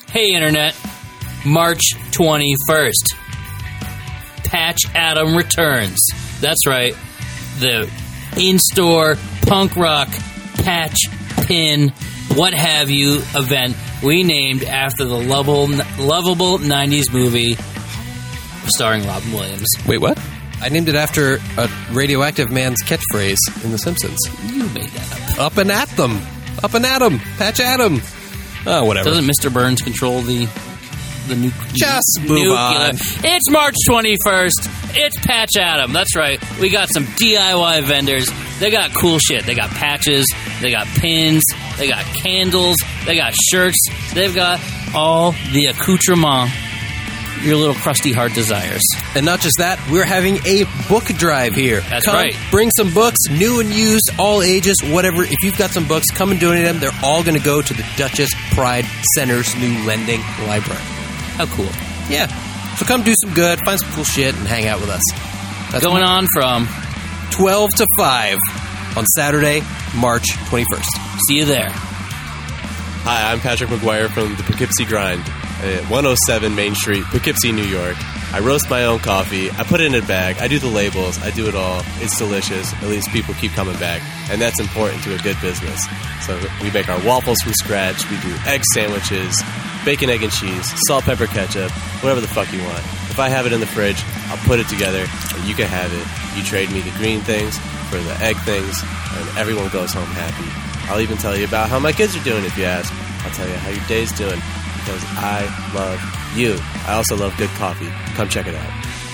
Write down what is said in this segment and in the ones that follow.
Hey, Internet. March 21st. Patch Adam returns. That's right. The in-store punk rock patch, pin, what have you event we named after the lovable 90s movie starring Robin Williams. Wait, what? I named it after a radioactive man's catchphrase in The Simpsons. You made that up. Up and at them. Up and at 'em. Patch Adam. Oh, whatever. Doesn't Mr. Burns control the Just move on. It's March 21st. It's Patch Adam. That's right. We got some DIY vendors. They got cool shit. They got patches. They got pins. They got candles. They got shirts. They've got all the accoutrement your little crusty heart desires. And not just that, we're having a book drive here. That's come, right. Bring some books, new and used, all ages, whatever. If you've got some books, come and donate them. They're all going to go to the Duchess Pride Center's new lending library. How cool. Yeah. So come do some good, find some cool shit, and hang out with us. That's going on from 12 to 5 on Saturday, March 21st. See you there. Hi, I'm Patrick McGuire from the Poughkeepsie Grind at 107 Main Street, Poughkeepsie, New York. I roast my own coffee. I put it in a bag. I do the labels. I do it all. It's delicious. At least people keep coming back. And that's important to a good business. So we make our waffles from scratch. We do egg sandwiches, bacon, egg, and cheese, salt, pepper, ketchup, whatever the fuck you want. If I have it in the fridge, I'll put it together, and you can have it. You trade me the green things for the egg things, and everyone goes home happy. I'll even tell you about how my kids are doing if you ask. I'll tell you how your day's doing, because I love you. I also love good coffee. Come check it out.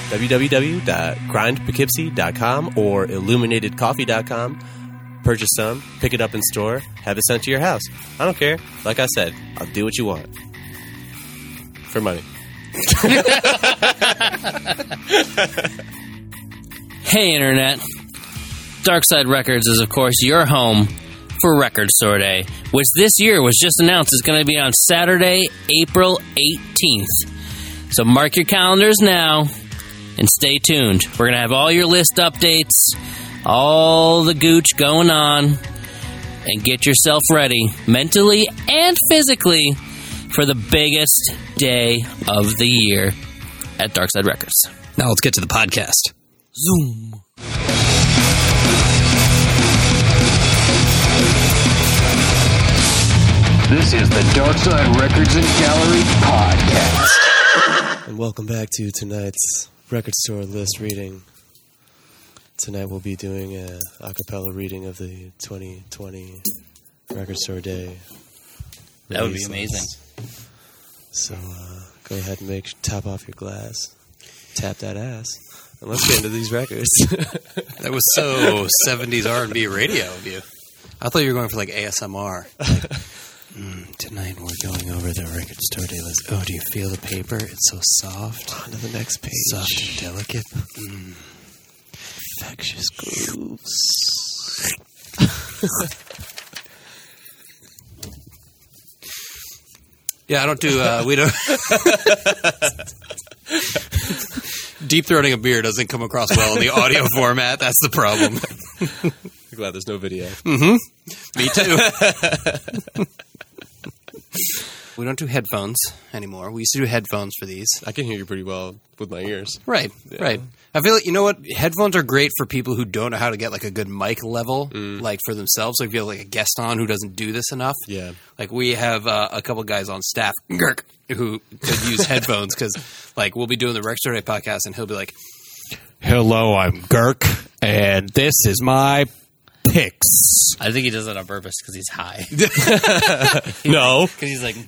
www.grindpoughkeepsie.com or illuminatedcoffee.com. Purchase some, pick it up in store, have it sent to your house. I don't care. Like I said, I'll do what you want. For money. Hey, Internet. Darkside Records is, of course, your home for Record Store Day, which this year was just announced is going to be on Saturday, April 18th. So mark your calendars now and stay tuned. We're going to have all your list updates, all the gooch going on, and get yourself ready, mentally and physically, for the biggest day of the year at Darkside Records. Now let's get to the podcast. Zoom. This is the Darkside Records and Gallery Podcast. And welcome back to tonight's record store list reading. Tonight we'll be doing a cappella reading of the 2020 Record Store Day. That would be amazing. So go ahead and tap off your glass, tap that ass, and let's get into these records. That was so 70s R&B radio of you. I thought you were going for like ASMR. Like, tonight we're going over the Record Store Day list. Oh, do you feel the paper? It's so soft. On to the next page. Soft and delicate. Infectious grooves. Yeah, I don't do, we don't. Deep throating a beer doesn't come across well in the audio format. That's the problem. I'm glad there's no video. Mm-hmm. Me too. We don't do headphones anymore. We used to do headphones for these. I can hear you pretty well with my ears. Right, Yeah. right. I feel like, you know what? Headphones are great for people who don't know how to get like a good mic level, like for themselves. So if you have like a guest on who doesn't do this enough. Yeah. Like we have a couple guys on staff, Girk, who could use headphones because like we'll be doing the Record Store Day podcast and he'll be like, "Hello, I'm Girk, and this is my picks." I think he does that on purpose because he's high. No. Because he's like,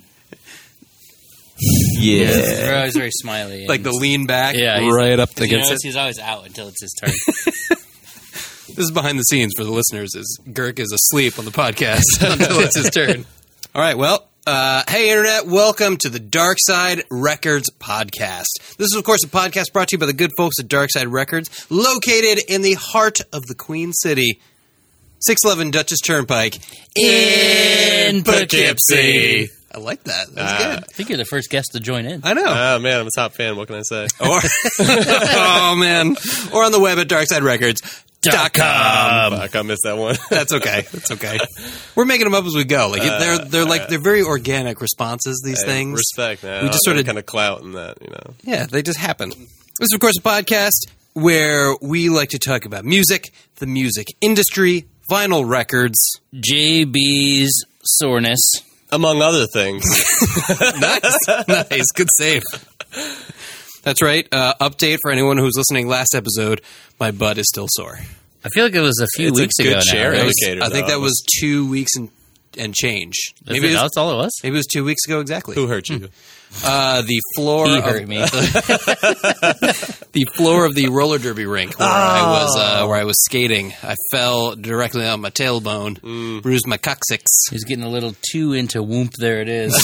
Yeah. he's always very smiley. like the lean back. yeah, he's Right up you against notice it. he's always out until it's his turn. This is behind the scenes for the listeners. Is Girk is asleep on the podcast until it's his turn. All right, well, hey, Internet, welcome to the Darkside Records podcast. This is, of course, a podcast brought to you by the good folks at Darkside Records, located in the heart of the Queen City, 611 Duchess Turnpike in Poughkeepsie. I like that. That's good. I think you're the first guest to join in. I know. Oh, man, I'm a top fan. What can I say? Or, oh, man. Or on the web at Fuck, I missed that one. That's okay. That's okay. We're making them up as we go. Like they're very organic responses. These things. Respect, man. We just sort of kind of clout in that, you know. Yeah, they just happen. This is, of course, a podcast where we like to talk about music, the music industry, vinyl records. JB's soreness. Among other things. Nice. Good save. That's right. Update for anyone who was listening last episode. My butt is still sore. I feel like it was a few It's a weeks good ago chair now. indicator. I think though. that was 2 weeks and change. Maybe that's all it was. Maybe it was 2 weeks ago exactly. Who hurt you? The floor He of hurt me. the floor of the roller derby rink where I was skating. I fell directly on my tailbone, bruised my coccyx. He's getting a little too into whoomp. There it is.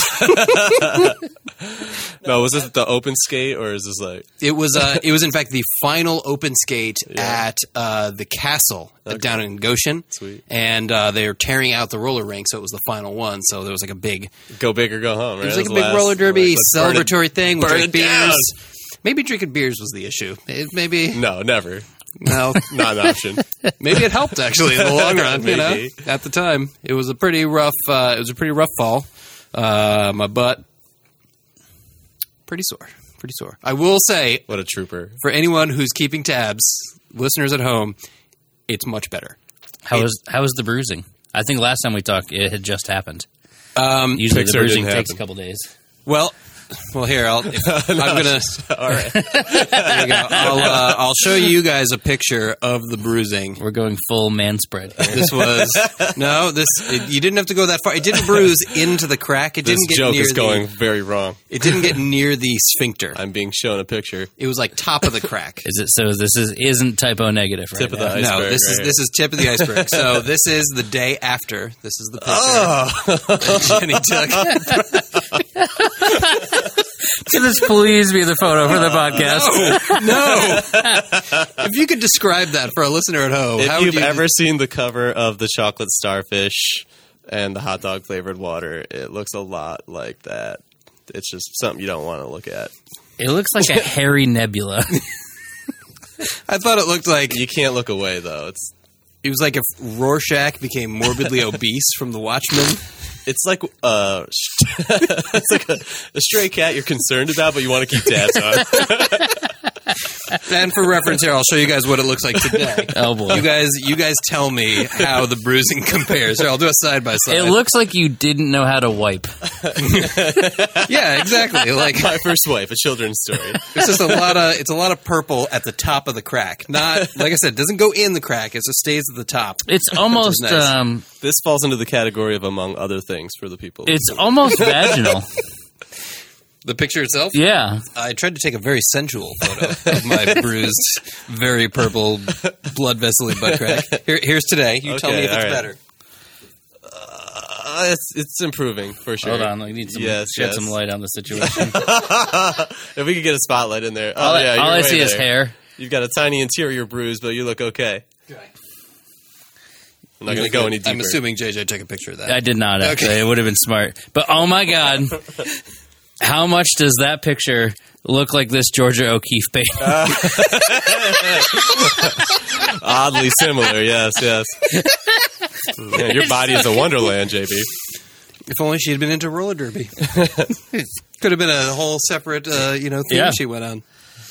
No, was this the open skate or is this like... It was in fact the final open skate at the castle down in Goshen. Sweet. And they're tearing out the roller rink, so it was the final one. So there was like a big, Go big or go home, right? it was like a That big last- roller derby let's burn it- celebratory thing. We burn drank it down. beers. Maybe drinking beers was the issue. Maybe No, never. no. Not an option. Maybe it helped actually in the long run. You know, Maybe. at the time it was a pretty rough. It was a pretty rough fall. My butt, pretty sore. I will say, What a trooper. for anyone who's keeping tabs, listeners at home, it's much better. How was the bruising? I think last time we talked, it had just happened. Um, Usually the Pixar bruising didn't takes a happen. couple days. well, here I'm gonna. All right. There you go. I'll show you guys a picture of the bruising. We're going full man spread here. This was you didn't have to go that far. It didn't bruise into the crack. It This didn't get joke near is going very wrong. It didn't get near the sphincter. I'm being shown a picture. It was like top of the crack. Is it so? This isn't typo negative, right? Tip of the now? iceberg. No, this right is tip of the iceberg. So this is the day after. This is the picture that Jenny took. Can this please be the photo for the podcast? No. If you could describe that for a listener at home, how If would you've you ever seen the cover of the chocolate starfish and the hot dog flavored water, it looks a lot like that. It's just something you don't want to look at. It looks like a hairy nebula. I thought it looked like You can't look away though. it was like if Rorschach became morbidly obese from The Watchmen. It's like it's like a stray cat you're concerned about, but you want to keep tabs on. And for reference here, I'll show you guys what it looks like today. Oh boy! You guys tell me how the bruising compares. Here, I'll do it side by side. It looks like you didn't know how to wipe. Yeah, exactly. Like My First Wife, a children's story. it's just a lot of purple at the top of the crack. Not like I said, it doesn't go in the crack. It just stays at the top. It's almost nice. This falls into the category of among other things for the people. it's almost vaginal. The picture itself. Yeah. I tried to take a very sensual photo of my bruised, very purple, blood vessel-y butt crack. Here's today. You tell me Okay, if it's all right. better. It's improving for sure. Hold on, we need to Yes, shed yes. some light on the situation. If we could get a spotlight in there. all you're I way see is there. hair. You've got a tiny interior bruise, but you look okay. I'm not going to go any deeper. I'm assuming JJ took a picture of that. I did not actually. Okay. It would have been smart. But oh my god, how much does that picture look like this Georgia O'Keeffe painting? Oddly similar, yes. Yeah, your body is a wonderland, JB. If only she had been into roller derby. Could have been a whole separate, theme Yeah. she went on.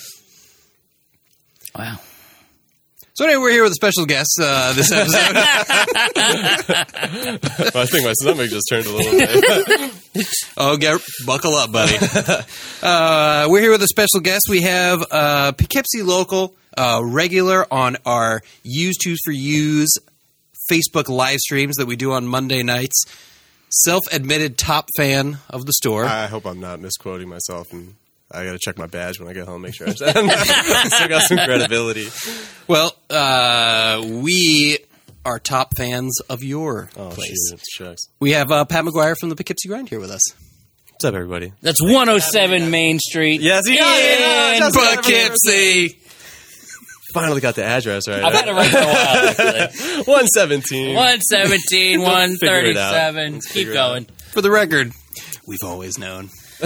Wow. So anyway, we're here with a special guest this episode. I think my stomach just turned a little bit. Oh, buckle up, buddy. We're here with a special guest. We have Poughkeepsie local, regular on our Use Twos for Use Facebook live streams that we do on Monday nights. Self-admitted top fan of the store. I hope I'm not misquoting myself, and I got to check my badge when I get home, make sure I still got some credibility. Well, we are top fans of your place. Shoot, shucks. We have Pat McGuire from the Poughkeepsie Grind here with us. What's up, everybody? That's 107 Main Street. Yes, he got it. In Just got it. Poughkeepsie! Finally got the address right. I've had it right for a while, actually. 117. 117, Figure it out. 137. Let's Keep figure it out. going. For the record, We've always known.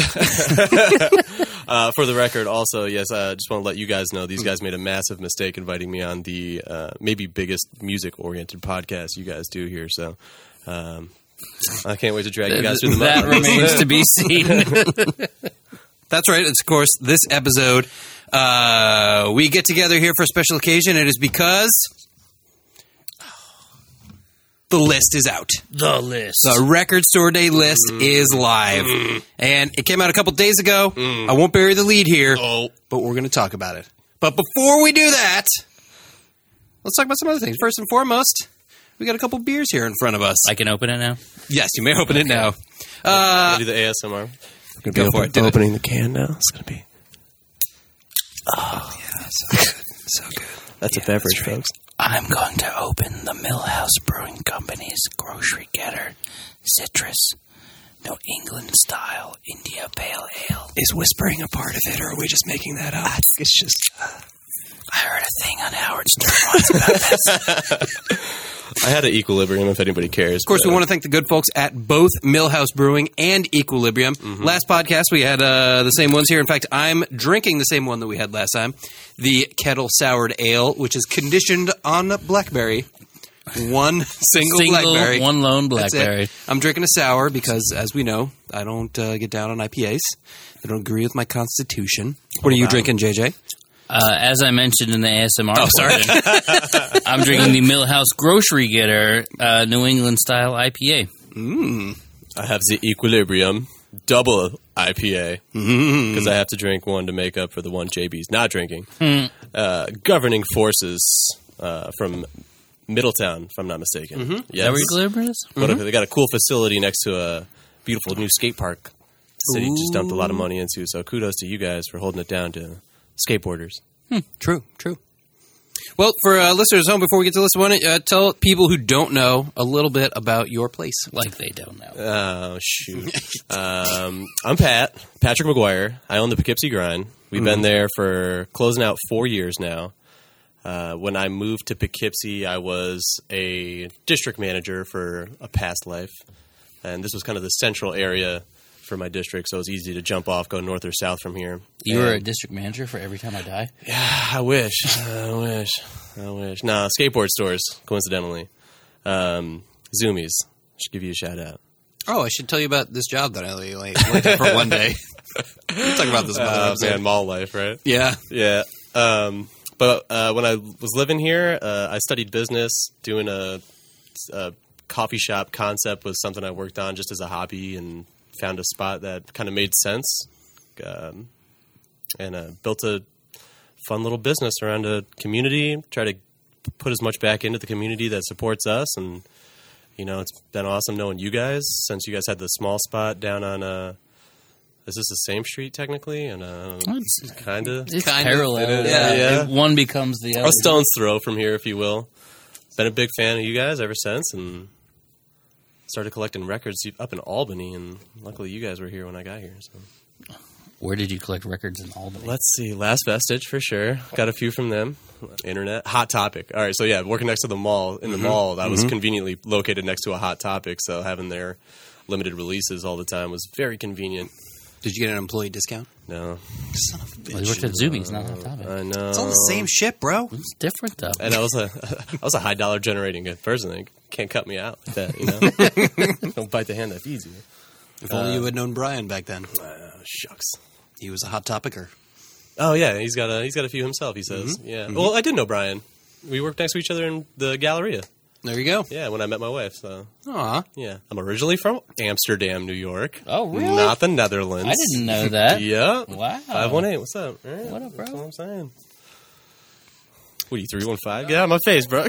For the record, also, yes, I just want to let you guys know these guys made a massive mistake inviting me on the maybe biggest music-oriented podcast you guys do here. So I can't wait to drag you guys through the mud. That remains to be seen. That's right. It's, of course, this episode. We get together here for a special occasion. It is because the list is out. The list. The Record Store Day list is live. And it came out a couple days ago. I won't bury the lead here, but we're going to talk about it. But before we do that, let's talk about some other things. First and foremost, we got a couple beers here in front of us. I can open it now? Yes, you may open it now. I'll do the ASMR. Go for it. Do it. Opening the can now. It's going to be... Oh, yeah. So good. So good. That's a beverage, folks. I'm going to open the Millhouse Brewing Company's Grocery Getter Citrus New England Style India Pale Ale. Is whispering a part of it, or are we just making that up? It's just... I heard a thing on Howard Stern once about this. I had an Equilibrium, if anybody cares. Of course, we want to thank the good folks at both Millhouse Brewing and Equilibrium. Last podcast, we had the same ones here. In fact, I'm drinking the same one that we had last time, the Kettle Soured Ale, which is conditioned on blackberry. One single blackberry. One lone That's it. blackberry. I'm drinking a sour because, as we know, I don't get down on IPAs. They don't agree with my constitution. What are you drinking, JJ? As I mentioned in the ASMR portion, I'm drinking the Millhouse Grocery Getter New England Style IPA. I have the Equilibrium double IPA because I have to drink one to make up for the one JB's not drinking. Governing Forces from Middletown, if I'm not mistaken. Is that where Equilibrium is? But they got a cool facility next to a beautiful new skate park. The city just dumped a lot of money into, so kudos to you guys for holding it down to skateboarders. True. Well, for listeners at home, before we get to this one, tell people who don't know a little bit about your place. Like they don't know. Oh, shoot. I'm Patrick McGuire. I own the Poughkeepsie Grind. We've been there for closing out 4 years now. When I moved to Poughkeepsie, I was a district manager for a past life. And this was kind of the central area for my district, so it was easy to jump off, go north or south from here. You were a district manager for Every Time I Die? Yeah, I wish. Nah, skateboard stores, coincidentally. Zoomies. Should give you a shout out. Oh, I should tell you about this job that I worked at for one day. We'll talk about this another episode. Man, mall life, right? Yeah. Yeah. But when I was living here, I studied business. Doing a coffee shop concept was something I worked on just as a hobby, and found a spot that kind of made sense, and built a fun little business around a community. Try to put as much back into the community that supports us, and it's been awesome knowing you guys since you guys had the small spot down on. Is this the same street technically? And kind of, it's parallel. Yeah. One becomes the other. A stone's throw from here, if you will. Been a big fan of you guys ever since, and started collecting records up in Albany, and luckily you guys were here when I got here. So. Where did you collect records in Albany? Let's see. Last Vestige, for sure. Got a few from them. Internet. Hot Topic. All right, so yeah, working next to the mall. In the mall, I was conveniently located next to a Hot Topic, so having their limited releases all the time was very convenient. Did you get an employee discount? No. Son of a bitch. Well, you worked at Zoomies, not Hot Topic. I know. It's all the same shit, bro. It's different, though. And I was a high dollar generating person. They can't cut me out like that, Don't bite the hand that feeds you. If only you had known Brian back then. Shucks. He was a Hot Topicer. Oh yeah, he's got a few himself. He says, yeah. Well, I did know Brian. We worked next to each other in the Galleria. There you go. Yeah, when I met my wife. So, Aw. yeah, I'm originally from Amsterdam, New York. Oh, really? Not the Netherlands. I didn't know that. Yeah. Wow. 518. What's up? Right. What up, bro? That's what I'm saying. What are you, 315? Get out of my face, bro.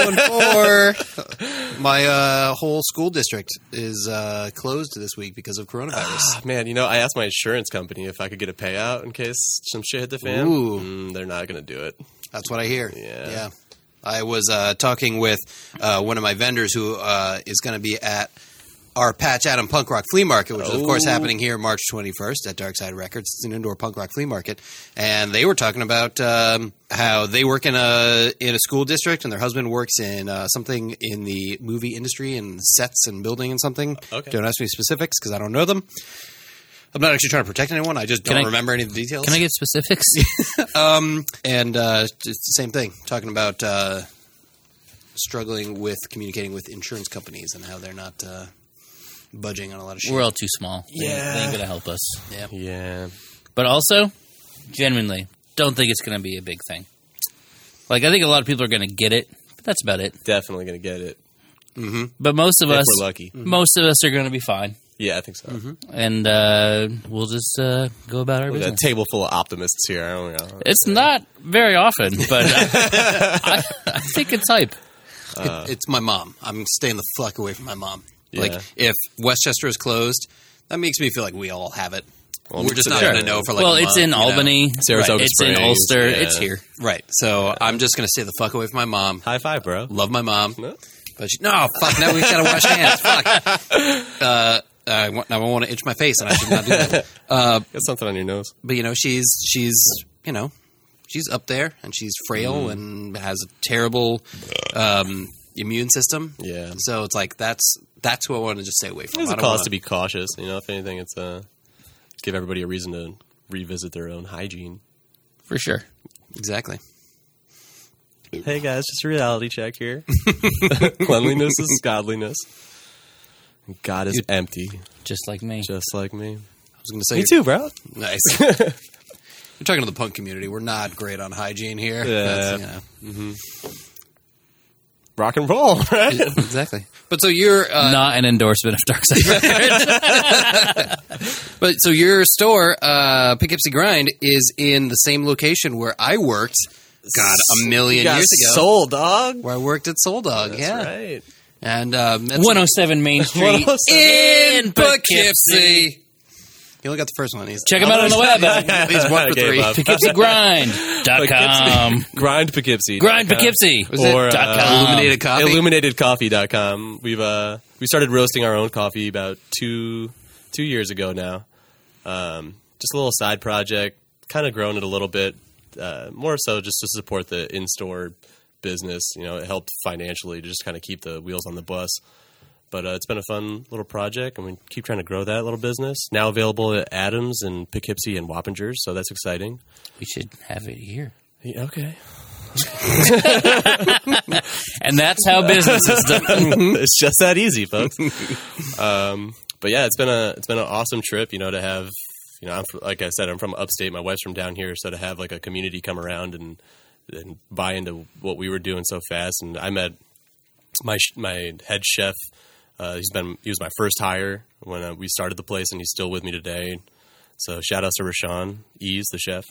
514. My whole school district is closed this week because of coronavirus. Man, I asked my insurance company if I could get a payout in case some shit hit the fan. Ooh. They're not going to do it. That's what I hear. Yeah. I was talking with one of my vendors who is going to be at our Patch Adam Punk Rock Flea Market, which is, of course, happening here March 21st at Darkside Records. It's an indoor punk rock flea market. And they were talking about how they work in a school district, and their husband works in something in the movie industry and sets and building and something. Okay. Don't ask me specifics because I don't know them. I'm not actually trying to protect anyone. I just don't remember any of the details. Can I get specifics? And it's the same thing, talking about struggling with communicating with insurance companies and how they're not budging on a lot of shit. We're all too small. They Yeah. ain't going to help us. Yeah. Yeah. But also, genuinely, don't think it's going to be a big thing. Like, I think a lot of people are going to get it, but that's about it. Definitely going to get it. But most of If us, we're lucky. most of us are going to be fine. Yeah, I think so. And we'll just go about our We got business. a table full of optimists here. I don't know. It's not very often, but I think it's hype. It's my mom. I'm staying the fuck away from my mom. Yeah. Like, if Westchester is closed, that makes me feel like we all have it. Well, We're just not sure. going to know for like Well, a it's month, in you know? Albany. Saratoga It's in Springs, Ulster. yeah. It's here. Right. So I'm just going to stay the fuck away from my mom. High five, bro. Love my mom. No? But no, fuck, now we've got to wash hands. Fuck. Now I want to itch my face, and I should not do that. Got something on your nose. But, she's up there, and she's frail and has a terrible immune system. Yeah. So it's like that's who I want to just stay away from. There's I a don't cause wanna- to be cautious. If anything, it's give everybody a reason to revisit their own hygiene. For sure. Exactly. Hey guys, just a reality check here. Cleanliness is godliness. God is empty, Just like me. just like me. I was going to say Me too, bro. Nice. You're talking to the punk community. We're not great on hygiene here. Yeah. That's, Rock and roll, right? exactly. But so you're Not an endorsement of Darkside Records. but so your store, Poughkeepsie Grind, is in the same location where I worked. God, a million You got years ago, Soul Dog. where I worked at Soul Dog. That's yeah, right. and that's 107 Main Street 107. in Poughkeepsie. You only got the first one. Check them out on the web. He's one for Okay, three. Bob. PoughkeepsieGrind.com. Grind Poughkeepsie. Grind Poughkeepsie. Or Illuminated Coffee. IlluminatedCoffee.com. We started roasting our own coffee about two years ago now. Just a little side project, kind of grown it a little bit. More so just to support the in-store business. It helped financially to just kind of keep the wheels on the bus. But it's been a fun little project, and we keep trying to grow that little business. Now available at Adams and Poughkeepsie and Wappingers, so that's exciting. We should have it here. Yeah, okay. And that's how business is done. It's just that easy, folks. But yeah, it's been an awesome trip, to have. Like I said, I'm from upstate. My wife's from down here, so to have like a community come around and buy into what we were doing so fast, and I met my head chef. He was my first hire when we started the place, and he's still with me today. So shout out to Rashawn Ease, the chef.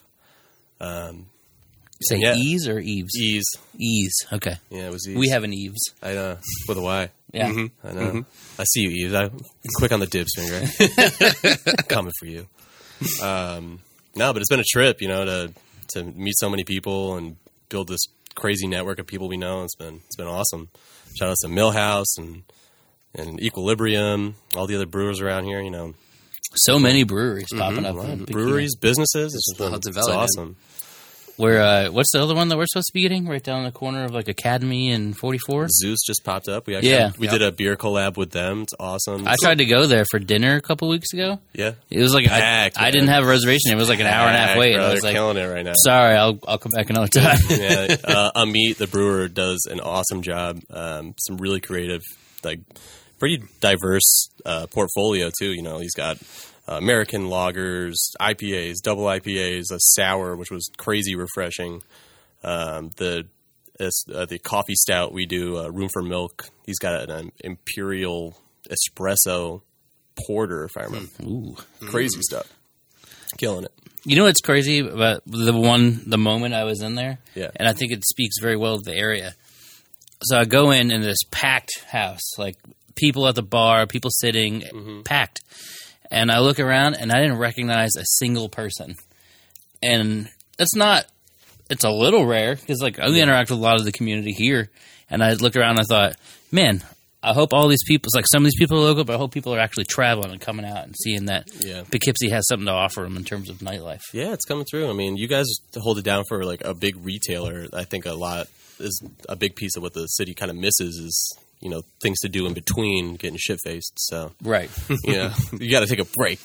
Say Yeah. Ease or Eves? Ease, Eves. Okay. yeah, it was Ease. We have an Eves. I with a Y. Yeah. I know. I see you, Eves. Quick on the dibs finger. Coming for you. No, but it's been a trip, to meet so many people and build this crazy network of people we know. It's been awesome. Shout out to Millhouse and Equilibrium, all the other brewers around here. So many breweries popping up. Breweries, businesses. It's Hudson it's Valley, man. awesome. Where what's the other one that we're supposed to be getting? Right down the corner of like Academy and 44. Zeus just popped up. We did a beer collab with them. It's awesome. I tried to go there for dinner a couple weeks ago. Yeah, It was like Packed, I didn't man. have a reservation. It was like an hour and a half wait. Bro, I was they're like, killing it right now. sorry, I'll come back another time. Yeah, Amit, the brewer, does an awesome job. Some really creative, like pretty diverse portfolio too. He's got American lagers, IPAs, double IPAs, a sour, which was crazy refreshing. The coffee stout we do, Room for Milk. He's got an imperial espresso porter, if I remember. Ooh. Crazy stuff. Killing it. You know what's crazy about the moment I was in there? Yeah. And I think it speaks very well to the area. So I go in this packed house, like people at the bar, people sitting, packed. And I look around and I didn't recognize a single person. And it's a little rare because like I interact with a lot of the community here. And I looked around and I thought, man, I hope all these people, it's like some of these people are local, but I hope people are actually traveling and coming out and seeing that Poughkeepsie has something to offer them in terms of nightlife. Yeah, it's coming through. I mean, you guys hold it down for like a big retailer. I think a big piece of what the city kind of misses is, you know, things to do in between getting shit-faced. So, right. You know, you got to take a break.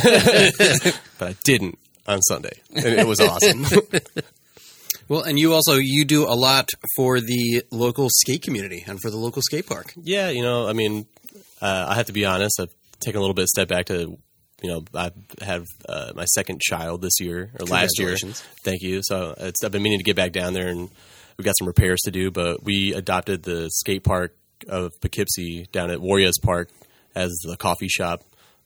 But I didn't on Sunday, and it was awesome. Well, and you do a lot for the local skate community and for the local skate park. Yeah, you know, I mean, I have to be honest. I've taken a little bit of step back to, you know, I've had my second child this year or last year. Thank you. So I've been meaning to get back down there, and we've got some repairs to do. But we adopted the skate park of Poughkeepsie down at Warriors Park as the coffee shop.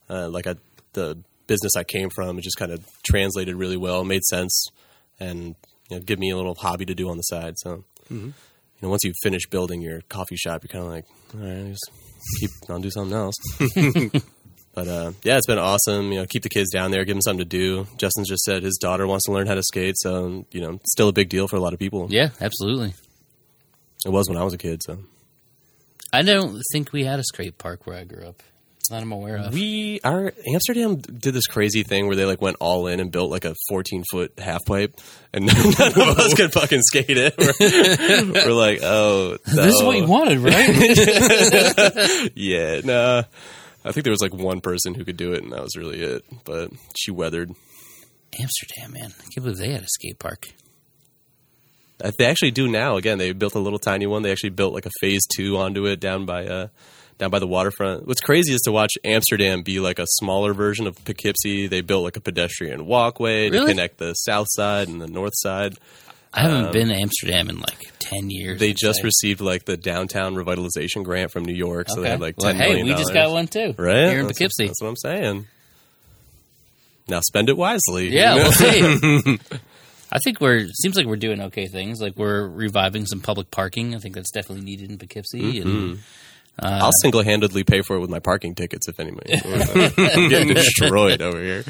The business I came from, it just kind of translated really well, made sense, and you know, give me a little hobby to do on the side. So, you know, once you finish building your coffee shop, you're kind of like, all right, I'll do something else. But yeah, it's been awesome. You know, keep the kids down there, give them something to do. Justin's just said his daughter wants to learn how to skate, so you know, it's still a big deal for a lot of people. Yeah, absolutely. It was when I was a kid. So I don't think we had a skate park where I grew up. That I'm aware of. Amsterdam did this crazy thing where they like went all in and built like a 14-foot half pipe, and none of us could fucking skate it. We're like, oh, no. This is what you wanted, right? Yeah, nah. I think there was like one person who could do it, and that was really it. But she weathered. Amsterdam, man, I can't believe they had a skate park. They actually do now. Again, they built a little tiny one. They actually built like a phase 2 onto it down by the waterfront. What's crazy is to watch Amsterdam be like a smaller version of Poughkeepsie. They built like a pedestrian walkway to connect the south side and the north side. I haven't been to Amsterdam in like 10 years. They just received like the downtown revitalization grant from New York, so they had like $10 million. Hey, we just got one too, right? Here in Poughkeepsie. That's what I'm saying. Now spend it wisely. Yeah, we'll see. I think seems like we're doing okay things. Like we're reviving some public parking. I think that's definitely needed in Poughkeepsie. And I'll single-handedly pay for it with my parking tickets if anybody. I'm getting destroyed over here.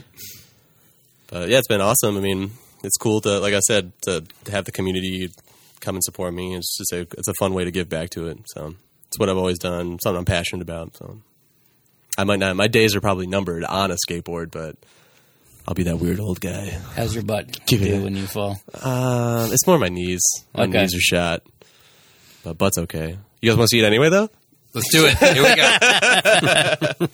But yeah, it's been awesome. I mean, it's cool to, like I said, to have the community come and support me. It's just it's a fun way to give back to it. So it's what I've always done. Something I'm passionate about. So I might not. My days are probably numbered on a skateboard, but I'll be that weird old guy. How's your butt do when you fall? It's more my knees. My knees are shot, but butt's okay. You guys want to see it anyway, though? Let's do it. Here we go.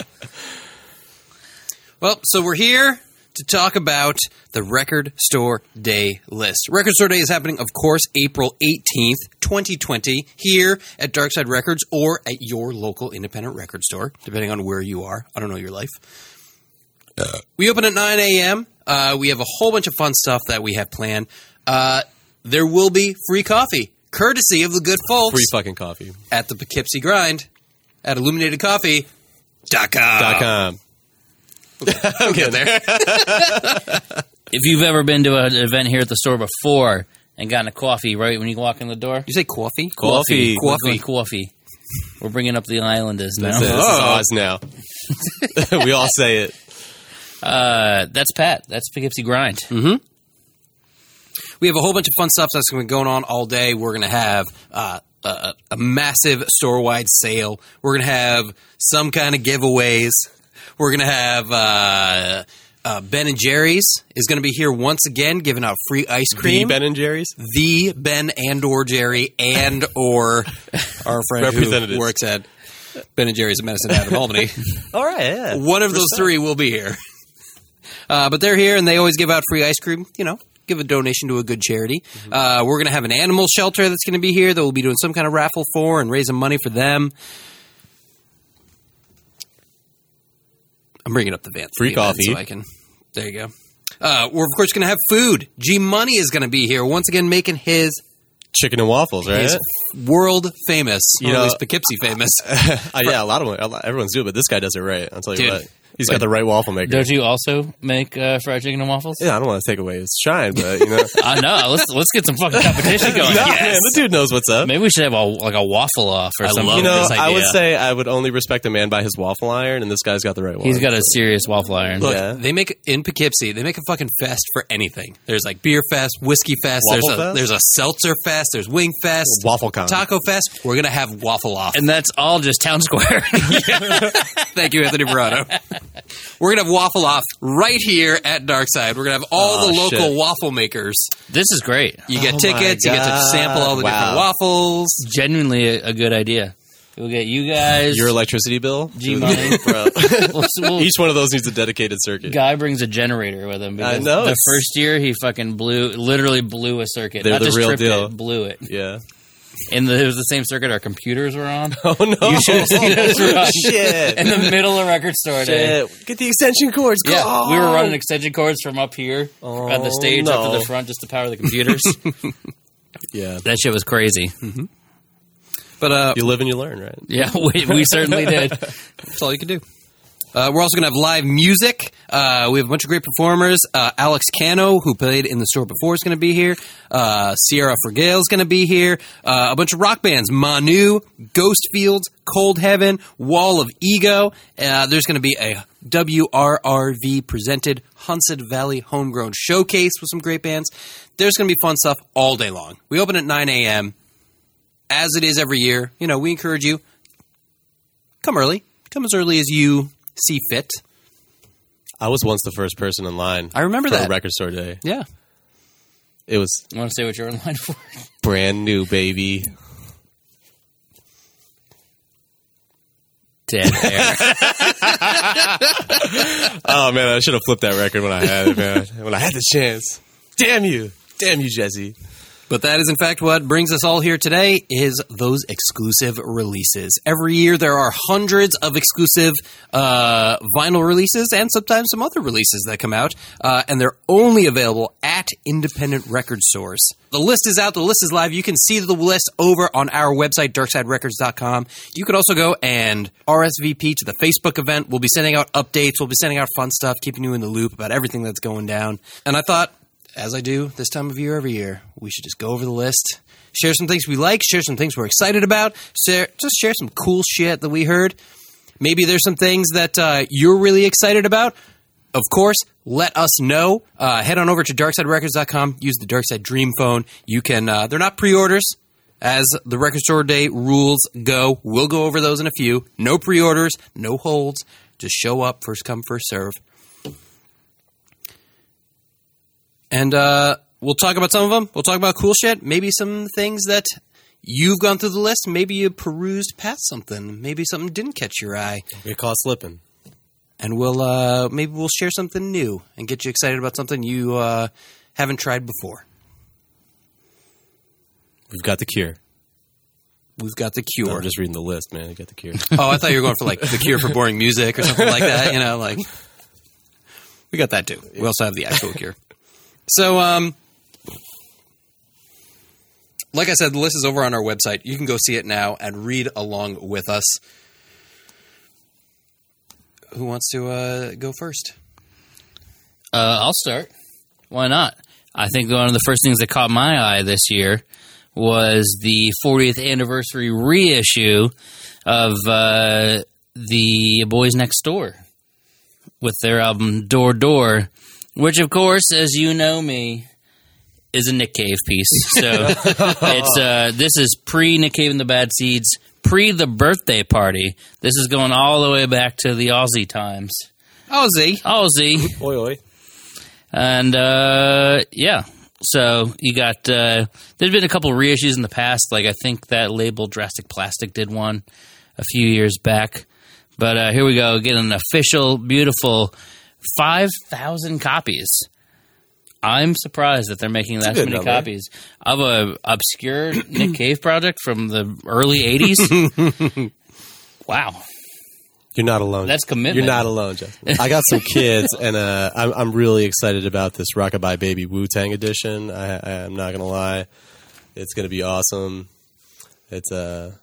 Well, so we're here to talk about the Record Store Day list. Record Store Day is happening, of course, April 18th, 2020, here at Darkside Records or at your local independent record store, depending on where you are. I don't know your life. We open at 9 a.m. We have a whole bunch of fun stuff that we have planned. There will be free coffee, courtesy of the good folks. Free fucking coffee. At the Poughkeepsie Grind at illuminatedcoffee.com. I'm getting there. If you've ever been to an event here at the store before and gotten a coffee right when you walk in the door. You say coffee? Coffee. Coffee. We're bringing up the Islanders now. This is Oz now. We all say it. That's Pat. That's Poughkeepsie Grind. Mm-hmm. We have a whole bunch of fun stuff that's going to be going on all day. We're going to have a massive store-wide sale. We're going to have some kind of giveaways. We're going to have Ben & Jerry's is going to be here once again giving out free ice cream. The Ben & Jerry's? The Ben and/or Jerry and/or our friend who works at Ben & Jerry's in Medicine Hat of Albany. All right, yeah. One of those three will be here. But they're here, and they always give out free ice cream, you know. Give a donation to a good charity. Mm-hmm. We're going to have an animal shelter that's going to be here that we'll be doing some kind of raffle for and raising money for them. I'm bringing up the van. Free coffee. So I can. There you go. We're, of course, going to have food. G Money is going to be here once again making his chicken and waffles, right? His world famous. Or at least Poughkeepsie famous. Yeah, a lot of them. Everyone's doing it, but this guy does it right. I'll tell you what. He's got the right waffle maker. Don't you also make fried chicken and waffles? Yeah, I don't want to take away his shine, but you know. I know. Let's get some fucking competition going. No, man, the dude knows what's up. Maybe we should have a waffle off or something. You know, this idea. I would say I would only respect a man by his waffle iron, and this guy's got the right one. He's got a serious waffle iron. Look, Yeah. they make in Poughkeepsie. They make a fucking fest for anything. There's like beer fest, whiskey fest. Waffle fest? There's a seltzer fest. There's wing fest, Waffle con. taco fest. We're gonna have waffle off. And that's all just Town Square. Thank you, Anthony Verano. We're gonna have waffle off right here at Darkside. We're gonna have all the local shit. waffle makers. This is great. You get Oh tickets. my You get to God. sample all the different Wow. waffles. Genuinely a good idea. We'll get you guys. Your electricity bill? G-Money. Bro. we'll- Each one of those needs a dedicated circuit. Guy brings a generator with him. Because I know, The it's- first year he fucking literally blew a circuit. They're Not the just real tripped deal. it, blew it. Yeah. And it was the same circuit our computers were on. Oh, no. You should have seen us run Shit. in the middle of record store day. Shit. Get the extension cords. Go. Yeah, we were running extension cords from up here at the stage up to no. the front just to power the computers. Yeah. That shit was crazy. But You live and you learn, right? Yeah, we certainly did. that's all you can do. We're also going to have live music. We have a bunch of great performers. Alex Cano, who played in the store before, is going to be here. Sierra Fergale is going to be here. A bunch of rock bands. Manu, Ghost Fields, Cold Heaven, Wall of Ego. There's going to be a WRRV presented Hunted Valley Homegrown Showcase with some great bands. There's going to be fun stuff all day long. We open at 9 a.m. As it is every year. You know, we encourage you, come early. Come as early as you see fit. I was once the first person in line. I remember for that. a record store day. Yeah. It was You want to say what you're in line for? brand new, baby. Dead air. Oh, man, I should have flipped that record when I had it, man. When I had the chance. Damn you, Jesse. But that is, in fact, what brings us all here today is those exclusive releases. Every year there are hundreds of exclusive vinyl releases and sometimes some other releases that come out, and they're only available at independent record stores. The list is out. The list is live. You can see the list over on our website, darksiderecords.com. You could also go and RSVP to the Facebook event. We'll be sending out updates. We'll be sending out fun stuff, keeping you in the loop about everything that's going down. And I thought, as I do this time of year every year, we should just go over the list, share some things we like, share some things we're excited about, just share some cool shit that we heard. Maybe there's some things that you're really excited about. Of course, let us know. Head on over to darksiderecords.com. Use the Darkside Dream phone. You can. They're not pre-orders, as the record store day rules go. We'll go over those in a few. No pre-orders, no holds. Just show up. First come, first serve. And we'll talk about some of them. We'll talk about cool shit. Maybe some things that you've gone through the list. Maybe you perused past something. Maybe something didn't catch your eye. Get caught slipping. And maybe we'll share something new and get you excited about something you haven't tried before. We've got the cure. We've got the No, cure. I'm just reading the list, man. You got the cure. Oh, I thought you were going for like the cure for boring music or something like that. You know, like we got that too. We also have the actual cure. So, like I said, the list is over on our website. You can go see it now and read along with us. Who wants to go first? I'll start. Why not? I think one of the first things that caught my eye this year was the 40th anniversary reissue of the Boys Next Door with their album Door Door, which, of course, as you know me, is a Nick Cave piece. So this is pre Nick Cave and the Bad Seeds, pre the birthday party. This is going all the way back to the Aussie times. Aussie. Oi, oi. And, yeah. So you got, there's been a couple of reissues in the past. Like, I think that label Drastic Plastic did one a few years back. But here we go. Get an official, beautiful 5,000 copies. I'm surprised that they're making that good many number. copies of a obscure Nick Cave project from the early 80s. Wow. You're not alone. That's commitment. You're not alone, Justin. I got some kids, and I'm really excited about this Rockabye Baby Wu-Tang edition. I'm not going to lie. It's going to be awesome. It's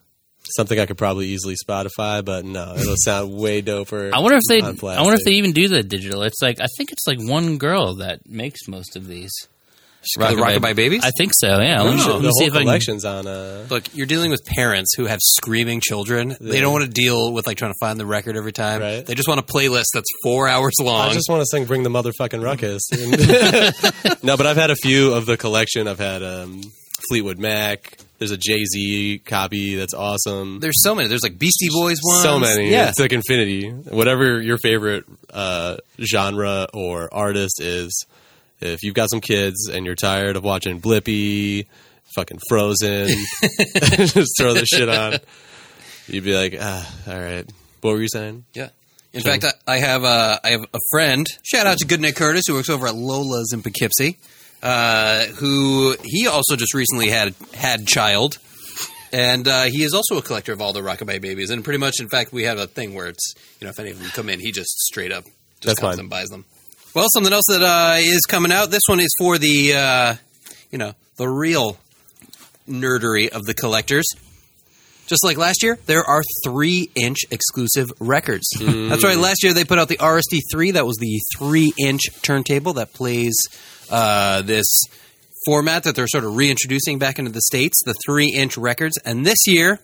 Something I could probably easily Spotify, but no, it'll sound way doper. I wonder if they. on I wonder if plastic. they even do the digital. It's like I think it's like one girl that makes most of these. The Rockabye Babies? I think so. Yeah. Let me The see whole if I can. collection's on. Look, you're dealing with parents who have screaming children. They don't want to deal with like trying to find the record every time. Right. They just want a playlist that's 4 hours long. I just want to sing "Bring the Motherfucking Ruckus." No, but I've had a few of the collection. I've had Fleetwood Mac. There's a Jay-Z copy that's awesome. There's so many. There's like Beastie Boys ones. So many. Yeah. It's like infinity. Whatever your favorite genre or artist is, if you've got some kids and you're tired of watching Blippi, fucking Frozen, just throw this shit on. You'd be like, all right. What were you saying? Yeah. In fact, I have a friend. Shout out to Good Nick Curtis, who works over at Lola's in Poughkeepsie. Who he also just recently had child, and he is also a collector of all the Rockabye Babies. And pretty much, in fact, we have a thing where it's if any of them come in, he just straight up That's comes fine. and buys them. Well, something else that is coming out. This one is for the the real nerdery of the collectors. Just like last year, there are 3-inch exclusive records. That's right. Last year they put out the RSD3. That was the 3-inch turntable that plays this format that they're sort of reintroducing back into the States, the 3-inch records. And this year,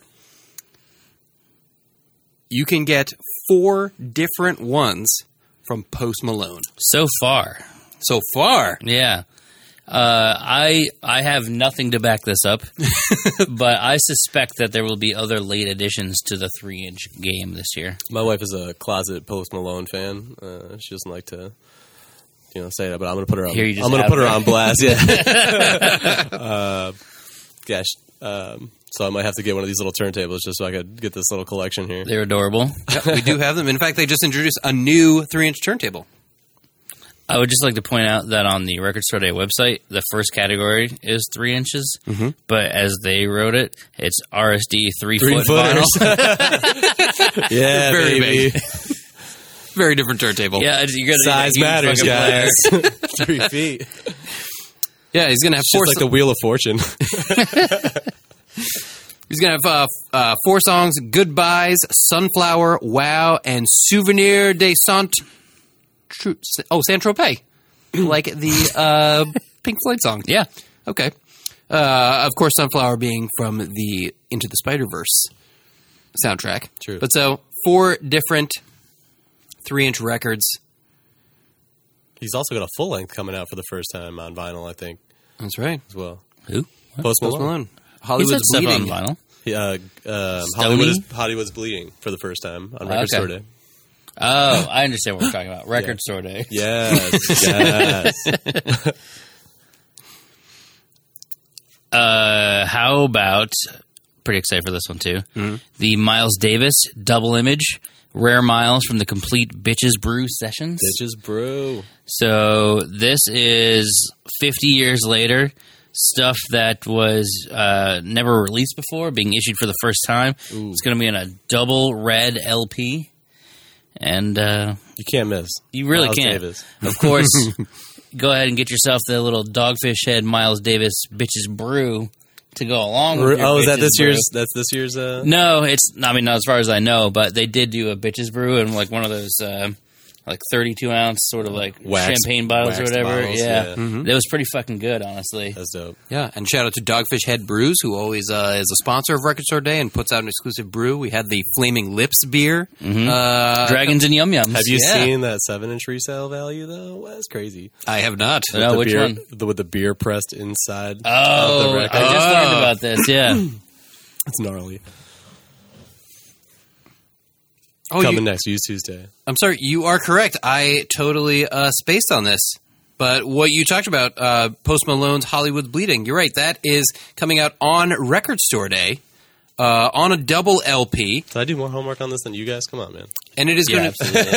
you can get 4 different ones from Post Malone. So far. So far. Yeah. I have nothing to back this up, but I suspect that there will be other late additions to the 3-inch game this year. My wife is a closet Post Malone fan. She doesn't like to, say that, but I'm going to put her on. Here you just I'm going to have put her her. on blast. Yeah. So I might have to get one of these little turntables just so I could get this little collection here. They're adorable. Yep, we do have them. In fact, they just introduced a new 3-inch turntable. I would just like to point out that on the Record Store Day website, the first category is 3 inches, but as they wrote it, it's RSD 3-foot vinyl. Yeah, Very baby. big. Very different turntable. Yeah, you're gonna Size need a huge matters, fucking player. guys. 3 feet. Yeah, he's going to have Just 4 like the Wheel of Fortune. He's going to have 4 songs: Goodbyes, Sunflower, Wow, and Souvenir de Saint-Tropez. Like the Pink Floyd song. Yeah. Okay. Of course, Sunflower being from the Into the Spider-Verse soundtrack. True. But so, 4 different 3-inch records. He's also got a full length coming out for the first time on vinyl, I think, That's right. as well. Who? Post Post Malone. Malone. He Hollywood's said stuff on Bleeding. vinyl. Hollywood's Bleeding for the first time on Record Okay. Store Day. Oh, I understand what we're talking about. Record Store Day. Yes, yes. How about, pretty excited for this one too, the Miles Davis double image, Rare Miles from the Complete Bitches Brew Sessions. Bitches brew. So this is 50 years later, stuff that was never released before, being issued for the first time. It's going to be in a double red LP. And You can't miss. you really Miles can't. Davis. Of course, go ahead and get yourself the little Dogfish Head Miles Davis Bitches Brew to go along with your Oh, is that Bitches this Brew. year's? That's this year's. No, it's. I mean, not as far as I know, but they did do a Bitches Brew in like one of those like 32-ounce sort of like Wax- champagne bottles or waxed whatever. bottles, Yeah, yeah. It was pretty fucking good, honestly. That's dope. Yeah, and shout out to Dogfish Head Brews, who always is a sponsor of Record Store Day and puts out an exclusive brew. We had the Flaming Lips beer. Dragons and Yum Yums. Have you Yeah. seen that 7-inch resale value though? Well, that's crazy. I have not. No, The which beer, one? with the beer pressed inside. Oh, of the record. I just learned about this. Yeah. It's gnarly. Oh, Coming next, Use Tuesday. I'm sorry, you are correct. I totally spaced on this. But what you talked about, Post Malone's Hollywood's Bleeding, you're right. That is coming out on Record Store Day on a double LP. Did I do more homework on this than you guys? Come on, man. And it is Yeah, going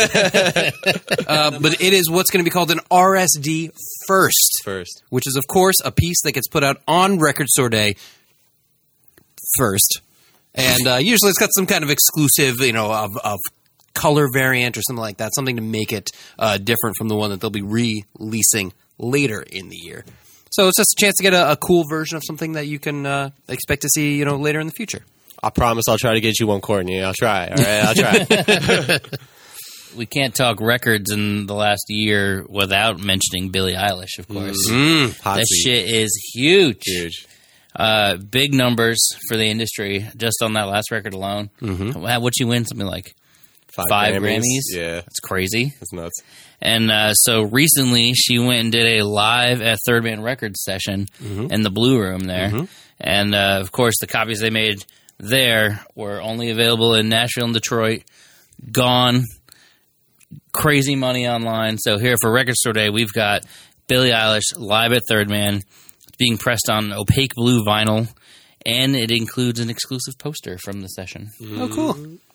to, but it is what's going to be called an RSD First. which is, of course, a piece that gets put out on Record Store Day first. And usually it's got some kind of exclusive, of color variant or something like that, something to make it different from the one that they'll be releasing later in the year. So it's just a chance to get a cool version of something that you can expect to see, later in the future. I promise I'll try to get you one, Courtney. I'll try. All right, I'll try. We can't talk records in the last year without mentioning Billie Eilish, of course. Hot That seat. shit is huge. Huge. Big numbers for the industry just on that last record alone. What'd she win? Something like 5 Grammys? Yeah, That's crazy. that's nuts. And so recently she went and did a live at Third Man Records session in the Blue Room there. And of course, the copies they made there were only available in Nashville and Detroit. Gone. Crazy money online. So here for Record Store Day, we've got Billie Eilish live at Third Man. It's being pressed on opaque blue vinyl, and it includes an exclusive poster from the session. Oh, cool.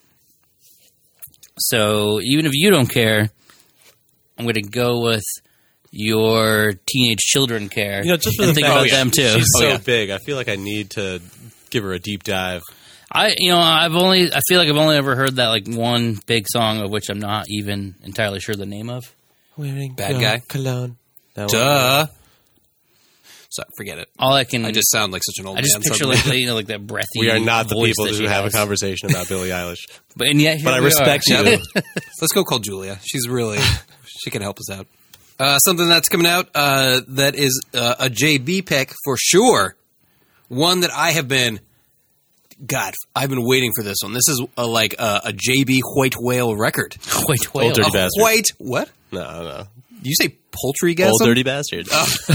So even if you don't care, I'm going to go with your teenage children care Just for and the think fact about that them too. She's so big. I feel like I need to give her a deep dive. I feel like I've only ever heard that like one big song of which I'm not even entirely sure the name of. Wearing Bad guy? cologne. That one. Duh. So forget it. All I can, I just sound like such an old I just man. picture suddenly. like that breathy. We are not the voice people that who she have a has. conversation about Billie Eilish. But yet, here But I we respect are. you. Let's go call Julia. She's really she can help us out. Something that's coming out that is a JB pick for sure. One that I have been. God, I've been waiting for this one. This is a JB White Whale record. Wait, Old dirty A bastard. white what? No. Did you say poultrygasm? Old dirty bastard.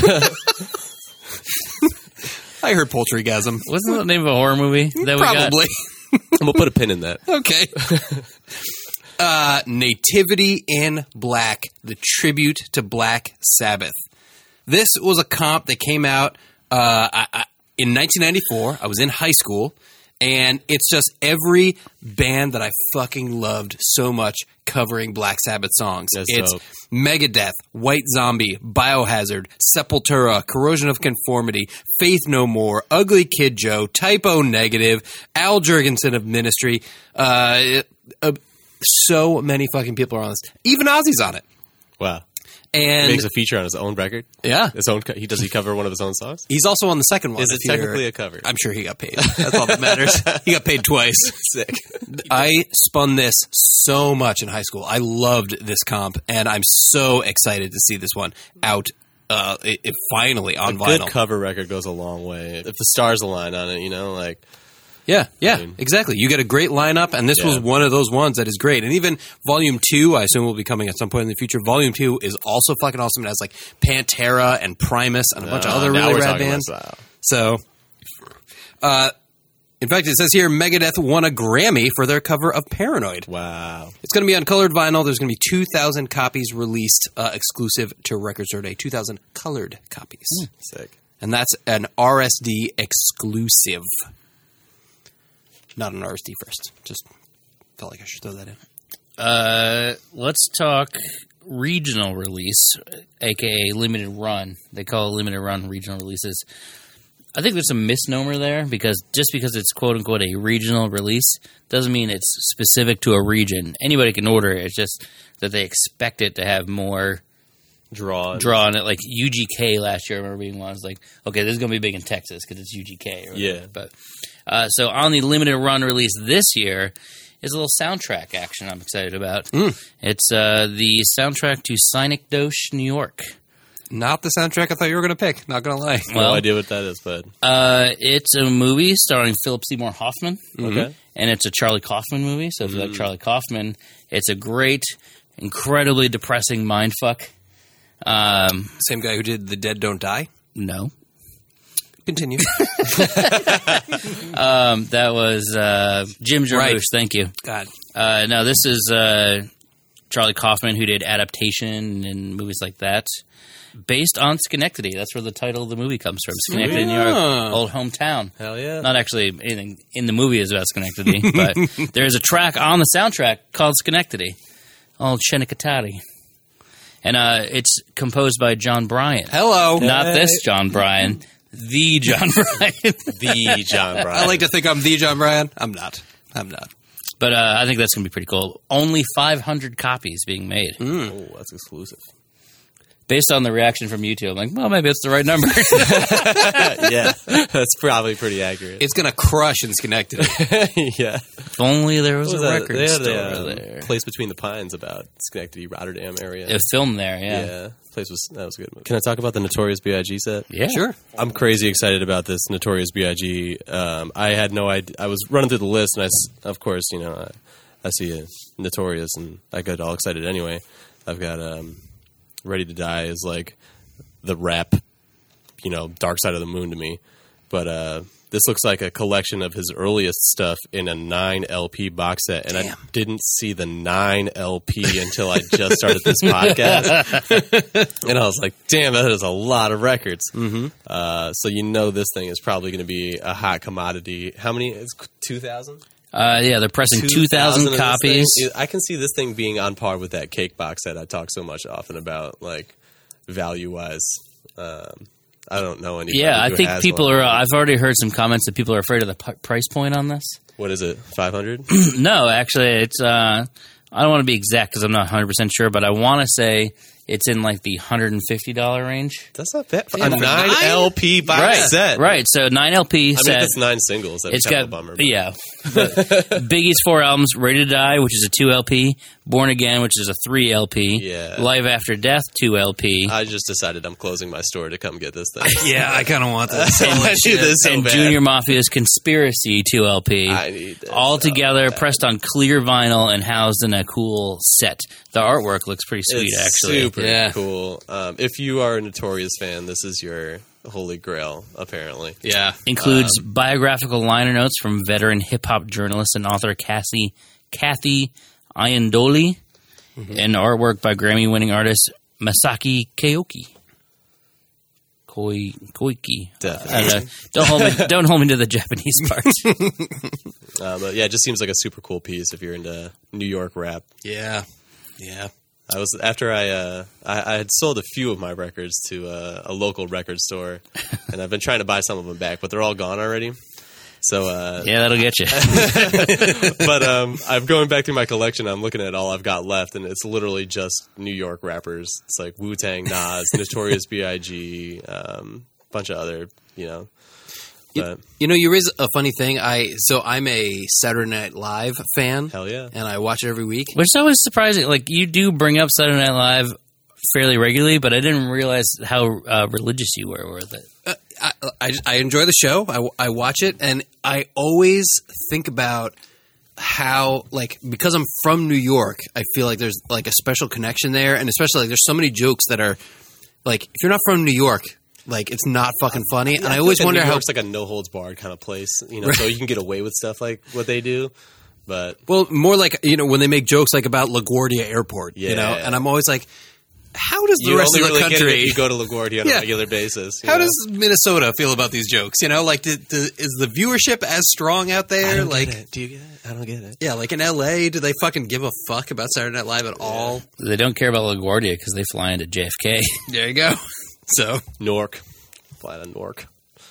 I heard poultrygasm. Wasn't that the name of a horror movie that we got? Probably. I'm gonna put a pin in that. Okay. Nativity in Black, the tribute to Black Sabbath. This was a comp that came out in 1994. I was in high school, and it's just every band that I fucking loved so much covering Black Sabbath songs. That's It's dope. Megadeth, White Zombie, Biohazard, Sepultura, Corrosion of Conformity, Faith No More, Ugly Kid Joe, Typo Negative, Al Jurgensen of Ministry. So many fucking people are on this. Even Ozzy's on it. Wow. And He makes a feature on his own record. yeah, His own. Does he cover one of his own songs? he's also on the second one. Is it if you're- technically a cover? I'm sure he got paid. That's all that matters. He got paid twice. Sick. I spun this so much in high school. I loved this comp, and I'm so excited to see this one out finally on A vinyl. good cover record goes a long way. If the stars align on it, like Yeah, exactly. You get a great lineup, and this Yeah. was one of those ones that is great. And even Volume 2, I assume will be coming at some point in the future. Volume 2 is also fucking awesome. It has like Pantera and Primus and a bunch of other now really we're rad talking about bands. style. So, in fact, it says here Megadeth won a Grammy for their cover of Paranoid. Wow. It's going to be on colored vinyl. There's going to be 2,000 copies released exclusive to Record Store Day. 2,000 colored copies. Sick. And that's an RSD exclusive. Not an RSD first. Just felt like I should throw that in. Let's talk regional release, aka limited run. They call it limited run regional releases. I think there's a misnomer there because just because it's quote unquote a regional release doesn't mean it's specific to a region. Anybody can order it. It's just that they expect it to have more Draw on it. Like UGK last year, I remember being one. I was like, okay, this is going to be big in Texas because it's UGK. Or whatever. Yeah. But so on the limited run release this year is a little soundtrack action I'm excited about. It's the soundtrack to Synecdoche, New York. Not the soundtrack I thought you were going to pick. Not going to lie. No idea what that is, but It's a movie starring Philip Seymour Hoffman. okay. And it's a Charlie Kaufman movie. So if you like Charlie Kaufman, it's a great, incredibly depressing mindfuck. Same guy who did The Dead Don't Die. No. Continue. That was Jim Jarmusch. Right. Thank you. God. No, this is Charlie Kaufman, who did Adaptation and movies like that. Based on Schenectady. That's where the title of the movie comes from. Schenectady, New York. Old hometown. Hell yeah. Not actually anything in the movie is about Schenectady, but there's a track on the soundtrack called Schenectady. Old Schenectady. And it's composed by John Bryan. Hello. Not this John Bryan. The John Bryan. The John Bryan. I like to think I'm the John Bryan. I'm not. But I think that's going to be pretty cool. Only 500 copies being made. Oh, that's exclusive. based on the reaction from you two, I'm like, well, maybe it's the right number. Yeah, that's probably pretty accurate. It's going to crush in Schenectady. Yeah. If only there was What a was that? record They had store a there. Place Between the Pines about Schenectady, Rotterdam area. It filmed there, yeah. Yeah, that was a good movie. Can I talk about the Notorious B.I.G. set? Yeah. Sure. I'm crazy excited about this Notorious B.I.G. I had no idea. I was running through the list, and of course, I see a Notorious, and I got all excited anyway. I've got Ready to Die is like the rap, Dark Side of the Moon to me. But this looks like a collection of his earliest stuff in a 9 LP box set, and I didn't see the 9 LP until I just started this podcast. And I was like, damn, that is a lot of records. Mm-hmm. So this thing is probably going to be a hot commodity. How many? It's 2,000? Yeah, they're pressing 2,000 copies. I can see this thing being on par with that Cake box set I talk so much often about, like, value-wise. I don't know anybody. Yeah, I who think has people one. are. I've already heard some comments that people are afraid of the price point on this. What is it? 500? No, actually, it's. I don't want to be exact because I'm not 100% sure, but I want to say it's in like the $150 range. That's not bad. A 9 LP box set. Right. So 9 LP set. I mean, if it's 9 singles. That's kind of a bummer. Yeah. But Biggie's 4 albums: Ready to Die, which is a 2 LP; Born Again, which is a 3 LP; Yeah. Live After Death, 2 LP. I just decided I'm closing my store to come get this thing. Yeah, I kind of want this. I need this so and bad. Junior Mafia's Conspiracy 2 LP. I need this all so together, bad. pressed on clear vinyl and housed in a cool set. The artwork looks pretty sweet, It's actually. super cool. If you are a Notorious fan, this is your holy grail, apparently. Yeah. Includes biographical liner notes from veteran hip-hop journalist and author Kathy Iandoli, and artwork by Grammy-winning artist Masaki Koike. Definitely. Don't hold me to the Japanese part. But yeah, it just seems like a super cool piece if you're into New York rap. Yeah. Yeah. I was after I had sold a few of my records to a local record store, and I've been trying to buy some of them back, but they're all gone already. So Yeah, that'll get you. but I'm going back through my collection. I'm looking at all I've got left, and it's literally just New York rappers. It's like Wu-Tang, Nas, Notorious B.I.G., bunch of other, But You raise a funny thing. I'm a Saturday Night Live fan. hell yeah. And I watch it every week. Which is always surprising. Like, you do bring up Saturday Night Live fairly regularly, but I didn't realize how religious you were with it. I enjoy the show. I watch it, and I always think about how, like, because I'm from New York, I feel like there's like a special connection there, and especially like there's so many jokes that are like, if you're not from New York, like, it's not fucking funny. And I always wonder New how York's like a no holds barred kind of place, so you can get away with stuff like what they do. But well, more like when they make jokes like about LaGuardia Airport, Yeah. and I'm always like, how does the you rest of only the really get it country? if you go to LaGuardia on Yeah. a regular basis. How does Minnesota feel about these jokes? Like, is the viewership as strong out there? Like, do you get it? I don't get it. yeah, like in LA, do they fucking give a fuck about Saturday Night Live at all? They don't care about LaGuardia because they fly into JFK. There you go. So, Newark, fly to Newark.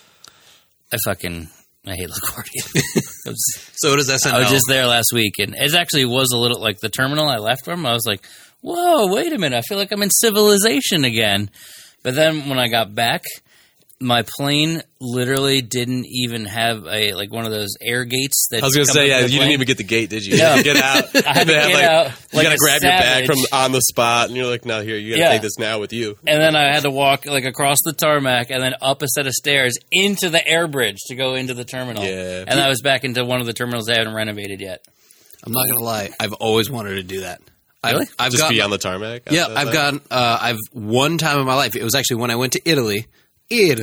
I hate LaGuardia. so does SNL. I was just there last week, and it actually was a little like the terminal I left from. I was like, whoa, wait a minute. I feel like I'm in civilization again. But then when I got back, my plane literally didn't even have one of those air gates. That I was going to come say, up yeah, with the you plane. didn't even get the gate, did you? No. You had to get out. I had to get out You like got to a grab your bag savage. from on the spot, and you're like, no, here, you got to Yeah. take this now with you. And then I had to walk like across the tarmac and then up a set of stairs into the air bridge to go into the terminal. Yeah. And I was back into one of the terminals they haven't renovated yet. I'm not gonna lie. I've always wanted to do that. Really? I've Just gotten, be on the tarmac? yeah, outside I've that? gotten. I've one time in my life. It was actually when I went to Italy. With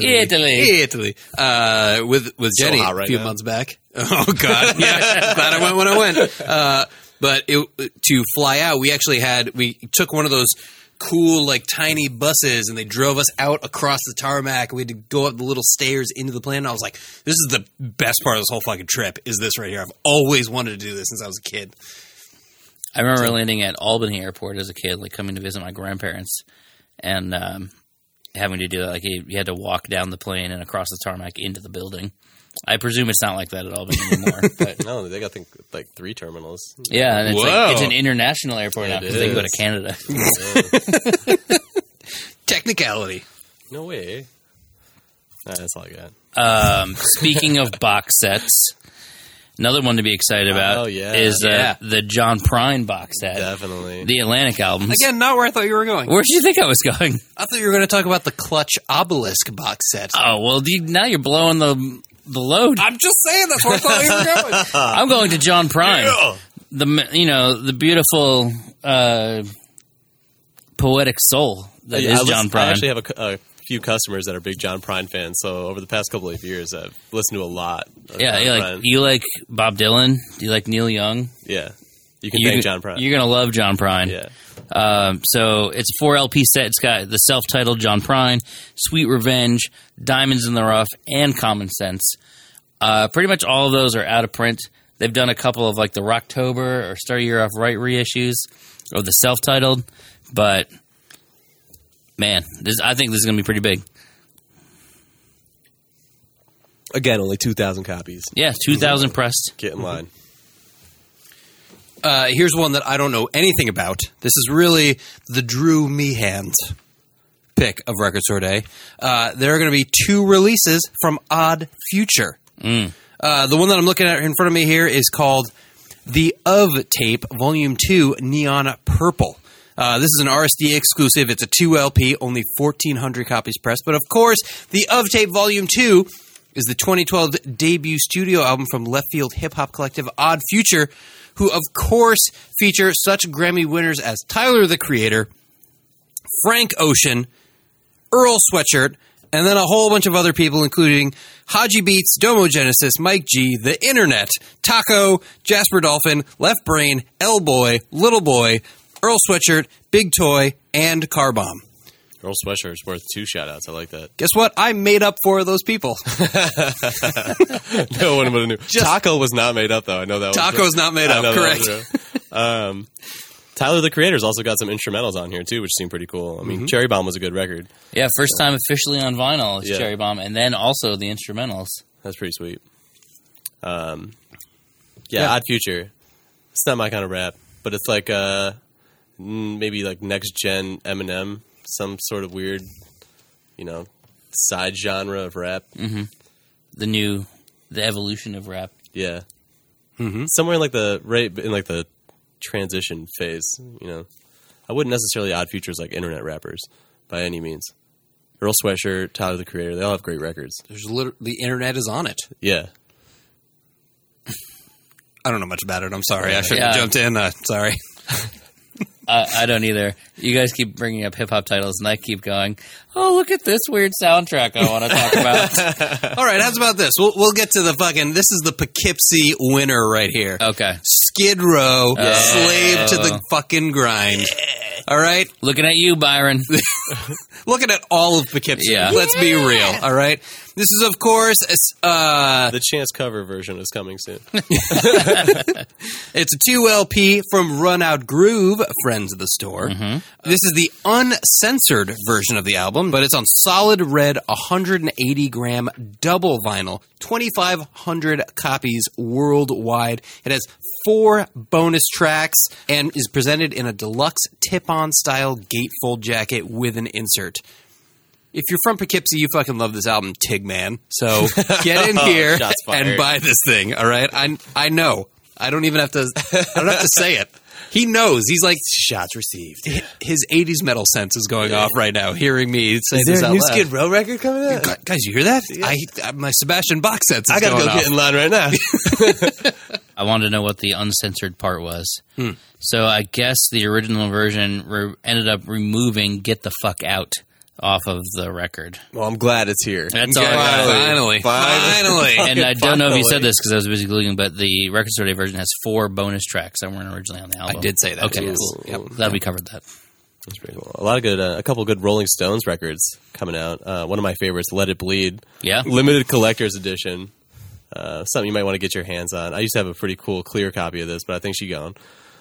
Jenny hot a right few now. months back. Oh God, yeah, glad I went when I went. But to fly out, we took one of those cool like tiny buses, and they drove us out across the tarmac. We had to go up the little stairs into the plane. And I was like, this is the best part of this whole fucking trip. Is this right here? I've always wanted to do this since I was a kid. I remember landing at Albany Airport as a kid, like coming to visit my grandparents, and having to do that. Like you had to walk down the plane and across the tarmac into the building. I presume it's not like that at Albany anymore. But No, they got like 3 terminals. yeah, and Whoa. it's an international airport now because they can go to Canada. Technicality. No way. That's all I got. Speaking of box sets, another one to be excited about is the John Prine box set. Definitely. The Atlantic albums. Again, not where I thought you were going. Where did you think I was going? I thought you were going to talk about the Clutch Obelisk box set. Oh, well, now you're blowing the load. I'm just saying that's where I thought you were going. I'm going to John Prine. Yeah. The beautiful poetic soul that is John Prine. I actually have a few customers that are big John Prine fans, so over the past couple of years, I've listened to a lot of John Prine. You like Bob Dylan? Do you like Neil Young? Yeah. You can thank John Prine. You're going to love John Prine. Yeah. So it's a 4 LP set. It's got the self-titled John Prine, Sweet Revenge, Diamonds in the Rough, and Common Sense. Pretty much all of those are out of print. They've done a couple of like the Rocktober or Start Your Year Off Right reissues of the self-titled, but man, I think this is going to be pretty big. Again, only 2,000 copies. Yeah, 2,000 pressed. Get in line. Here's one that I don't know anything about. This is really the Drew Meehan's pick of Record Store Day. There are going to be 2 releases from Odd Future. The one that I'm looking at in front of me here is called The Of Tape, Volume 2, Neon Purple. This is an RSD exclusive. It's a 2 LP, only 1,400 copies pressed. But of course, The Of Tape Volume 2 is the 2012 debut studio album from left field hip-hop collective Odd Future, who of course feature such Grammy winners as Tyler, the Creator, Frank Ocean, Earl Sweatshirt, and then a whole bunch of other people, including Haji Beats, Domo Genesis, Mike G, The Internet, Taco, Jasper Dolphin, Left Brain, L Boy, Little Boy, Earl Sweatshirt, Big Toy, and Car Bomb. Earl Sweatshirt is worth 2 shout-outs. I like that. Guess what? I made up 4 of those people. No one would have knew. Taco was not made up, though. I know that. Taco's not made up, correct. Tyler, the Creator's also got some instrumentals on here, too, which seem pretty cool. I mean, Cherry Bomb was a good record. Yeah, first time officially on vinyl is Cherry Bomb, and then also the instrumentals. That's pretty sweet. Odd Future. It's not my kind of rap, but it's like maybe like next-gen Eminem, some sort of weird, side genre of rap. Mm-hmm. The evolution of rap. Yeah. Mm-hmm. Somewhere in like the transition phase, I wouldn't necessarily Odd Futures like internet rappers by any means. Earl Sweatshirt, Tyler, the Creator, they all have great records. The internet is on it. Yeah. I don't know much about it. I'm sorry. I should have jumped in. Sorry. I don't either. You guys keep bringing up hip-hop titles, and I keep going, oh, look at this weird soundtrack I want to talk about. All right, how's about this? We'll get to the this is the Poughkeepsie winner right here. Okay. Skid Row, slave to the fucking grind. Yeah. All right? Looking at you, Byron. Looking at all of Poughkeepsie. Yeah. Let's be real, all right? This is, of course... the Chance cover version is coming soon. It's a 2 LP from Run Out Groove, friends of the store. Mm-hmm. This is the uncensored version of the album, but it's on solid red 180-gram double vinyl, 2,500 copies worldwide. It has 4 bonus tracks and is presented in a deluxe tip-on style gatefold jacket with an insert. If you're from Poughkeepsie, you fucking love this album, Tigman. So get in here and buy this thing, all right? I know. I don't even have to say it. He knows. He's like, shots received. His 80s metal sense is going off right now, hearing me say this out loud. Is there a new Skid Row record coming out? Guys, you hear that? Yeah. My Sebastian Bach sense is going off. I gotta go get in line right now. I wanted to know what the uncensored part was. So I guess the original version ended up removing Get the Fuck Out off of the record. Well, I'm glad it's here. That's all. Finally. And I don't know if you said this because I was busy googling, but the Record Store Day version has 4 bonus tracks that weren't originally on the album. I did say that. Okay, cool. Yep. Glad we covered that. That's pretty cool. A lot of good, a couple good Rolling Stones records coming out. One of my favorites, Let It Bleed. Yeah. Limited collector's edition. Something you might want to get your hands on. I used to have a pretty cool clear copy of this, but I think she's gone.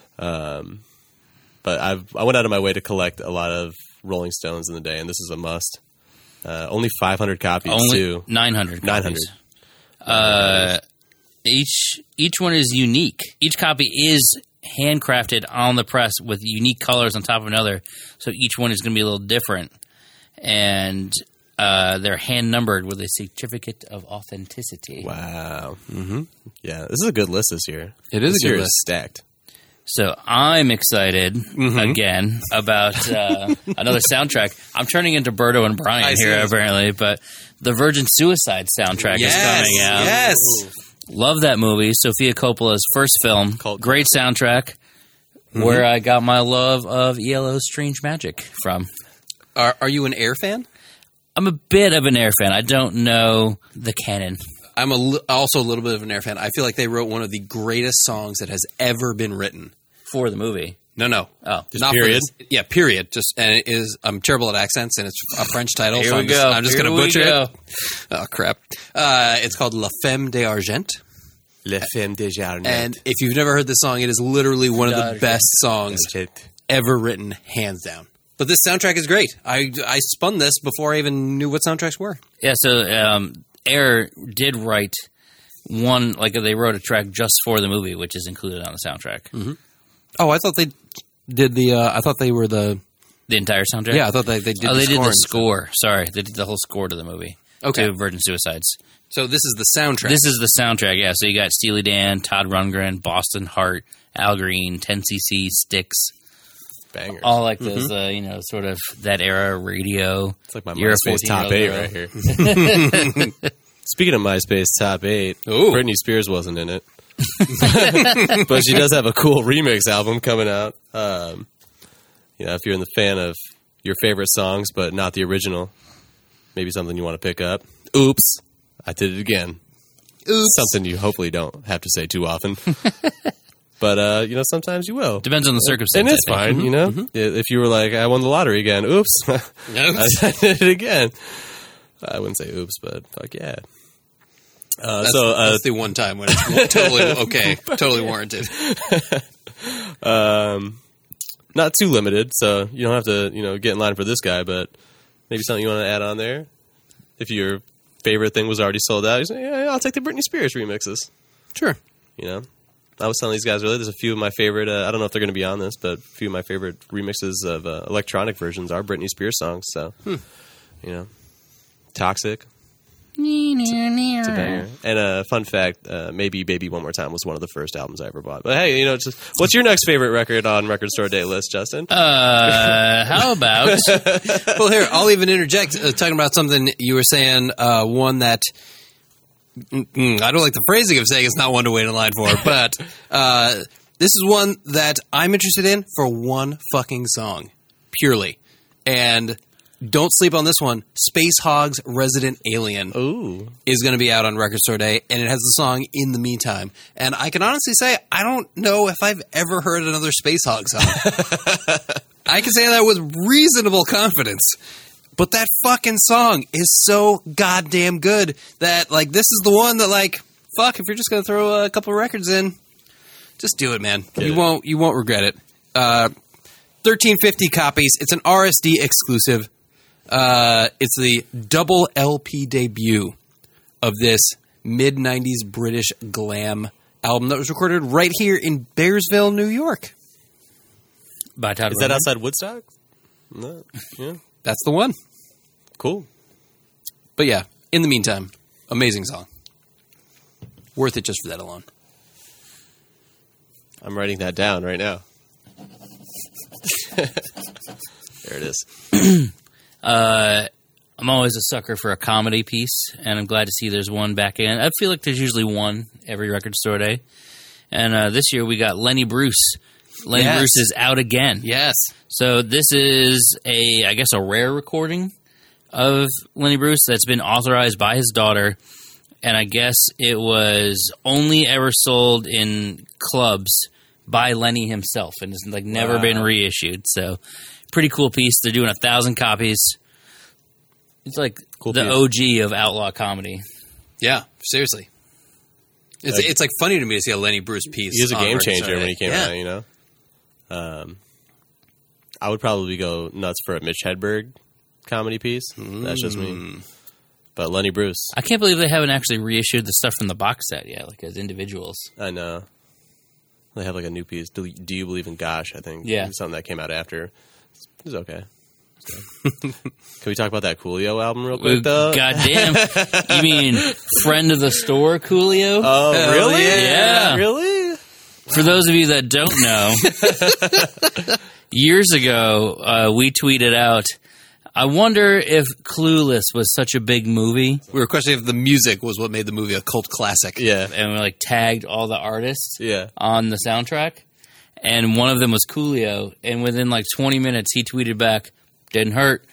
But I went out of my way to collect a lot of Rolling Stones in the day, and this is a must. Only 500 copies, too. 900 copies. 900. Each one is unique. Each copy is handcrafted on the press with unique colors on top of another, so each one is going to be a little different. and they're hand-numbered with a certificate of authenticity. Wow. Mm-hmm. Yeah, this is a good list this year. It is this a good year list. Is stacked. So I'm excited again about another soundtrack. I'm turning into Berto and Brian here, apparently, but the Virgin Suicide soundtrack is coming out. Yes. Love that movie. Sofia Coppola's first film. Cult. Great soundtrack. Where I got my love of ELO's Strange Magic from. Are you an Air fan? I'm a bit of an Air fan. I don't know the canon. I'm also a little bit of an Air fan. I feel like they wrote one of the greatest songs that has ever been written. For the movie. No. Oh. Just Not for period? this. Yeah, period. I'm terrible at accents, and it's a French title, Here so we go. I'm just going to Here we butcher go. it. Oh, crap. It's called La Femme d'Argent. Le Femme de Jardin. And if you've never heard this song, it is literally one of the D'Argent. best songs ever written, hands down. But this soundtrack is great. I spun this before I even knew what soundtracks were. Yeah, so Air did write they wrote a track just for the movie, which is included on the soundtrack. Oh, I thought they did I thought they were the... The entire soundtrack? Yeah, I thought they did the score. They did the and score. Sorry, they did the whole score to the movie. Okay. To Virgin Suicides. stuff. So this is the soundtrack. This is the soundtrack, yeah. So you got Steely Dan, Todd Rundgren, Boston Hart, Al Green, 10cc, Styx. Bangers. All like those, sort of that era radio. It's like my You're a MySpace top 8 14-year-old right here. Speaking of MySpace top 8, Ooh. Britney Spears wasn't in it. But she does have a cool remix album coming out. If you're in the fan of your favorite songs, but not the original, maybe something you want to pick up. Oops, I did it again. Oops. Something you hopefully don't have to say too often. But, sometimes you will. Depends on the circumstance. And it's I think. fine, If you were like, I won the lottery again, oops. I did it again. I wouldn't say oops, but fuck yeah. That's the one time when it's totally okay, totally warranted. Not too limited, so you don't have to, get in line for this guy, but maybe something you want to add on there. If your favorite thing was already sold out, you say, yeah, I'll take the Britney Spears remixes. Sure. I was telling these guys earlier, there's a few of my favorite, I don't know if they're going to be on this, but a few of my favorite remixes of electronic versions are Britney Spears songs, so, Toxic. It's a banger. And a fun fact, Maybe Baby One More Time was one of the first albums I ever bought. But hey, what's your next favorite record on Record Store Day list, Justin? How about... Well, here, I'll even interject, talking about something you were saying, one that... I don't like the phrasing of saying it's not one to wait in line for, but this is one that I'm interested in for one fucking song, purely. And don't sleep on this one. Space Hog's Resident Alien is going to be out on Record Store Day, and it has the song In the Meantime. And I can honestly say, I don't know if I've ever heard another Space Hog song. I can say that with reasonable confidence. But that fucking song is so goddamn good that, this is the one that, fuck, if you're just going to throw a couple records in, just do it, man. You won't regret it. 1350 copies. It's an RSD exclusive. It's the double LP debut of this mid-90s British glam album that was recorded right here in Bearsville, New York. By Todd Is that Rundgren. outside Woodstock? No. Yeah. That's the one. Cool. But yeah, In the Meantime, amazing song. Worth it just for that alone. I'm writing that down right now. There it is. I'm always a sucker for a comedy piece, and I'm glad to see there's one back in. I feel like there's usually one every Record Store Day. And this year we got Lenny Bruce. Lenny Yes. Bruce is out again. Yes. So this is I guess a rare recording of Lenny Bruce that's been authorized by his daughter, and I guess it was only ever sold in clubs by Lenny himself, and it's never been reissued. So pretty cool piece. They're doing 1,000 copies. It's Cool the piece. OG of outlaw comedy. Yeah, seriously. It's funny to me to see a Lenny Bruce piece. He was a on game Record Store changer Day. when he came Yeah. out, I would probably go nuts for a Mitch Hedberg comedy piece. That's just me. But Lenny Bruce, I can't believe they haven't actually reissued the stuff from the box set yet, as individuals. I know. They have a new piece. Do You Believe in Gosh, I think. Yeah. Something that came out after. It's okay. Can we talk about that Coolio album real quick, though? Goddamn. You mean friend of the store, Coolio? Oh, really? Yeah. Really? For those of you that don't know, years ago, we tweeted out, I wonder if Clueless was such a big movie. We were questioning if the music was what made the movie a cult classic. Yeah. And we like tagged all the artists Yeah. on the soundtrack. And one of them was Coolio. And within like 20 minutes, he tweeted back, didn't hurt.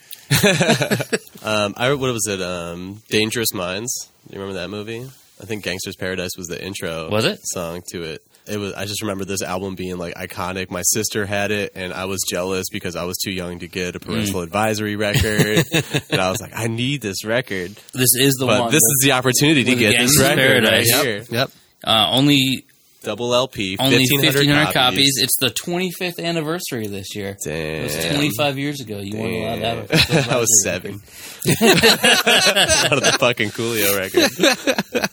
What was it? Dangerous Minds. Do you remember that movie? I think Gangster's Paradise was the intro. Was it? Song to it. It was. I just remember this album being like iconic. My sister had it, and I was jealous because I was too young to get a parental advisory record. And I was like, I need this record. This is the But one. this is the opportunity to with get this Gangster's record right Paradise. here. Yep. Only Double LP, only 1,500 copies. It's the 25th anniversary this year. It was Damn. 25 years ago. You weren't allowed to have a first I was advisory 7. record. Out of the fucking Coolio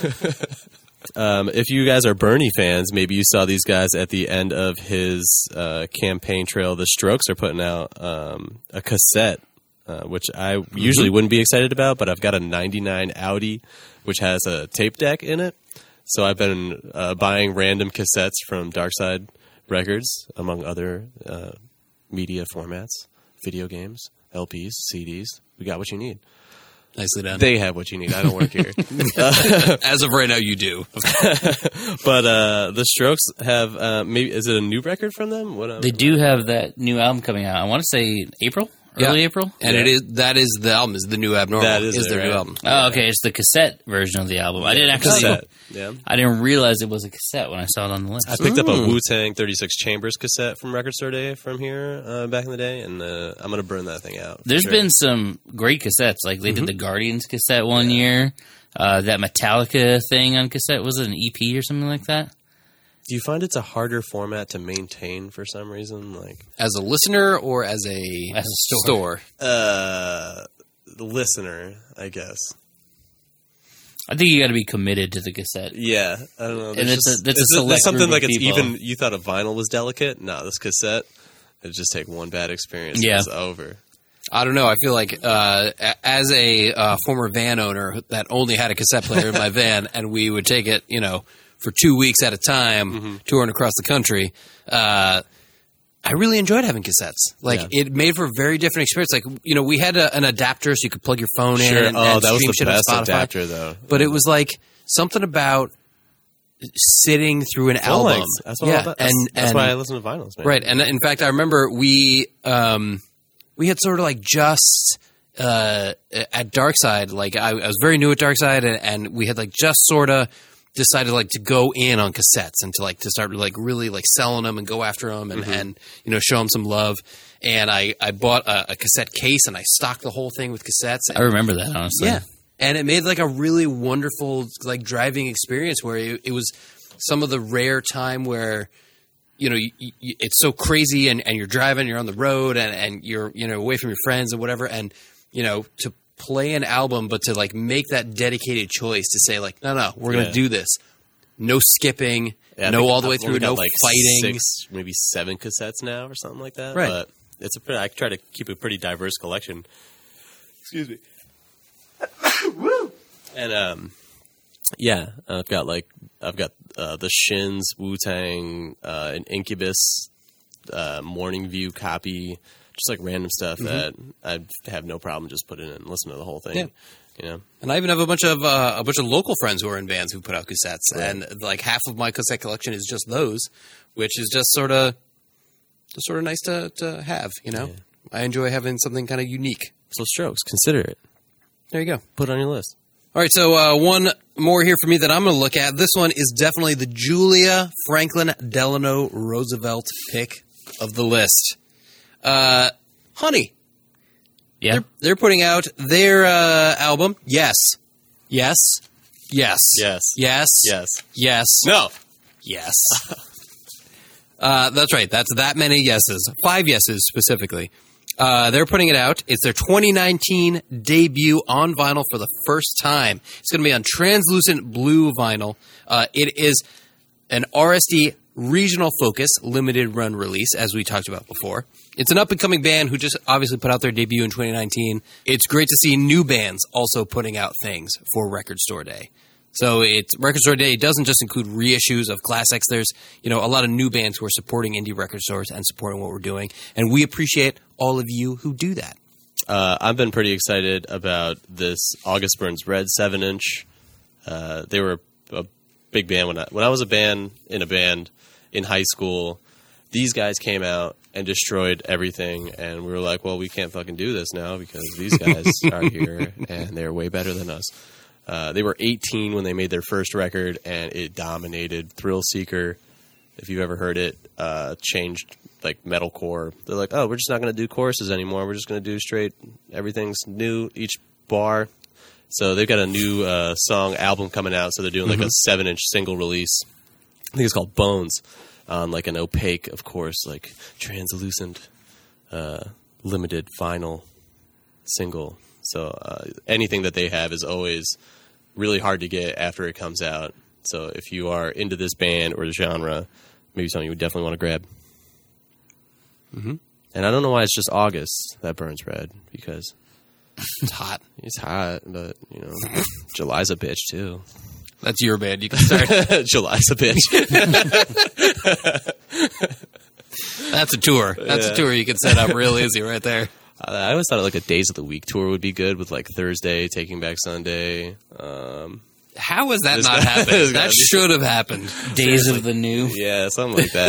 record. If you guys are Bernie fans, maybe you saw these guys at the end of his campaign trail. The Strokes are putting out a cassette, which I usually wouldn't be excited about, but I've got a 99 Audi, which has a tape deck in it. So I've been buying random cassettes from Darkside Records, among other media formats, video games, LPs, CDs. We got what you need. Nicely done. They have what you need. I don't work here. As of right now, you do. But the Strokes have maybe is it a new record from them? What They do have that new album coming out. I want to say April? Early April? And that is the album, is the new Abnormal. That is it, their new right? album. Oh, okay. It's the cassette version of the album. I didn't actually. cassette. Yeah. I didn't realize it was a cassette when I saw it on the list. I picked up a Wu-Tang 36 Chambers cassette from Record Store Day from here back in the day, and I'm going to burn that thing out. There's Sure. been some great cassettes. Like they did the Guardians cassette one year. That Metallica thing on cassette, was it an EP or something like that? Do you find it's a harder format to maintain for some reason? Like As a listener or as a store? the listener, I guess. I think you got to be committed to the cassette. Yeah, I don't know. And it's a there's select something group like of it's people. even. You thought a vinyl was delicate. No, this cassette. It'd just take one bad experience. Yeah. And it's over. I don't know. I feel like as a former van owner that only had a cassette player in my van, and we would take it, for 2 weeks at a time, touring across the country. I really enjoyed having cassettes. Like it made for a very different experience. Like we had an adapter so you could plug your phone in. Sure. And, Oh, and that was stream the shit on best Spotify. adapter, though. But it was like something about sitting through an album. Length. That's what that's why I listen to vinyls, man. Right, and in fact, I remember we had sort of like just at Darkside, like I was very new at Darkside, and we had like just sort of decided like to go in on cassettes and to start like really like selling them and go after them and show them some love. And I bought a cassette case and I stocked the whole thing with cassettes. I remember that, honestly. Yeah. And it made like a really wonderful like driving experience where it was some of the rare time where, it's so crazy and you're driving, you're on the road and you're, away from your friends and whatever. And, to play an album, but to like make that dedicated choice to say like, no, we're going to do this. No skipping, Yeah, I no think all the way I've through, only got, no like fighting. 6, maybe 7 cassettes now or something like that. Right. But I try to keep a pretty diverse collection. Excuse me. And I've got the Shins, Wu-Tang, an Incubus, Morning View copy, just like random stuff that I have no problem just putting in and listening to the whole thing. Yeah. And I even have a bunch of local friends who are in bands who put out cassettes, and like half of my cassette collection is just those, which is just sort of nice to have. I enjoy having something kind of unique. So Strokes, consider it. There you go. Put it on your list. All right, so one more here for me that I'm going to look at. This one is definitely the Julia Franklin Delano Roosevelt pick of the list. Honey. Yeah. They're putting out their album. Yes. Yes. Yes. Yes. Yes. Yes. Yes. No. Yes. That's right. That's that many yeses. 5 yeses specifically. They're putting it out. It's their 2019 debut on vinyl for the first time. It's going to be on translucent blue vinyl. It is an RSD regional focus limited run release, as we talked about before. It's an up-and-coming band who just obviously put out their debut in 2019. It's great to see new bands also putting out things for Record Store Day. So Record Store Day doesn't just include reissues of classics. There's, a lot of new bands who are supporting indie record stores and supporting what we're doing. And we appreciate all of you who do that. I've been pretty excited about this August Burns Red 7-inch. They were a big band when I was in a band in high school. These guys came out and destroyed everything, and we were like, well, we can't fucking do this now because these guys are here, and they're way better than us. They were 18 when they made their first record, and it dominated. Thrill Seeker, if you've ever heard it, changed like metalcore. They're like, oh, we're just not going to do choruses anymore. We're just going to do straight, everything's new, each bar. So they've got a new song album coming out, so they're doing like a 7-inch single release. I think it's called Bones, on like an opaque, of course, like translucent, limited vinyl single. So anything that they have is always really hard to get after it comes out. So if you are into this band or the genre, maybe something you would definitely want to grab. Mm-hmm. And I don't know why it's just August that burns red, because It's hot. it's hot, but, July's a bitch, too. That's your band. You can start. July's a bitch. That's a tour. That's a tour you can set up real easy right there. I always thought like a Days of the Week tour would be good with like Thursday, Taking Back Sunday. How has that There's not gotta- happened? there's That gotta be should have happened. Days of the New. Yeah, something like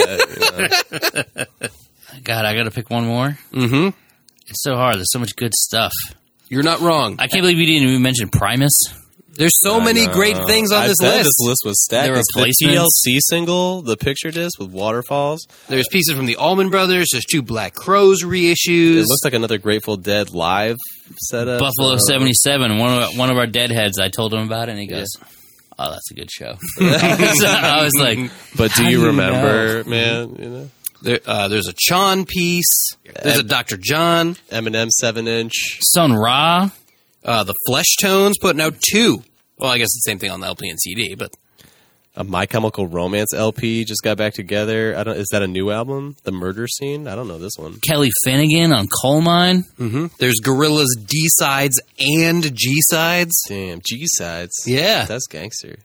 that. God, I got to pick one more. Mm-hmm. It's so hard. There's so much good stuff. You're not wrong. I can't believe you didn't even mention Primus. There's so many great things on I this bet list. This list was stacked. The It's the replacements. TLC single, the picture disc with Waterfalls. There's pieces from the Allman Brothers. There's 2 Black Crows reissues. It looks like another Grateful Dead live setup. Buffalo So- 77. One of our deadheads. I told him about it, and he goes, "Oh, that's a good show." So I was like, But do How you do you remember, man? There's a Chon piece. There's a Dr. John. Eminem 7-inch. "Sun Ra." The Flesh Tones putting out 2. Well, I guess the same thing on the LP and CD, but A My Chemical Romance LP just got back together. Is that a new album? The Murder Scene? I don't know this one. Kelly Finnegan on Coal Mine. there's Gorillaz D-sides and G-sides. Damn, G-Sides. Yeah. That's gangster.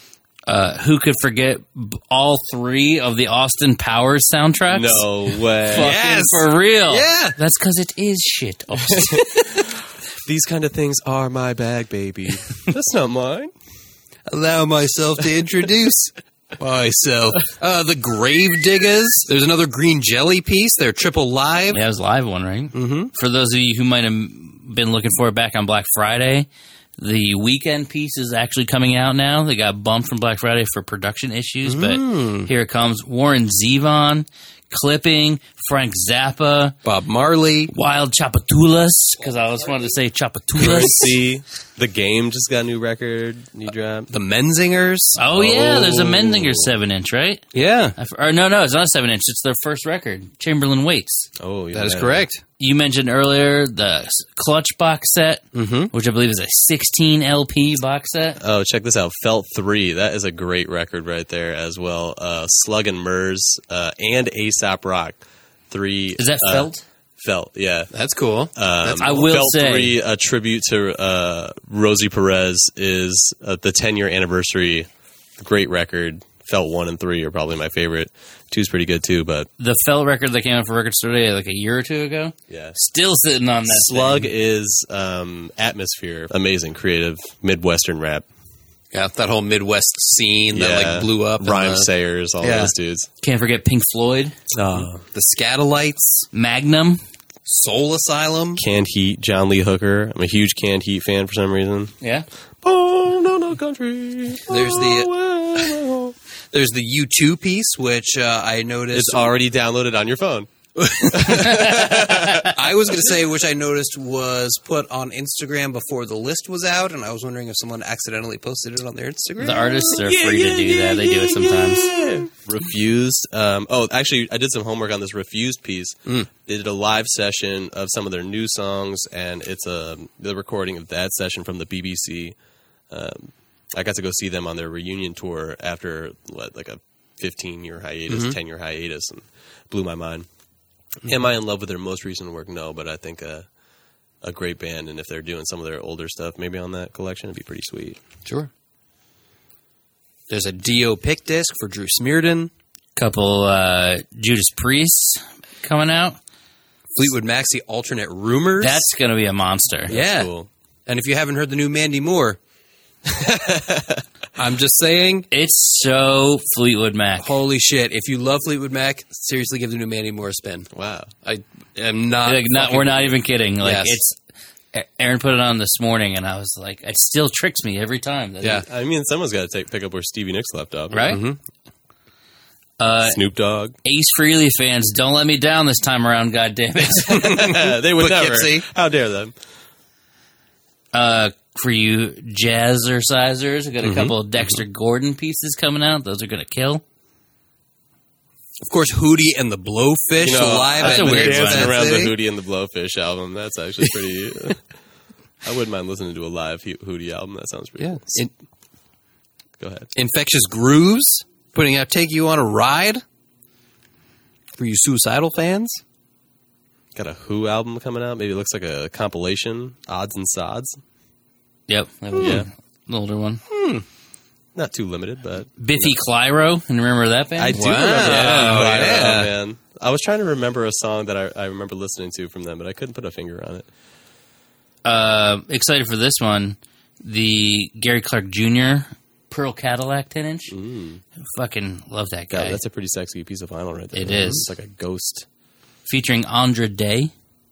Who could forget all 3 of the Austin Powers soundtracks? No way. Fucking Yes. for real. Yeah. That's because it is shit. Austin. These kind of things are my bag, baby. That's not mine. Allow myself to introduce myself. The Grave Diggers. There's another Green Jelly piece. They're triple live. Yeah, it was a live one, right? Mm-hmm. For those of you who might have been looking for it back on Black Friday, the Weekend piece is actually coming out now. They got bumped from Black Friday for production issues, but here it comes. Warren Zevon, Clipping, Frank Zappa, Bob Marley. Wild Chapatulas, because I always wanted to say Chapatulas. See, The Game just got a new record, new drop. The Menzingers. Oh, yeah, there's a Menzinger 7-inch, right? Yeah, Or no, it's not a 7-inch. It's their first record, Chamberlain Waits. Oh, yeah. that is correct. You mentioned earlier the Clutch box set, which I believe is a 16 LP box set. Oh, check this out. Felt 3. That is a great record right there as well. Slug and Murs and A$AP Rock. 3. Is that Felt? Felt, yeah. That's cool. I will Felt say 3, a tribute to Rosie Perez, is the 10-year anniversary. Great record. Felt 1 and 3 are probably my favorite. 2's pretty good too, but the Felt record that came out for Record Store Day like a year or 2 ago. yeah. Still sitting on that Slug thing. is Atmosphere. Amazing, creative, Midwestern rap. Yeah, that whole Midwest scene that like blew up. Rhyme and Sayers, all Yeah. those dudes. Can't forget Pink Floyd, the Scatolites, Magnum. Soul Asylum. Canned Heat, John Lee Hooker. I'm a huge Canned Heat fan for some reason. Yeah. Oh, no, no country. There's the U2 piece, which I noticed. It's already downloaded on your phone. I was going to say, which I noticed was put on Instagram before the list was out, and I was wondering if someone accidentally posted it on their Instagram. The artists are free to do that. They do it sometimes. Refused. Actually, I did some homework on this Refused piece. They did a live session of some of their new songs, and it's the recording of that session from the BBC. I got to go see them on their reunion tour after like a 15-year hiatus, 10-year hiatus, and blew my mind. Am I in love with their most recent work? No, but I think a great band, and if they're doing some of their older stuff, maybe on that collection, it'd be pretty sweet. Sure. There's a Dio pick disc for Drew Smearden. Couple Judas Priests coming out. Fleetwood Mac's The Alternate Rumors. That's going to be a monster. yeah. Cool. And if you haven't heard the new Mandy Moore, I'm just saying, It's so Fleetwood Mac. holy shit. If you love Fleetwood Mac, seriously give the new Mandy Moore a spin. Wow. I am not. We're not even kidding. Like Yes. Aaron put it on this morning, and I was like, it still tricks me every time. Yeah. I mean, someone's got to pick up where Stevie Nicks left off. Right? Snoop Dogg. Ace Frehley fans, don't let me down this time around, goddammit. They would never. Poughkeepsie. How dare them? For you jazzercisers, I got a couple of Dexter Gordon pieces coming out. Those are going to kill. Of course, Hootie and the Blowfish live that's at a weird Dancing one. Dancing around the City. Hootie and the Blowfish album. That's actually pretty. I wouldn't mind listening to a live Hootie album. That sounds pretty cool. Go ahead. Infectious Grooves putting out Take You on a Ride for you suicidal fans. Got a Who album coming out. Maybe it looks like a compilation. Odds and Sods. Yep. That was an older one. Not too limited, but Biffy Clyro. And remember that band? I do Wow. remember that. Yeah. Man. I was trying to remember a song that I remember listening to from them, but I couldn't put a finger on it. Excited for this one. The Gary Clark Jr. Pearl Cadillac 10-inch. Fucking love that guy. God, that's a pretty sexy piece of vinyl right there. It man. is. It's like a ghost. Featuring Andra Day.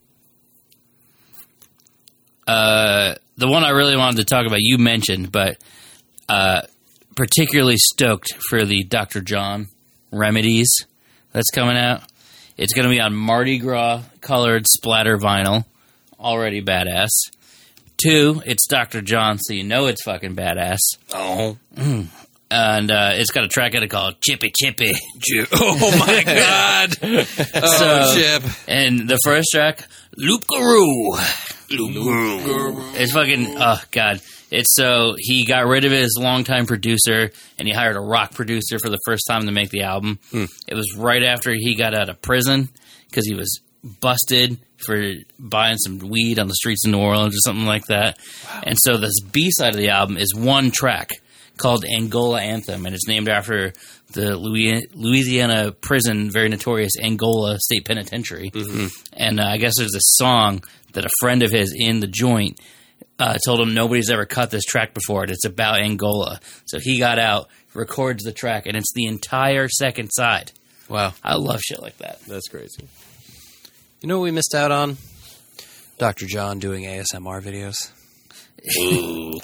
The one I really wanted to talk about, you mentioned, but particularly stoked for the Dr. John Remedies that's coming out. It's going to be on Mardi Gras colored splatter vinyl. Already badass. 2, it's Dr. John, so you know it's fucking badass. Oh. And it's got a track in it called Chippy Chippy. Oh, my God. Chip. And the first track, Loop Guru. It's fucking, oh, God. It's so, he got rid of his longtime producer, and he hired a rock producer for the first time to make the album. It was right after he got out of prison, because he was busted for buying some weed on the streets of New Orleans or something like that. Wow. And so this B-side of the album is one track called Angola Anthem, and it's named after the Louisiana prison, very notorious Angola State Penitentiary. And I guess there's a song that a friend of his in the joint told him nobody's ever cut this track before. It's about Angola. So he got out, records the track, and it's the entire second side. Wow. I love shit like that. That's crazy. You know what we missed out on? Dr. John doing ASMR videos. Hey,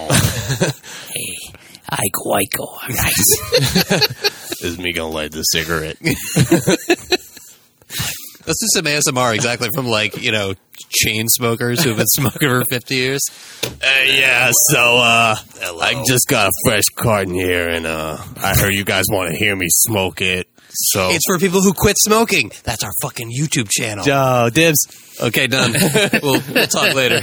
Iko, nice. Is me gonna light the cigarette? Let's do some ASMR exactly from, chain smokers who have been smoking for 50 years. Yeah, so I just got a fresh carton here, and I heard you guys want to hear me smoke it. So It's for people who quit smoking. That's our fucking YouTube channel. Joe, dibs. Okay, done. we'll talk later.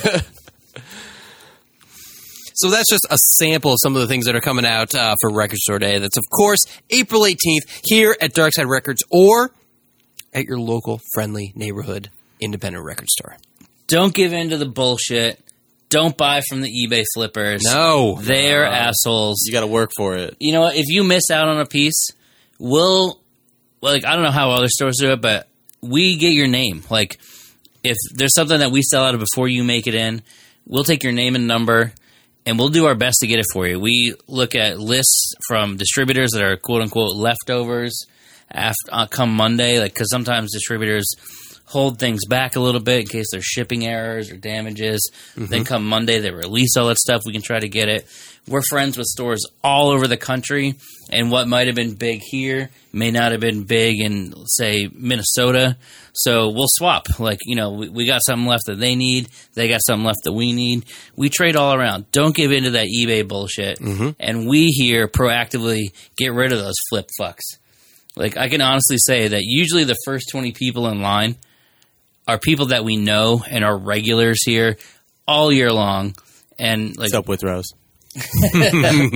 So that's just a sample of some of the things that are coming out for Record Store Day. That's, of course, April 18th here at Darkside Records or at your local friendly neighborhood independent record store. Don't give in to the bullshit. Don't buy from the eBay flippers. No. They're assholes. You got to work for it. You know what? If you miss out on a piece, I don't know how other stores do it, but we get your name. Like, if there's something that we sell out of before you make it in, we'll take your name and number, and we'll do our best to get it for you. We look at lists from distributors that are quote-unquote leftovers come Monday, because sometimes distributors hold things back a little bit in case there's shipping errors or damages. Then come Monday, they release all that stuff. We can try to get it. We're friends with stores all over the country, and what might have been big here may not have been big in, say, Minnesota. So we'll swap. We got something left that they need. They got something left that we need. We trade all around. Don't give into that eBay bullshit. And we here proactively get rid of those flip fucks. I can honestly say that usually the first 20 people in line are people that we know and are regulars here all year long. And What's up with Rose?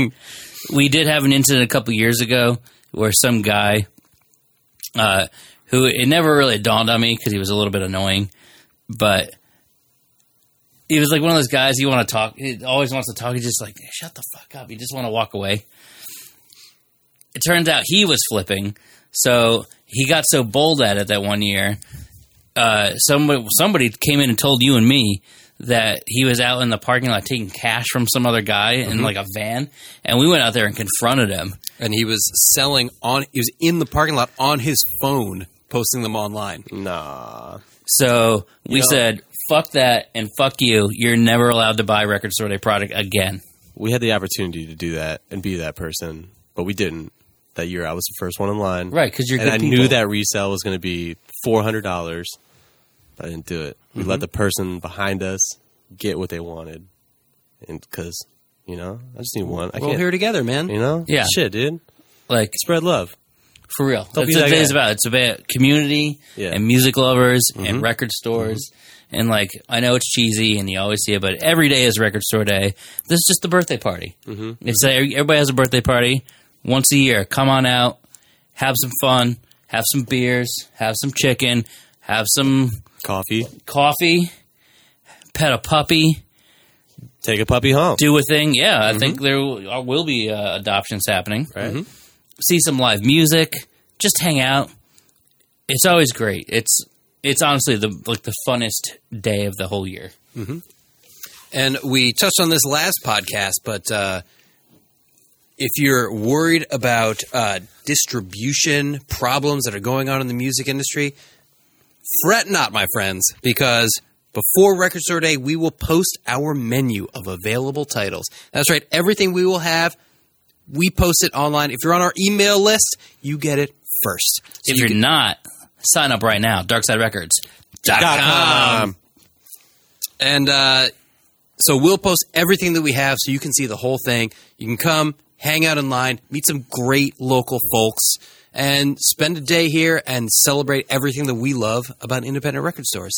we did have an incident a couple years ago where some guy who it never really dawned on me because he was a little bit annoying, but he was like one of those guys you want to talk. He always wants to talk. He's just like, shut the fuck up. You just want to walk away. It turns out he was flipping, so he got so bold at it that one year, somebody came in and told you and me that he was out in the parking lot taking cash from some other guy in like a van, and we went out there and confronted him. And he was he was in the parking lot on his phone, posting them online. Nah. So we said, fuck that and fuck you. You're never allowed to buy Record Store Day product again. We had the opportunity to do that and be that person, but we didn't. That year, I was the first one in line. Right, because you're and good I people. knew that resale was going to be $400, but I didn't do it. We let the person behind us get what they wanted, and because I just need one. We're all here together, man. Yeah. Shit, dude. Like, Spread love. for real. Don't be That's what that it is guy. about. It's about community Yeah. and music lovers and record stores. And, like, I know it's cheesy and you always see it, but every day is Record Store Day. This is just a birthday party. It's everybody has a birthday party once a year. Come on out, have some fun, have some beers, have some chicken, have some Coffee. coffee, pet a puppy, Take a puppy home. do a thing. Yeah, I think there will be adoptions happening. Right. See some live music, just hang out. It's always great. It's honestly the funnest day of the whole year. And we touched on this last podcast, but if you're worried about distribution problems that are going on in the music industry, fret not, my friends, because before Record Store Day, we will post our menu of available titles. That's right. Everything we will have, we post it online. If you're on our email list, you get it first. So If you're not, sign up right now, darksiderecords.com. And so we'll post everything that we have so you can see the whole thing. You can come, hang out in line, meet some great local folks, and spend a day here and celebrate everything that we love about independent record stores.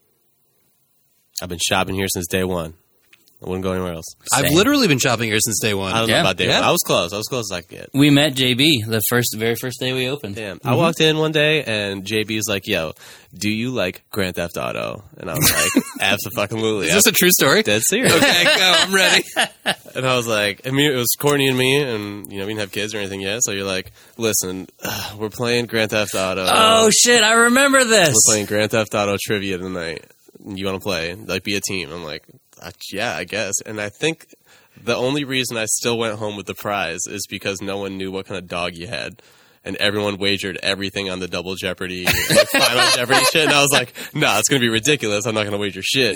I've been shopping here since day one. I wouldn't go anywhere else. I've Same. literally been shopping here since day one. I don't Yeah. know about day Yeah. one. I was close. I was close as I could get. We met JB the very first day we opened. Damn. I walked in one day and JB's like, yo, do you like Grand Theft Auto? And I was like, absolutely. Is this a true story? Dead serious. Okay, go. I'm ready. And I was like, I mean, it was Courtney and me, and we didn't have kids or anything yet. So you're like, listen, we're playing Grand Theft Auto. Oh, shit, I remember this. We're playing Grand Theft Auto trivia tonight. You want to play? Like, be a team. I'm like, yeah, I guess. And I think the only reason I still went home with the prize is because no one knew what kind of dog you had. And everyone wagered everything on the Double Jeopardy, like Final Jeopardy shit. And I was like, nah, it's going to be ridiculous. I'm not going to wager shit.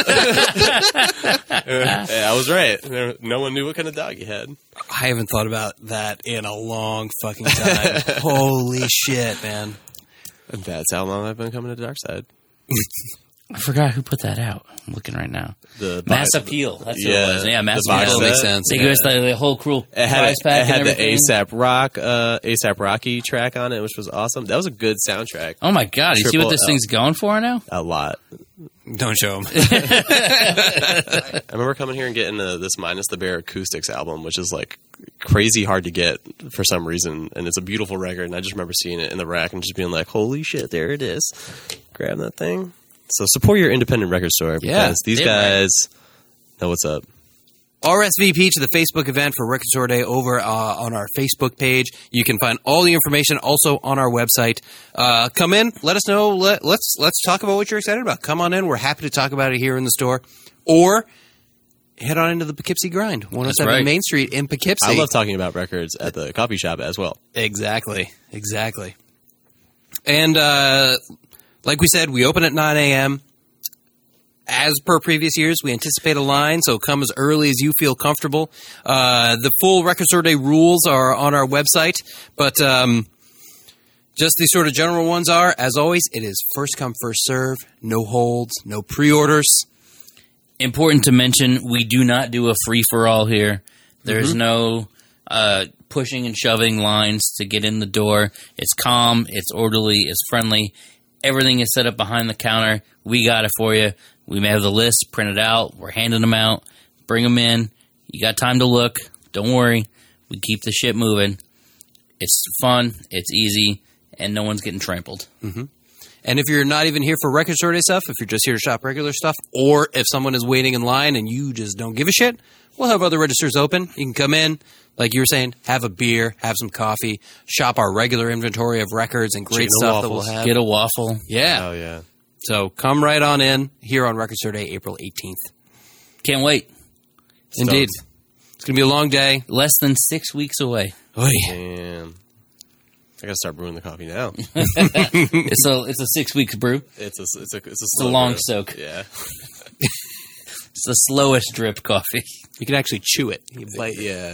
Yeah, I was right. No one knew what kind of dog you had. I haven't thought about that in a long fucking time. Holy shit, man. And that's how long I've been coming to the dark side. I forgot who put that out. I'm looking right now. The Mass Appeal. That's what Yeah, it was. Yeah, Mass the box Appeal. set. Makes sense. They give us the whole cruel It had, prize pack it had and the everything. ASAP Rocky track on it, which was awesome. That was a good soundtrack. Oh my god! You see what Triple this L. thing's going for now? A lot. Don't show them. I remember coming here and getting this Minus the Bear Acoustics album, which is like crazy hard to get for some reason, and it's a beautiful record. And I just remember seeing it in the rack and just being like, "Holy shit, there it is!" Grab that thing. So support your independent record store because Yeah, these damn guys know what's up. RSVP to the Facebook event for Record Store Day over on our Facebook page. You can find all the information also on our website. Come in, let us know. Let's talk about what you're excited about. Come on in. We're happy to talk about it here in the store. Or head on into the Poughkeepsie Grind, 107 right. Main Street in Poughkeepsie. I love talking about records at the coffee shop as well. Exactly. And like we said, we open at 9 a.m. As per previous years, we anticipate a line, so come as early as you feel comfortable. The full Record Store Day rules are on our website, but just the sort of general ones are, as always, it is first come, first serve, no holds, no pre-orders. Important to mention, we do not do a free-for-all here. There's no pushing and shoving lines to get in the door. It's calm, it's orderly, it's friendly. Everything is set up behind the counter. We got it for you. We may have the list printed out. We're handing them out. Bring them in. You got time to look. Don't worry. We keep the shit moving. It's fun. It's easy. and no one's getting trampled. And if you're not even here for Record Store Day stuff, if you're just here to shop regular stuff, or if someone is waiting in line and you just don't give a shit, we'll have other registers open. You can come in, like you were saying, have a beer, have some coffee, shop our regular inventory of records and great Chicken stuff waffles. that we'll have. Get a waffle. Yeah. Oh, yeah. So come right on in here on Record Store Day, April 18th. Can't wait. Indeed. It's going to be a long day. Less than 6 weeks away. Oy. Damn. I gotta start brewing the coffee now. It's a 6 weeks brew. It's a It's a long brew. soak. Yeah. It's the slowest drip coffee. You can actually chew it. You bite. Yeah.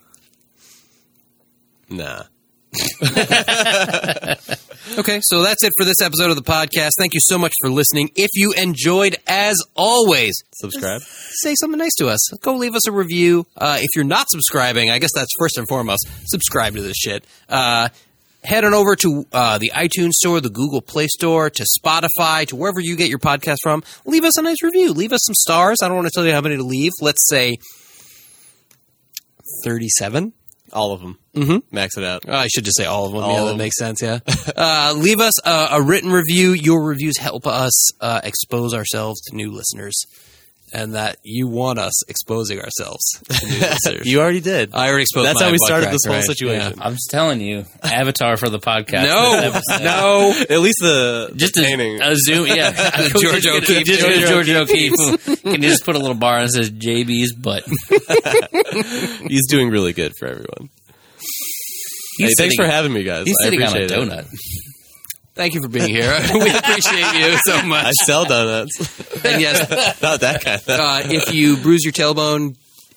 Nah. Okay, so that's it for this episode of the podcast. Thank you so much for listening. If you enjoyed, as always, Subscribe. say something nice to us. Go leave us a review. If you're not subscribing, I guess that's first and foremost, subscribe to this shit. Head on over to the iTunes Store, the Google Play Store, to Spotify, to wherever you get your podcast from. Leave us a nice review. Leave us some stars. I don't want to tell you how many to leave. Let's say 37. All of them. Max it out. I should just say all of them. All Yeah, of that them. makes sense, yeah. Leave us a written review. Your reviews help us expose ourselves to new listeners. And that you want us exposing ourselves to new listeners. You already did. I already exposed That's my how we butt started crack, this whole right? situation. Yeah. I'm just telling you, avatar for the podcast. No, no. At least the Just painting. a zoom, yeah. George O'Keefe. George O'Keefe. Can you just put a little bar that says JB's butt? He's doing really good for everyone. Hey, thanks for having me, guys. He's I sitting on a appreciate it. donut. Thank you for being here. We appreciate you so much. I sell donuts. And yes, Not that kind. if you bruise your tailbone,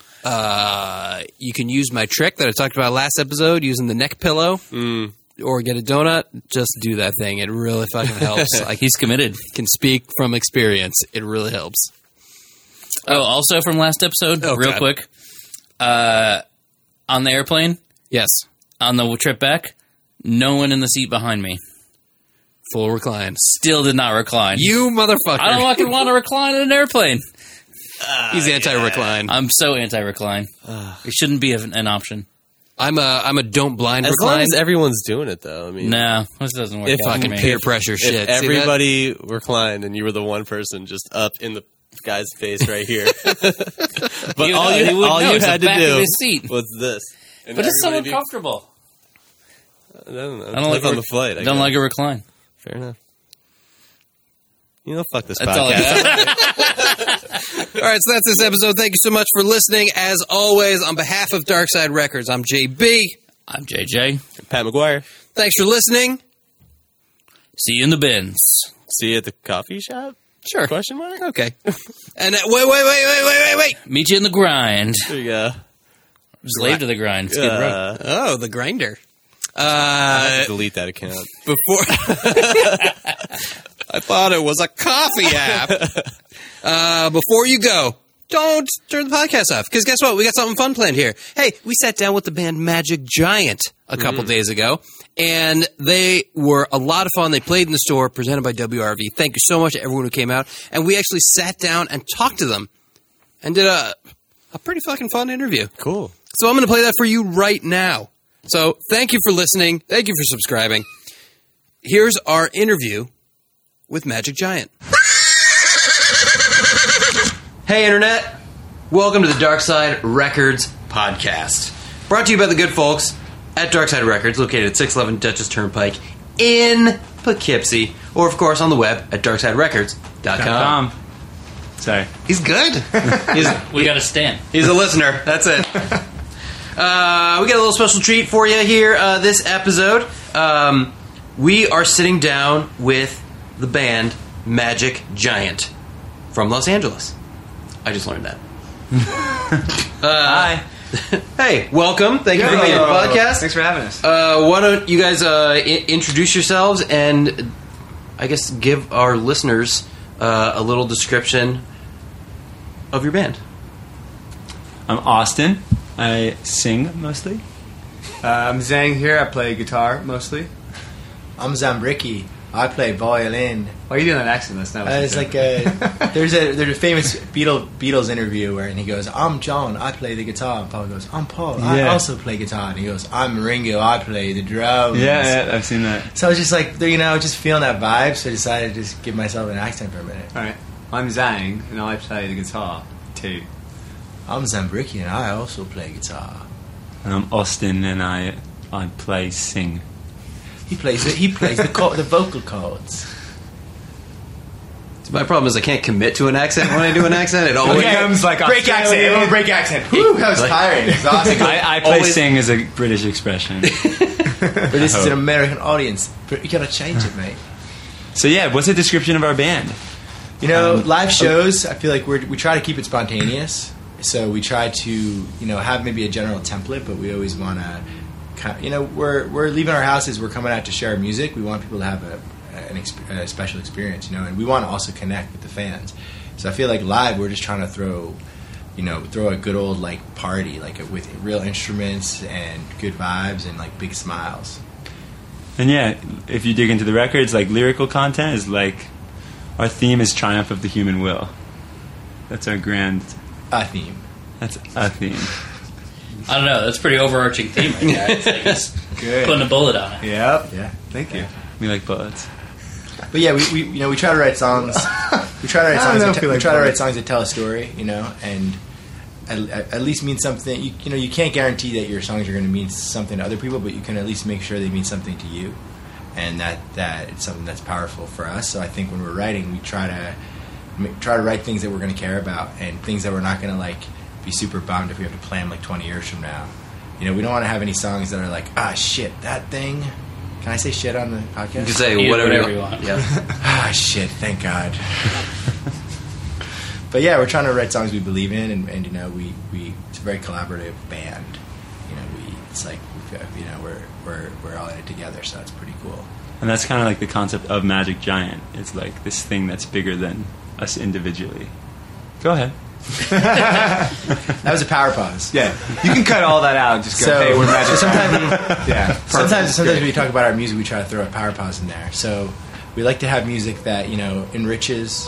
you can use my trick that I talked about last episode, using the neck pillow. Or get a donut. Just do that thing. It really fucking helps. I He's committed. can speak from experience. It really helps. Oh, also from last episode, Oh, real God. quick. On the airplane, Yes. on the trip back, no one in the seat behind me. Full recline. Still did not recline. You motherfucker. I don't fucking want to recline in an airplane. He's anti-recline. I'm so anti-recline. It shouldn't be an option. I'm a don't blind As long recline. as everyone's doing it, though. I mean, No, this doesn't work If out for Fucking me. peer pressure shit. if See that? everybody reclined and you were the one person just up in the guy's face right here, but You all know, he would know. you It's the had to back of do his seat. was this. And But it's so everybody uncomfortable. I don't know. I don't like on the flight. I don't like a recline. Fair enough. You know, fuck this That's all I podcast. got. All right, so that's this episode. Thank you so much for listening. As always, on behalf of Darkside Records, I'm JB. I'm JJ. Pat McGuire. Thanks for listening. See you in the bins. See you at the coffee shop? Sure. Question mark? Okay. And wait. Meet you in the grind. There you go. Slave to the grind. Skid Row. Oh, the grinder. Delete that account. Before I thought it was a coffee app. Before you go, don't turn the podcast off, because guess what? We got something fun planned here. Hey, we sat down with the band Magic Giant a couple days ago, and they were a lot of fun. They played in the store, presented by WRV. Thank you so much to everyone who came out, and we actually sat down and talked to them and did a pretty fucking fun interview. Cool. So I'm going to play that for you right now. So thank you for listening. Thank you for subscribing. Here's our interview with Magic Giant. Hey, Internet. Welcome to the Darkside Records podcast. Brought to you by the good folks at Darkside Records, located at 611 Duchess Turnpike in Poughkeepsie, or, of course, on the web at darksiderecords.com. Sorry. He's good. We got to stand. He's a listener. That's it. We got a little special treat for you here this episode. We are sitting down with the band Magic Giant from Los Angeles. I just learned that. Hi. Hey, welcome. Thank you for being on the podcast. Thanks for having us. Why don't you guys introduce yourselves and I guess give our listeners a little description of your band. I'm Austin. I sing mostly. I'm Zhang here. I play guitar mostly. I'm Zambricki. I play violin. Why are you doing that accent? That's not. It's like there's a famous Beatles interview where and he goes, I'm John, I play the guitar. And Paul goes, I'm Paul, I also play guitar. And he goes, I'm Ringo, I play the drums. Yeah, I've seen that. So I was just like, just feeling that vibe. So I decided to just give myself an accent for a minute. All right, I'm Zhang, and I play the guitar too. I'm Zambricki, and I also play guitar. And I'm Austin, and I sing. He plays the vocal chords. My problem is I can't commit to an accent when I do an accent. It always becomes like break accent. Everyone break accent. Whew, that was tiring. Exhausting. I play sing as a British expression. But this is an American audience. But you gotta change it, mate. So yeah, what's the description of our band? Live shows. I feel like we try to keep it spontaneous. So we try to have maybe a general template, but we always want to. We're leaving our houses. We're coming out to share our music. We want people to have a special experience, and we want to also connect with the fans. So I feel like live, we're just trying to throw a good old like party, with real instruments and good vibes and like big smiles. And yeah, if you dig into the records, like lyrical content is like our theme is triumph of the human will. That's our grand theme. That's a theme. I don't know. That's a pretty overarching theme right there. It's like he's putting a bullet on it. Yep. Yeah. Thank you. We like bullets. But yeah, we try to write songs. We try to write songs. We try to write songs that tell a story, and at least mean something. You can't guarantee that your songs are going to mean something to other people, but you can at least make sure they mean something to you, and that it's something that's powerful for us. So I think when we're writing, we try to write things that we're going to care about and things that we're not going to be super bummed if we have to play them 20 years from now. We don't want to have any songs that are like, shit, that thing. Can I say shit on the podcast? You can say whatever you want. Yeah. Shit, thank God. But yeah, we're trying to write songs we believe in, and we it's a very collaborative band. It's like we're all in it together, so that's pretty cool. And that's kind of like the concept of Magic Giant. It's like this thing that's bigger than us individually. Go ahead. That was a power pause. Yeah, you can cut all that out and just go, hey, we're Magic Sometimes when we talk about our music, we try to throw a power pause in there. So we like to have music that enriches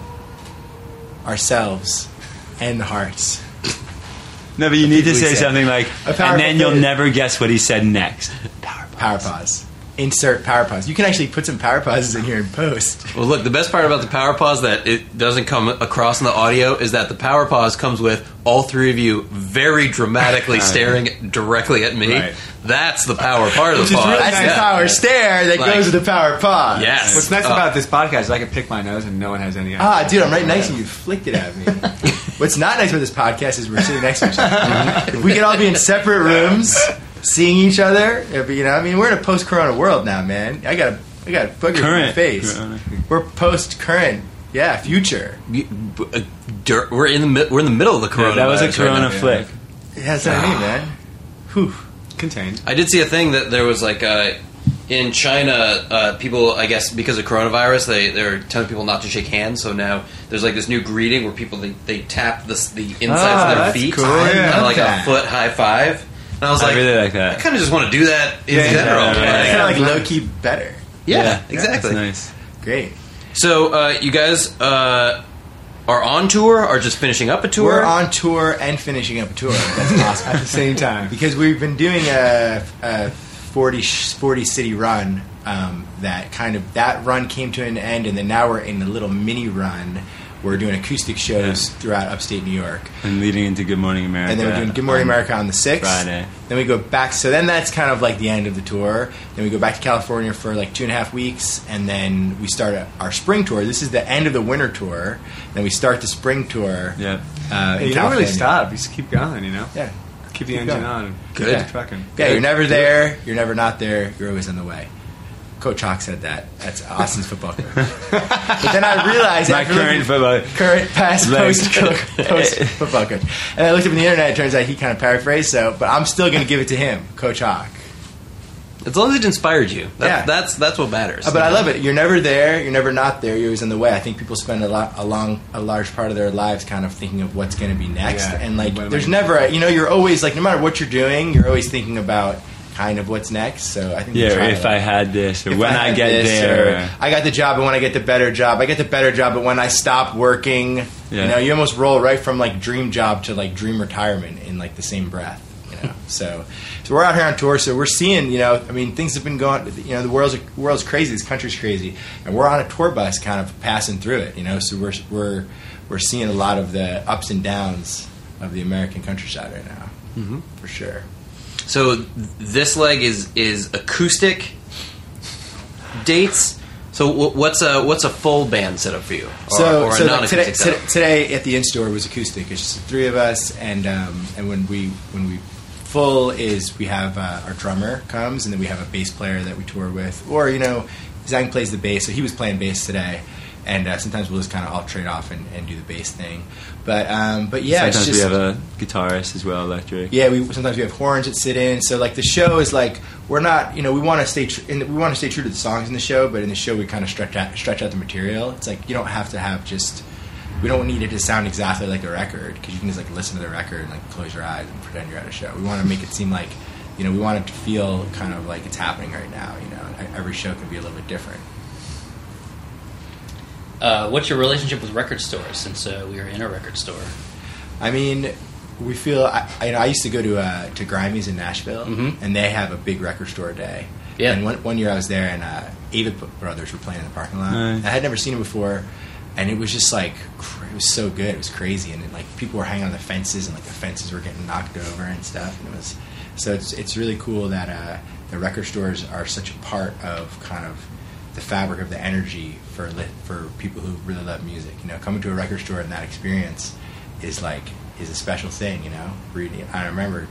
ourselves and the hearts. No, but you need to say something like, and then you'll never guess what he said next. Power pause. Insert power pause. You can actually put some power pauses in here in post. Well, look, the best part about the power pause that it doesn't come across in the audio is that the power pause comes with all three of you very dramatically staring directly at me. Right. That's the power part of the pause. That's the power stare that goes with the power pause. Yes. What's nice about this podcast is I can pick my nose and no one has any idea. Dude, I'm right next to you. You flicked it at me. What's not nice about this podcast is we're sitting next to each other. If we could all be in separate rooms, seeing each other, we're in a post-corona world now, man. I got a booger in my face. We're post-current, future. We're in the middle of the corona. That was a corona flick. Yeah, that's what I mean, man. Whew. Contained. I did see a thing that there was in China, people, I guess, because of coronavirus, they're telling people not to shake hands. So now there's this new greeting where people they tap the insides of their feet, cool. Yeah, a foot high five. And I was I really like that. I kind of just want to do that in general. It's kind of low key better. Yeah, exactly. That's nice. Great. So you guys are on tour or just finishing up a tour? We're on tour and finishing up a tour. That's awesome. At the same time. Because we've been doing a 40 city run that run came to an end, and then now we're in a little mini run. We're doing acoustic shows throughout upstate New York. And leading into Good Morning America. And then we're doing Good Morning America on the 6th. Friday. Then we go back. So then that's kind of like the end of the tour. Then we go back to California for 2.5 weeks. And then we start our spring tour. This is the end of the winter tour. Then we start the spring tour. Yeah. You don't really stop. You just keep going, Yeah. Keep the engine on. Good. Keep trucking. Yeah, you're never there. You're never not there. You're always on the way. Coach Hawk said that. That's Austin's football coach. But then I realized My past, post football coach. And I looked up on the internet. It turns out he kind of paraphrased. But I'm still going to give it to him, Coach Hawk. As long as it inspired you, that's what matters. But I love it. You're never there. You're never not there. You're always in the way. I think people spend a large part of their lives kind of thinking of what's going to be next. Yeah. And there's never you're always no matter what you're doing, you're always thinking about kind of what's next. So I think if I had this, or when I get there. I got the job, and when I get the better job, I get the better job, but when I stop working, you almost roll right from like dream job to like dream retirement in like the same breath. So we're out here on tour, so we're seeing, things have been going, the world's crazy, this country's crazy, and we're on a tour bus kind of passing through it, so we're seeing a lot of the ups and downs of the American countryside right now, for sure. So this leg is acoustic dates. So what's a full band setup for you? Or a non-acoustic setup? Today at the in-store was acoustic. It's just the three of us, and when we full is we have our drummer comes, and then we have a bass player that we tour with, or Zhang plays the bass, so he was playing bass today, and sometimes we'll just kind of all trade off and do the bass thing, but yeah, sometimes it's just, we have a guitarist as well, electric. Yeah, sometimes we have horns that sit in, so like the show is like we're not, we want to stay true to the songs in the show, but in the show we kind of stretch out the material. It's like you don't have to have we don't need it to sound exactly like a record, because you can just like listen to the record and like close your eyes and pretend you're at a show. We want to make it seem like, we want it to feel kind of like it's happening right now. Every show can be a little bit different. What's your relationship with record stores, since we are in a record store? I mean, we feel. I used to go to Grimey's in Nashville, and they have a big record store day. Yeah. And one year I was there, and Avid Brothers were playing in the parking lot. I had never seen them before. And it was just like, it was so good. It was crazy. And like people were hanging on the fences, and like the fences were getting knocked over and stuff. And it's really cool that the record stores are such a part of kind of the fabric of the energy for people who really love music. Coming to a record store and that experience is a special thing. Reading. I remember,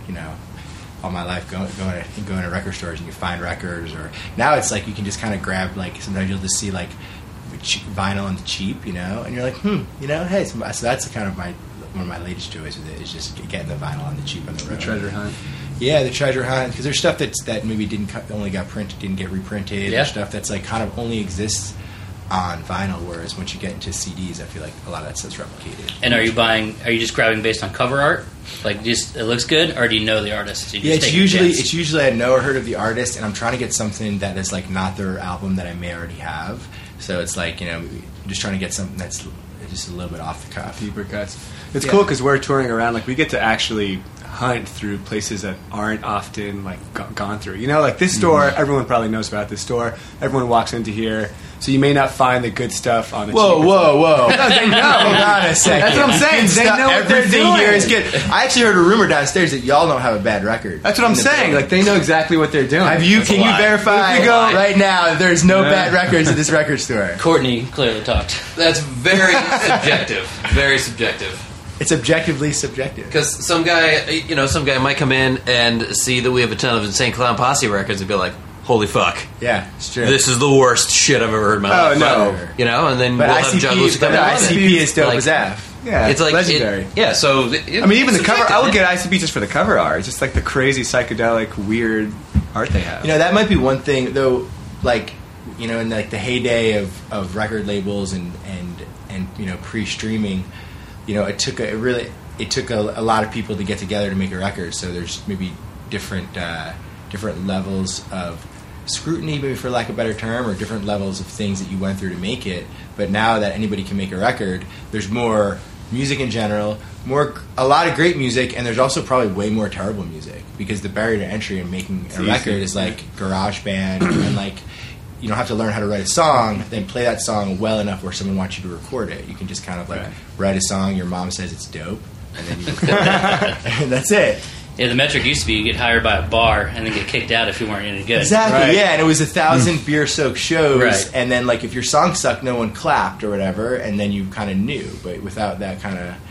all my life going to record stores, and you find records, or now it's like you can just kind of grab, like sometimes you'll just see like vinyl on the cheap, and you're like, hey, so that's kind of one of my latest joys with it, is just getting the vinyl on the cheap on the road. The treasure hunt. Yeah, the treasure hunt, because there's stuff that maybe didn't get reprinted, yeah. Or stuff that's like kind of only exists on vinyl, whereas once you get into CDs, I feel like a lot of that stuff's replicated. And are you just grabbing based on cover art? Like, just it looks good, or do you know the artist? So it's usually I know or heard of the artist, and I'm trying to get something that is like not their album that I may already have. So it's like, I'm just trying to get something that's just a little bit off the cuff. Deeper cuts. It's cool because we're touring around. Like, we get to actually hunt through places that aren't often like gone through. Like this store, everyone probably knows about this store. Everyone walks into here, so you may not find the good stuff on the. Whoa! No, they know. Hold on a second. That's what I'm saying. They know what they're doing. Everything here is good. I actually heard a rumor downstairs that y'all don't have a bad record. That's what I'm saying. Like, they know exactly what they're doing. Can you verify right now there's no bad records at this record store? Courtney clearly talked. That's very subjective. Very subjective. It's objectively subjective. Because some guy might come in and see that we have a ton of Insane Clown Posse records and be like, holy fuck. Yeah, it's true. This is the worst shit I've ever heard in my life. No. And then but we'll have John Lewis come in. ICP is dope as F. Yeah, it's like legendary. So even the cover, I would get ICP just for the cover art. It's just like the crazy psychedelic weird art they have. That might be one thing though. Like, in like the heyday of record labels and pre-streaming, it took a lot of people to get together to make a record. So there's maybe different levels of scrutiny, maybe for lack of a better term, or different levels of things that you went through to make it. But now that anybody can make a record, there's more music in general, a lot of great music, and there's also probably way more terrible music, because the barrier to entry in making a record is like GarageBand, and like you don't have to learn how to write a song, then play that song well enough where someone wants you to record it. You can just kind of like write a song, your mom says it's dope, and then you record it. And that's it. Yeah, the metric used to be you get hired by a bar and then get kicked out if you weren't any good. Exactly, right. Yeah, and it was 1,000 beer-soaked shows, right. And then like if your song sucked, no one clapped or whatever, and then you kind of knew. But without that,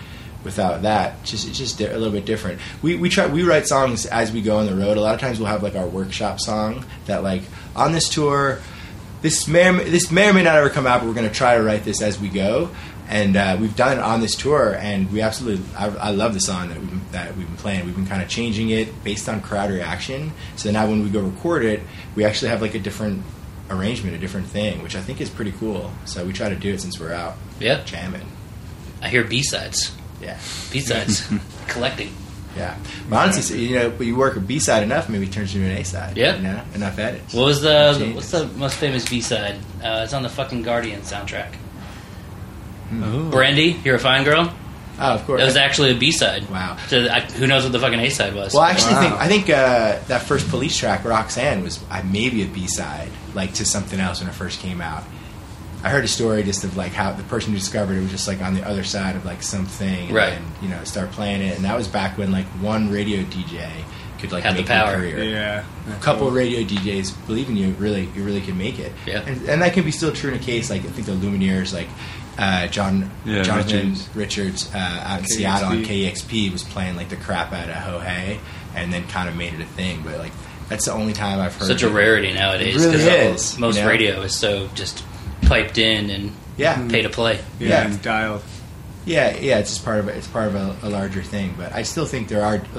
it's just a little bit different. We write songs as we go on the road. A lot of times we'll have like our workshop song that like on this tour, this may or may not ever come out, but we're going to try to write this as we go. And we've done it on this tour, and we absolutely. I love the song that we've been playing. We've been kind of changing it based on crowd reaction. So now when we go record it, we actually have like a different arrangement, a different thing, which I think is pretty cool. So we try to do it since we're out jamming. I hear B-sides. Yeah, B-sides. Collecting. Yeah, but honestly, you work a B-side enough, maybe it turns into an A-side. Yeah. Enough edits. What's the most famous B-side? It's on the fucking Guardian soundtrack. Brandy, You're a Fine Girl. Oh, of course. That was actually a B-side. Wow. So who knows what the fucking A-side was? Well, I actually think that first Police track, Roxanne, was maybe a B-side, like to something else when it first came out. I heard a story just of like how the person who discovered it was just like on the other side of like something, Right. And start playing it, and that was back when like one radio DJ could like Had make the power. a career. Yeah. A couple radio DJs believe in you, really can make it. Yeah. And that can be still true in a case like I think the Lumineers, like Jonathan Richards out in KEXP. Seattle on KEXP was playing like the crap out of Ho Hey, and then kind of made it a thing. But like that's the only time I've heard Such a rarity nowadays. It really 'cause is. Most radio is so just piped in and pay to play. Yeah, and dialed. Yeah, it's just part of a larger thing. But I still think there are.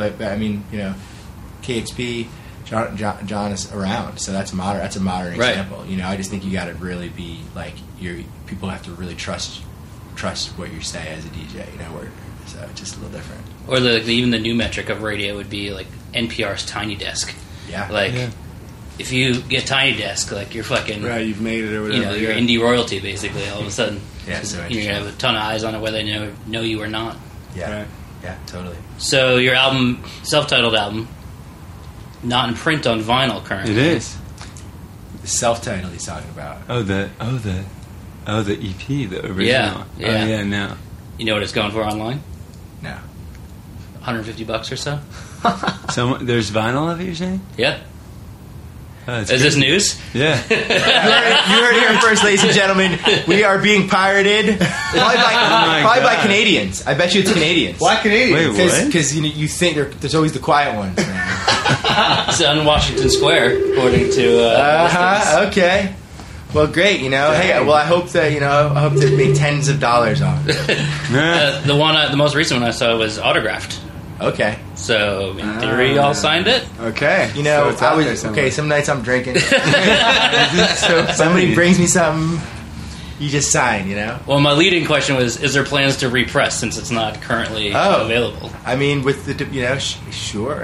KEXP, John is around, so that's modern. That's a modern Right. example. I just think you got to really be like people have to really trust what you say as a DJ. So it's just a little different. Or even the new metric of radio would be like NPR's Tiny Desk. Yeah, if you get Tiny Desk, like you're fucking Right, you've made it or whatever. you're indie royalty basically. All of a sudden, Yeah, so you're gonna have a ton of eyes on it, whether they know you or not. Yeah, Right. yeah, totally. So your album, self-titled album, not in print on vinyl currently. It is. The self-titled he's talking about. The EP, the original. Yeah. Oh, yeah, no. You know what it's going for online? No. $150 or so. There's vinyl of it, you're saying? Yeah. Oh, that's Is this crazy. news? Yeah. You heard it here first, ladies and gentlemen. We are being pirated. Probably by Canadians. I bet you it's Canadians. Why Canadian? Wait, what? Because you think there's always the quiet ones. Man. It's on Washington Square, according to. listings. Okay. Well, great. Hey. Well, I hope that I hope to make tens of dollars on it. The most recent one I saw was autographed. Okay. So in theory, y'all signed it. Okay. So it's out there okay. somewhere. Some nights I'm drinking. So if somebody brings me something, you just sign. Well, my leading question was: is there plans to repress since it's not currently available? I mean, with the sure.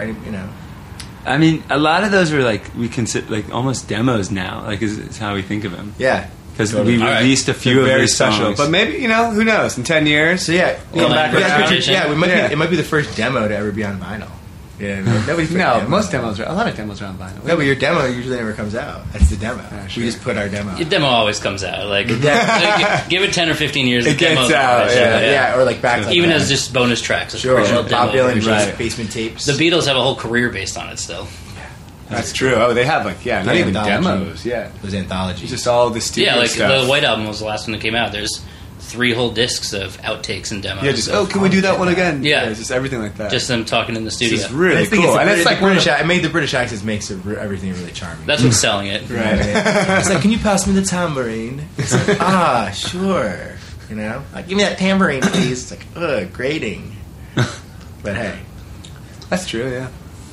I mean, a lot of those were we consider almost demos now. Is how we think of them. Yeah. Because Totally. we released a few of very these special. songs. But maybe, who knows? In 10 years? So yeah, Well, back like, around. tradition. Yeah, Yeah. it might be the first demo to ever be on vinyl. Yeah, nobody. No, a lot of demos are on vinyl. No, but your demo usually never comes out. That's the demo. sure. We just put our demo. Your demo always comes out. Yeah. Give it 10 or 15 years. It the demo's gets out, always Yeah, or like back. Even like as just bonus tracks. sure, original Bob demo. Dylan, Right. basement tapes. The Beatles have a whole career based on it still. That's true. Oh, they have not Yeah, even anthology. demos. Yeah. Those anthologies. It's just all the studio Yeah, like stuff. the White Album was the last one that came out. There's 3 whole discs of outtakes and demos. Yeah, just, can we do that one again? Yeah. Just everything like that. Just them talking in the It's studio. just really I think cool. And it's it's like British. It made the British accents makes everything really charming. That's what's selling it. Right. It's like, can you pass me the tambourine? It's like, sure. Like, give me that tambourine, please. It's like, grating. But hey, That's true, yeah.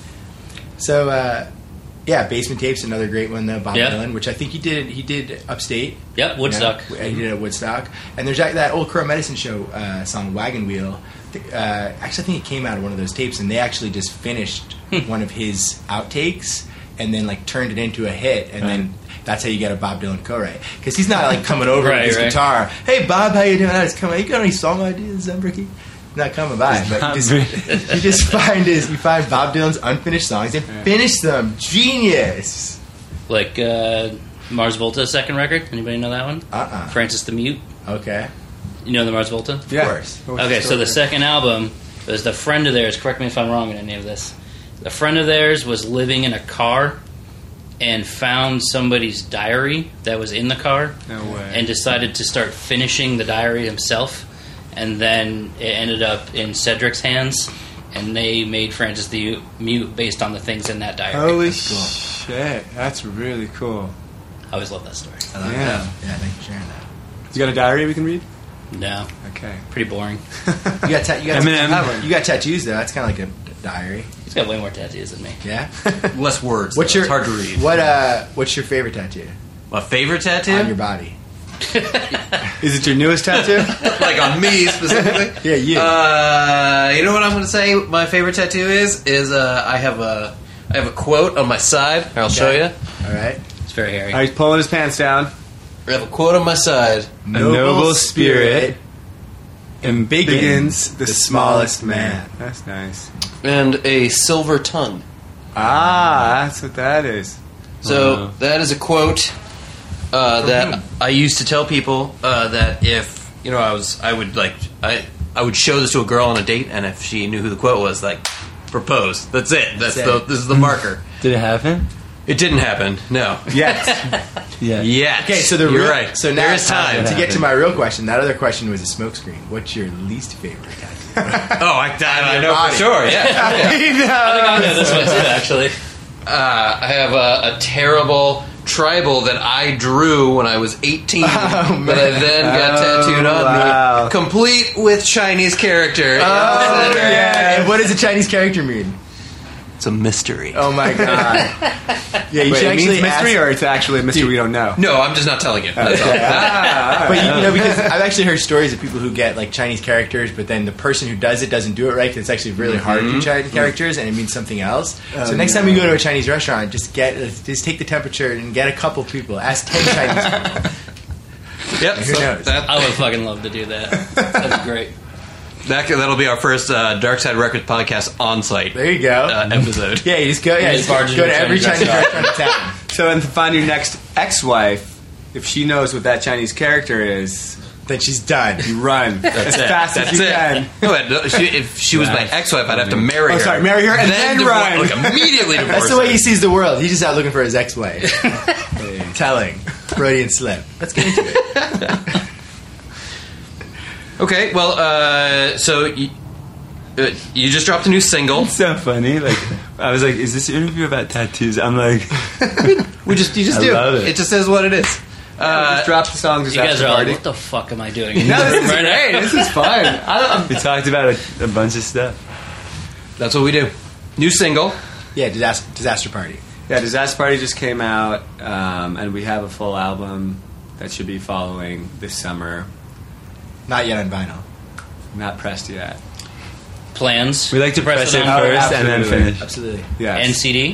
so Basement Tapes, another great one though. Bob Yeah. Dylan, which I think he did Upstate. Yep, Woodstock. He did it at Woodstock, and there's that old Crow Medicine Show song "Wagon Wheel." Actually, I think it came out of one of those tapes, and they actually just finished one of his outtakes and then turned it into a hit, and then that's how you get a Bob Dylan co-write, because he's not coming over with his guitar. Hey Bob, how you doing? It's coming. You got any song ideas, Zembricky? Not coming by, but you just find Bob Dylan's unfinished songs and finish them. Genius. Like Mars Volta's second record. Anybody know that one? Francis the Mute. Okay. You know the Mars Volta? Of course. Okay, so the second album was the friend of theirs. Correct me if I'm wrong in any of this. The friend of theirs was living in a car and found somebody's diary that was in the car. No way. And decided to start finishing the diary himself. And then it ended up in Cedric's hands, and they made Francis the Mute based on the things in that diary. Holy shit. That's really cool. I always love that story. I love Yeah. that. Yeah, thanks for sharing that. You got a diary we can read? No, Okay. pretty boring. You got tattoos though. That's kind of like a diary. He's got way more tattoos than me. Yeah. Less words. What's though. your It's hard to read. What's your favorite tattoo My favorite tattoo? on your body? Is it your newest tattoo? Like on me specifically? Yeah, you. You know what I'm going to say my favorite tattoo is I have a quote on my side. I'll show you. All right. It's very hairy. He's pulling his pants down. I have a quote on my side. A noble spirit begins the smallest man. That's nice. And a silver tongue. Ah, that's what that is. So that is a quote that I used to tell people that if I would show this to a girl on a date, and if she knew who the quote was, like, propose. That's it. This is the marker. Did it happen? It didn't happen. No. Yes. Yeah. Yes. Okay, so you're right. So now there is time to get to my real question. That other question was a smokescreen. What's your least favorite tattoo? I know for sure. Yeah. I think I know this one too, actually. I have a terrible tribal that I drew when I was 18 that I then got tattooed on me, complete with Chinese character. And what does a Chinese character mean? It's a mystery. Oh my god! Yeah, you Wait, should it actually means mystery, ask, or it's actually a mystery we don't know? No, I'm just not telling you. That's all. But because I've actually heard stories of people who get like Chinese characters, but then the person who does it doesn't do it right. 'Cause it's actually really hard to do Chinese characters, and it means something else. So next time you go to a Chinese restaurant, just take the temperature and get a couple people. Ask 10 Chinese people. Yep. Who knows? I would fucking love to do that. That's great. That'll be our first Dark Side Records podcast on site There you go. episode. Yeah, you just go. Yeah, just just barge go into to a every Chinese Chinese restaurant in town. So, and to find your next ex-wife, if she knows what that Chinese character is, Then she's done. you run as fast as you can. No, if she was my ex-wife, I'd have to marry her. Oh, sorry, marry her and then run. Like, immediately divorce That's the way her. he sees the world. He's just out looking for his ex-wife. Telling. Freudian slip. Let's get into it. Okay, well, so you just dropped a new single. It's so funny. Like, I was like, "Is this interview about tattoos?" I'm like, You just I do. love it. It just says what it is. Just drop the song. Just You guys after are all like, party. what the fuck am I doing? No, this is Right now? great. This is fun. we talked about a bunch of stuff. That's what we do. New single. Yeah, disaster party. Yeah, Disaster Party just came out, and we have a full album that should be following this summer. Not yet on vinyl. Not pressed yet. Plans. We like to press it on first and then absolutely. finish. Absolutely. Yeah. and CD.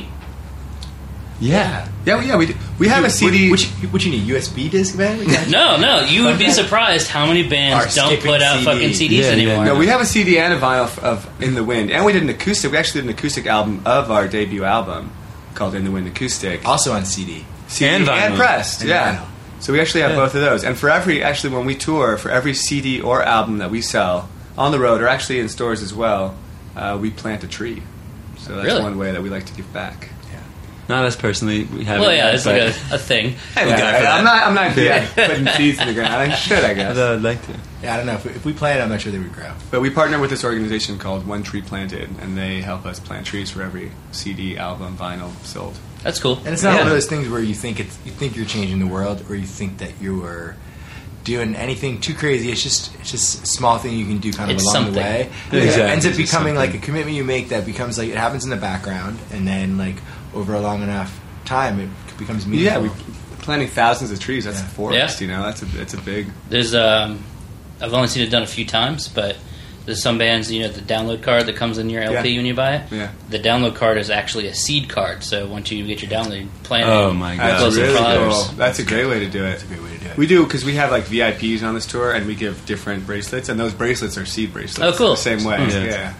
Yeah. Yeah, we do. We have a CD. What you need? USB disc, man? We got- No, you would be surprised how many bands Are don't skipping put out CDs. fucking CDs Yeah, yeah. anymore. No, we have a CD and a vinyl of In the Wind, and we did an acoustic. We actually did an acoustic album of our debut album called In the Wind Acoustic. Also on CD. CD And vinyl. and pressed, And yeah. vinyl. So we actually have both of those. And for actually when we tour, for every CD or album that we sell on the road, or actually in stores as well, we plant a tree. So that's Really? one way that we like to give back. Not us personally. We haven't. Well, yeah, yet, it's like but a thing. I have a guy for that. I'm not putting seeds in the ground. I should, I guess. although I'd like to. Yeah, I don't know. If we plant, I'm not sure they would grow. But we partner with this organization called One Tree Planted, and they help us plant trees for every CD, album, vinyl sold. That's cool. And it's not one of those things where you think you're changing the world, or you think that you are doing anything too crazy. It's just a small thing you can do kind of It's along something. the way. Yeah, It exactly. ends up It's becoming like a something. commitment you make that becomes like it happens in the background, and then like over a long enough time it becomes meaningful. Yeah, planting thousands of trees. That's Yeah. a forest, Yeah. you know. It's a big. There's I've only seen it done a few times, but there's some bands, the download card that comes in your LP Yeah. when you buy it. Yeah. The download card is actually a seed card, so once you get your download, you plant it. Oh my god. That's Close the really flowers. cool. That's a great way to do it. That's a great way to do it. We do because we have like VIPs on this tour, and we give different bracelets, and those bracelets are seed bracelets. Oh, cool. The same way. Yeah. Yeah.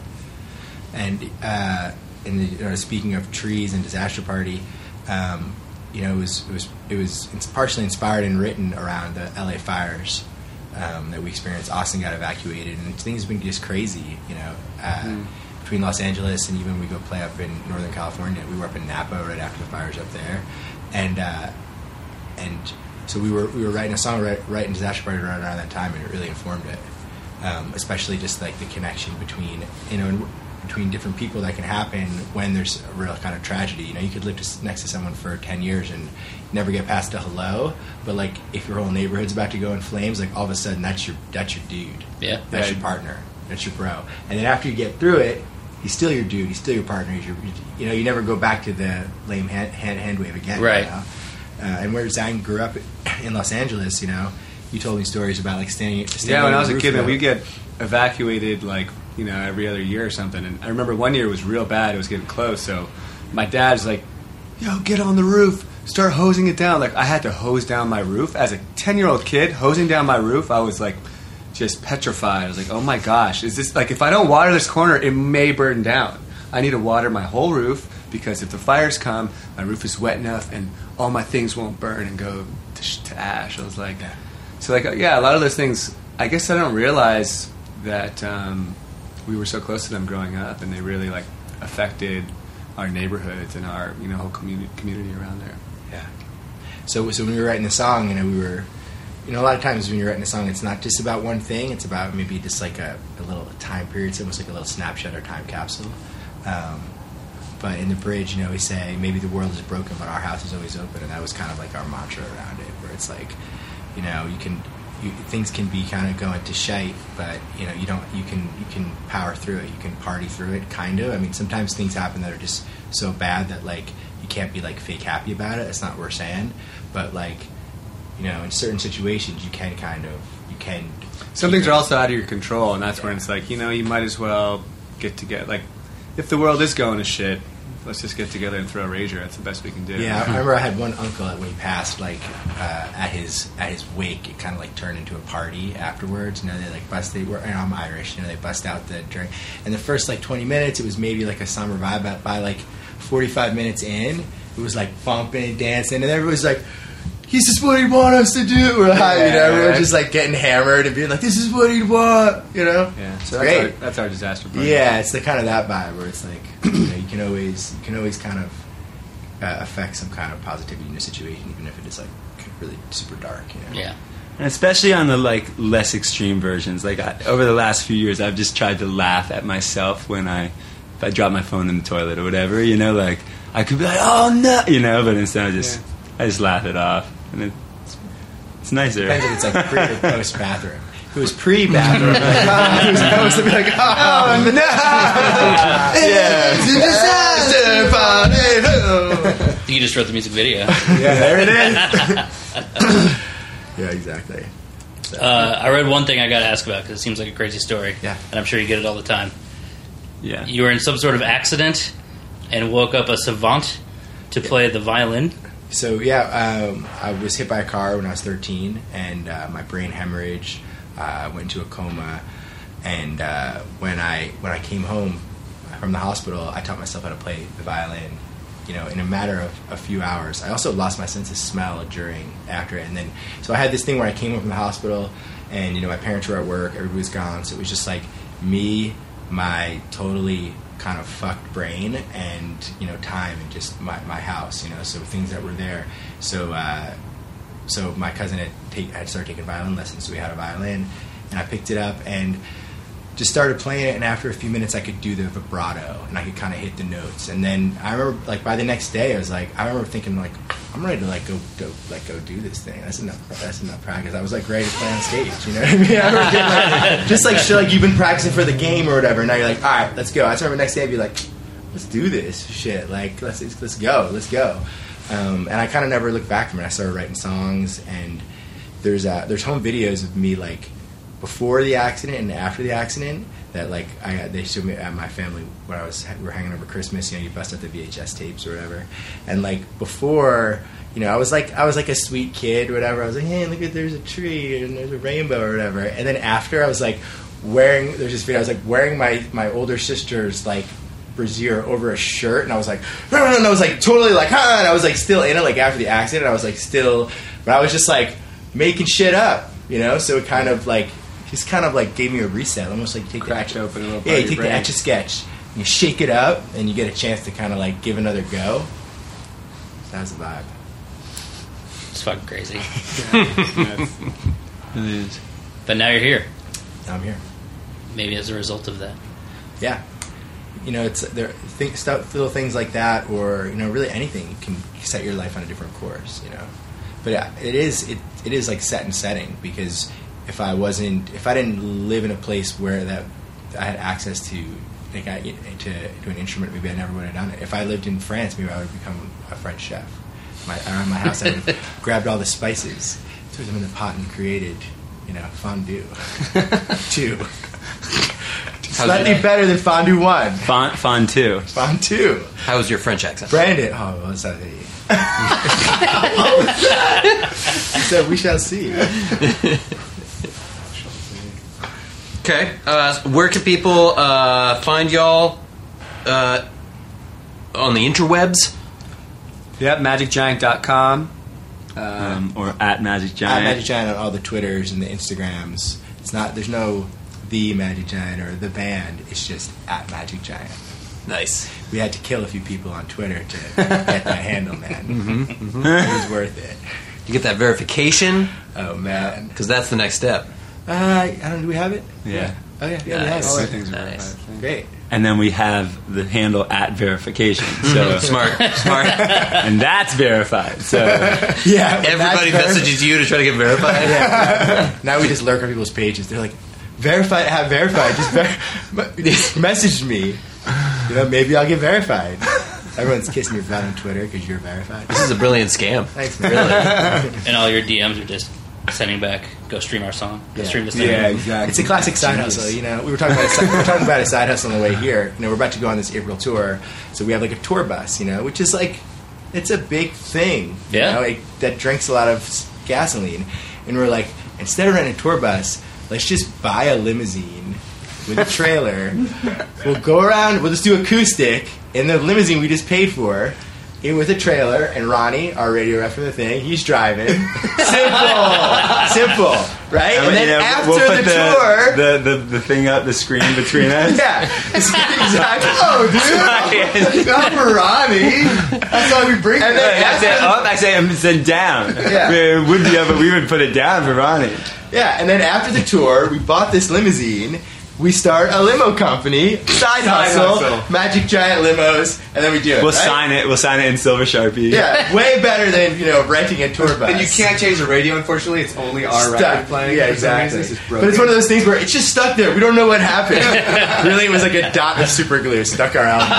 And speaking of trees and disaster party, it was partially inspired and written around the LA fires that we experienced. Austin got evacuated, and things have been just crazy. Between Los Angeles and even we go play up in Northern California. We were up in Napa right after the fires up there, and so we were writing a song writing disaster party right around that time, and it really informed it. Especially just like the connection between different people that can happen when there's a real kind of tragedy. You could live next to someone for 10 years and never get past a hello, but like if your whole neighborhood's about to go in flames, like all of a sudden that's your dude. Yeah. That's your partner. That's your bro. And then after you get through it, he's still your dude. He's still your partner. He's you never go back to the lame hand wave again. Right. And where Zang grew up in Los Angeles, you told me stories about like standing Yeah, when on I was the a roof kid, of we get evacuated like every other year or something. And I remember one year it was real bad. It was getting close. So my dad's like, yo, get on the roof. Start hosing it down. Like, I had to hose down my roof. As a 10-year-old kid, hosing down my roof, I was like, just petrified. I was like, oh my gosh, is this, like, if I don't water this corner, it may burn down. I need to water my whole roof, because if the fires come, my roof is wet enough and all my things won't burn and go to ash. I was like, so like, yeah, a lot of those things, I guess I don't realize that we were so close to them growing up, and they really like affected our neighborhoods and our whole community around there. Yeah. So when we were writing the song, we were, a lot of times when you're writing a song, it's not just about one thing. It's about maybe just like a little time period. It's almost like a little snapshot or time capsule. But in the bridge, we say maybe the world is broken, but our house is always open, and that was kind of like our mantra around it. Where it's like, things can be kind of going to shite, but you can power through it. You can party through it, kind of. I mean, sometimes things happen that are just so bad that like you can't be like fake happy about it. That's not what we're saying, but like, in certain situations you can some things are also out of your control, and that's when it's like, you might as well get together. Like, if the world is going to shit, let's just get together and throw a rager. That's the best we can do. Yeah, I remember I had one uncle that when he passed, like at his wake, it kind of like turned into a party afterwards. They like I'm Irish. They bust out the drink, and the first like 20 minutes, it was maybe like a summer vibe. But by like 45 minutes in, it was like bumping and dancing, and everybody's like, "This is what he want us to do." Or everyone just like getting hammered and being like, "This is what he want," Yeah, so that's our disaster party. Yeah, it's the kind of that vibe where it's like, you can always kind of affect some kind of positivity in a situation, even if it is like really super dark. Yeah, and especially on the like less extreme versions. Like over the last few years, I've just tried to laugh at myself if I drop my phone in the toilet or whatever. Like I could be like, "Oh no," but instead I just laugh it off. And it's nicer. Depends if it's like pre or post bathroom. If it was pre-bathroom, it was supposed to be like, oh no! It's a disaster party. You just wrote the music video. Yeah, there it is. Yeah, exactly. So, I read one thing I got to ask about because it seems like a crazy story. Yeah. And I'm sure you get it all the time. Yeah. You were in some sort of accident and woke up a savant to play the violin. So I was hit by a car when I was 13, and my brain hemorrhaged. Went into a coma, and when I came home from the hospital, I taught myself how to play the violin, in a matter of a few hours. I also lost my sense of smell after it, and then so I had this thing where I came home from the hospital, and my parents were at work, everybody was gone, so it was just like me, my totally kind of fucked brain, and time, and just my house, so things that were there. So my cousin had started taking violin lessons, so we had a violin, and I picked it up and just started playing it, and after a few minutes I could do the vibrato, and I could kind of hit the notes. And then I remember, like, by the next day I remember thinking, like, I'm ready to go do this thing. That's enough practice. I was like ready to play on stage, you know what I mean? I remember getting, just like shit, like you've been practicing for the game or whatever, and now you're like, all right, let's go. I just remember the next day I'd be like, let's do this shit, like let's go. And I kind of never looked back from it. I started writing songs, and there's home videos of me like before the accident and after the accident that like they showed me at my family when we were hanging over Christmas. You bust out the VHS tapes or whatever, and like before, I was like a sweet kid or whatever. I was like, hey, look at, there's a tree and there's a rainbow or whatever. And then after, I was like there's this video. I was like wearing my older sister's like brassiere over a shirt, and I was like, no, and I was like totally like, and I was like still in it, like after the accident, I was like still, but I was just like making shit up, so it kind of like just kind of like gave me a reset, almost like you take cracked open a little bit. Yeah, you take the Etch-a-Sketch, and you shake it up, and you get a chance to kind of like give another go. That's the vibe. It's fucking crazy. It is. But now you're here. Now I'm here. Maybe as a result of that. Yeah. It's little things like that, or really anything can set your life on a different course. But it is like set and setting, because if I didn't live in a place where that I had access to like to an instrument, maybe I never would have done it. If I lived in France, maybe I would have become a French chef. Around my house, I would have grabbed all the spices, threw them in the pot, and created fondue. Slightly better than Fondue 1. Fondue. Fondue. How was your French accent? Brandon. Oh, what's that? So we shall see. Okay. Where can people find y'all on the interwebs? Yep, magicgiant.com. Or at Magic Giant. At Magic Giant on all the Twitters and the Instagrams. It's not. There's no the Magic Giant or the band. It's just at Magic Giant. Nice. We had to kill a few people on Twitter to get that handle, man. It was worth it. You get that verification? Oh man. Because that's the next step. I don't. Do we have it? Yeah. Oh yeah. Yeah. Nice. We have it. Things are Nice. Great. And then we have the handle at verification. So Smart. and that's verified. So Yeah. Everybody that's messages you to try to get verified? Now we just lurk on people's pages. They're like, verified, have verified. Just message me. You know, maybe I'll get verified. Everyone's kissing your butt on Twitter because you're verified. This is a brilliant scam. Thanks, man. And all your DMs are just sending back, go stream our song. Go stream this thing. Yeah, exactly. It's a classic side hustle. You know, we were talking about a side hustle on the way here. You know, we're about to go on this April tour, so we have like a tour bus. You know, which is like, it's a big thing. Yeah. You know, that drinks a lot of gasoline, and we're like, instead of renting a tour bus, let's just buy a limousine with a trailer. We'll go around. We'll just do acoustic in the limousine we just paid for. In with a trailer, and Ronnie, our radio rep from the thing, he's driving. Simple, right? And then after we'll the put tour, the thing up, the screen between us. yeah, exactly. Oh, dude, not for Ronnie. That's why we bring. And then I said up, I said down. Yeah. It would be up, but we would put it down for Ronnie. yeah, and then after the tour, we bought this limousine. We start a limo company, side hustle, Magic Giant limos, and then we do it. We'll right? sign it. We'll sign it in Silver Sharpie. Yeah, way better than renting a tour bus. And you can't change the radio, unfortunately. It's only our record playing. Yeah, for some exactly. reason. It's just But it's one of those things where it's just stuck there. We don't know what happened. Really, it was like a dot of super glue stuck our album.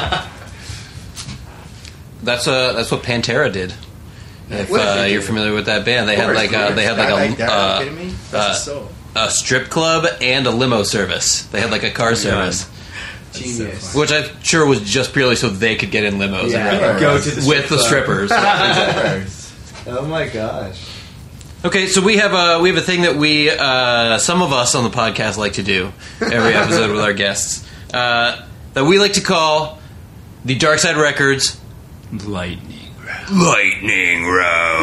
That's what Pantera did. If What did they you're do? familiar with that band, they had like Are you kidding me? That's a soul. a strip club and a limo service. They had like a car service, Genius. which I'm sure was just purely so they could get in limos Yeah, and ride go to the with the strippers. Oh my gosh. Okay, so we have a thing that we some of us on the podcast like to do every episode with our guests that we like to call the Dark Side Records Lightning Round.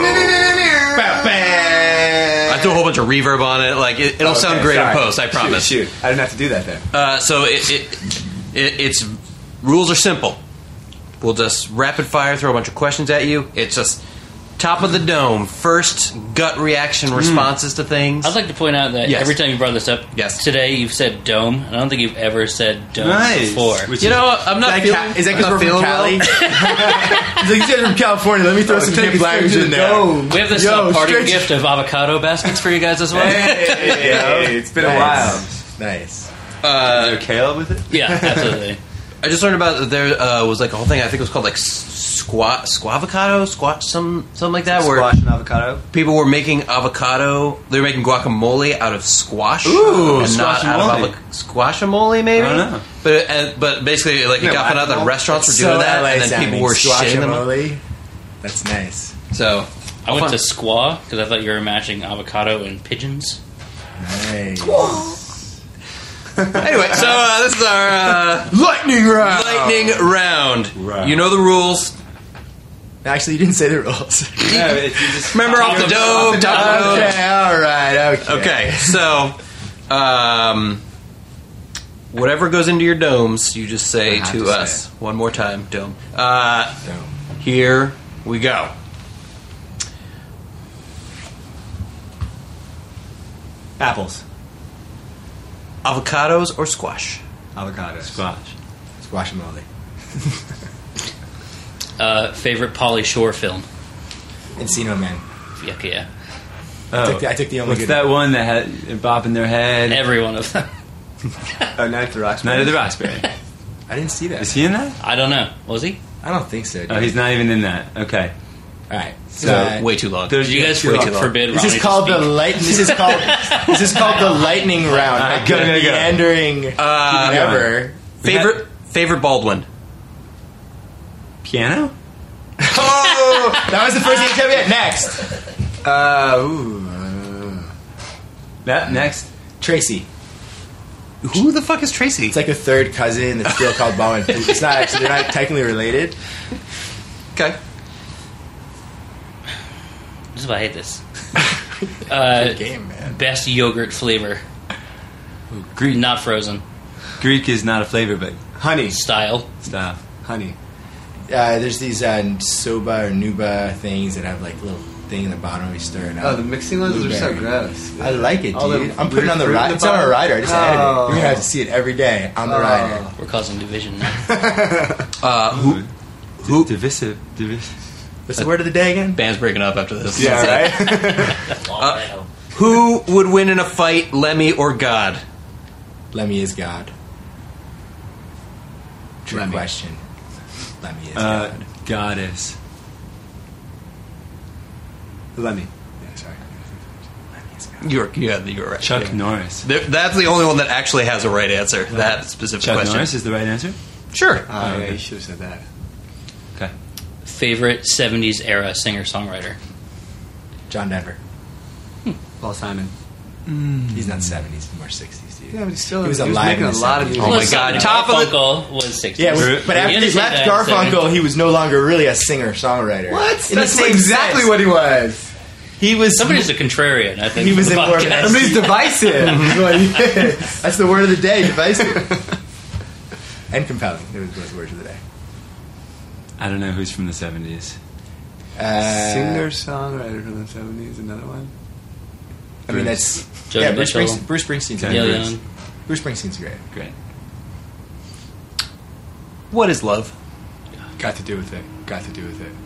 I threw a whole bunch of reverb on it. Like it'll sound great in post. I promise. Shoot. I didn't have to do that then. So it's rules are simple. We'll just rapid fire throw a bunch of questions at you. It's just top of the dome, first gut reaction responses to things. I'd like to point out that Yes. every time you brought this up today, you've said dome. And I don't think you've ever said dome before. You know, I'm not feeling. Is that because we're from Cali? He's like, you guys are from California. Let me throw some hip language in there. We have this parting gift of avocado baskets for you guys as well. Hey, it's been a while. Nice. Is there kale with it? Yeah, absolutely. I just learned about that there was like a whole thing. I think it was called like squavocado, something like that. Where Squash and avocado. people were making avocado. They were making guacamole out of squash, Ooh, and not out of squashamole, maybe. I don't know. But basically, like it got found out that restaurants were doing that, and then people were shitting them. Squashamole. That's nice. So I went to squaw because I thought you were matching avocado and pigeons. Nice. anyway, so this is our Lightning round. lightning round. Right. You know the rules. Actually, you didn't say the rules. Yeah, you just Remember off the dome, top of the dome. Okay, all right. Okay, so whatever goes into your domes, you just say have to to us say one more time, dome. Dome. Here we go. Apples. Avocados or squash? Avocados. squash. Squashamole. Favorite Pauly Shore film? Encino Man. Yuck, yeah. Oh, I took the only what's good that one that had a bop in their head? Every one of them. Oh, Night at the Roxbury. Night of the Roxbury. I didn't see that. Is he in that? I don't know. Was he? I don't think so. Dude. Oh, he's not even in that. Okay. All right. So, way too long. Did you guys way too long. forbid this Ronnie is called to the speak? This is called the lightning round. Go. Meandering whatever. Favorite Baldwin. Piano? Oh, that was the first thing yet. Next, That next. Tracy. Who the fuck is Tracy? It's like a third cousin that's still called Baldwin. It's not actually. They're not technically related. Okay. This is why I hate this. Good game, man. Best yogurt flavor. Greek. Not frozen. Greek is not a flavor, but Honey. Style. style. Honey. There's these soba or nuba things that have like a little thing in the bottom we stir it up. Oh, the mixing ones are so Blueberry. gross. I like it, All the dude. I'm putting it on the fruit in rider. the It's on a bottom? rider. I just added it. Oh. You're gonna have to see it every day on the rider. We're causing division now. Who? Divisive. What's the word of the day again? Band's breaking up after this. Yeah, right? Who would win in a fight, Lemmy or God? Lemmy is God. Trick Lemmy. question. Lemmy is God. Goddess. Lemmy. Yeah, sorry. Lemmy is God. You're right. Chuck Norris. That's the only one that actually has a right answer. That specific Chuck question. Norris is the right answer? Sure. Oh, yeah, you should have said that. Okay. Favorite 70s era singer-songwriter. John Denver. Paul Simon. He's not 70s, he's more 60s, dude. Yeah, but he was alive making in a the lot of 70s. music. Oh my Was God, 70s. top of the- Garfunkel was 60s. Yeah, but after he understand left that, Garfunkel, he was no longer really a singer-songwriter. What? In the That's same exactly sense. what he was. He was... Somebody's a contrarian, I think. He was for the in more of an podcast. Somebody's divisive. is what he is. That's the word of the day, divisive. And compelling. Those were the words of the day. I don't know who's from the 70s. Singer songwriter from the 70s. Another one. I mean, that's... Joni yeah, Bruce Mitchell. Springsteen's Okay. great. Neil Bruce. Young. Bruce Springsteen's great. Great. What is love? Got to do with it. Got to do with it.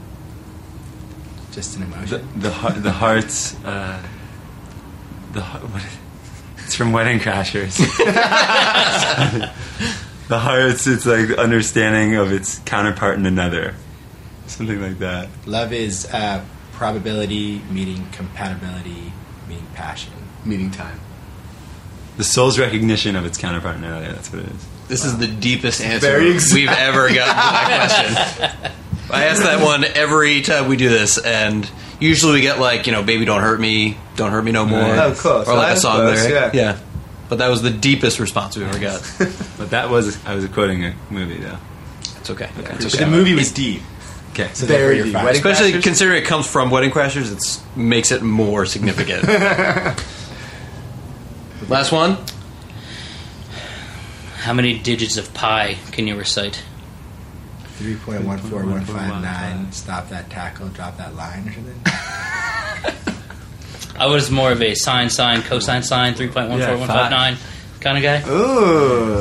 Just an emotion. The hearts. What? It's from Wedding Crashers. The hearts. It's like the understanding of its counterpart in another. Something like that. Love is probability meeting compatibility meeting passion. Meeting time. The soul's recognition of its counterpart in another. That's what it is. This is the deepest answer Very exact. we've ever gotten to that question. I ask that one every time we do this, and usually we get like, baby, don't hurt me no more. Oh, close. Or like a That's song close, lyric. yeah. But that was the deepest response we ever got. But I was quoting a movie though. It's okay. It's But okay. the movie was deep. Okay. So Very therefore you're deep. fine. Wedding Especially Crashers? considering it comes from Wedding Crashers, it makes it more significant. Last one. How many digits of pi can you recite? 3.14159. Stop that tackle, drop that line or something. I was more of a sine, cosine, 3.14159 kind of guy. Ooh.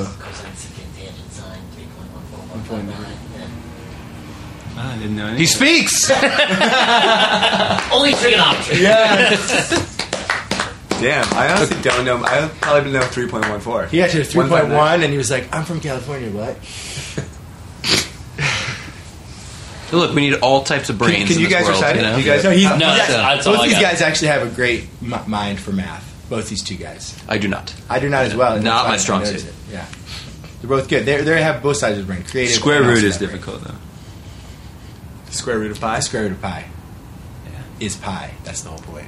I didn't know anything. He speaks! Only trigonometry. Yeah. Damn, I honestly don't know. I probably know 3.14. He got to 3.1 159. and he was like, I'm from California, what? Look, we need all types of brains Can in you this guys world, recite it? you know? You guys, No, he's, No, that's all both I these got. guys actually have a great mind for math. Both these two guys. I do not. I do not as well. and Not that's my why I strong noticed suit. it. Yeah. They're both good. They have both sides of the brain. Creative. Square and root also is that brain. difficult though. square root of pi. Square root of pi is pi. That's the whole point.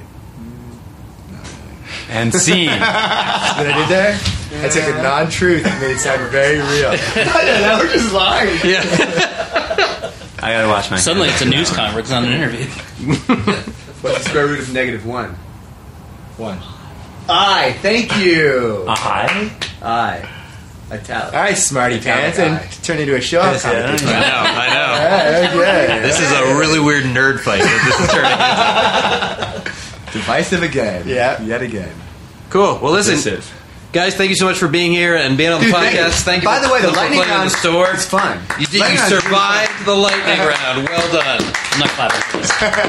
And scene. What I did there? I took a non-truth and made it sound very real. Now we're just lying. Yeah. I gotta watch my. Suddenly it's a news conference, not an interview. What's the square root of -1? 1. I. Thank you. I. I. Italic. All right, smarty Italic pants, eye. and turn into a show off competition. I know. All right, okay. This is a really weird nerd fight that this is turning into. Divisive again. Yeah. Yet again. Cool. Well, listen, Divisive. guys, thank you so much for being here and being on the Dude, podcast. Thank you. By for- the way, the for lightning playing in round the store. It's fun. You did. Lightning You round's really survived the lightning round. Well done. I'm not clapping for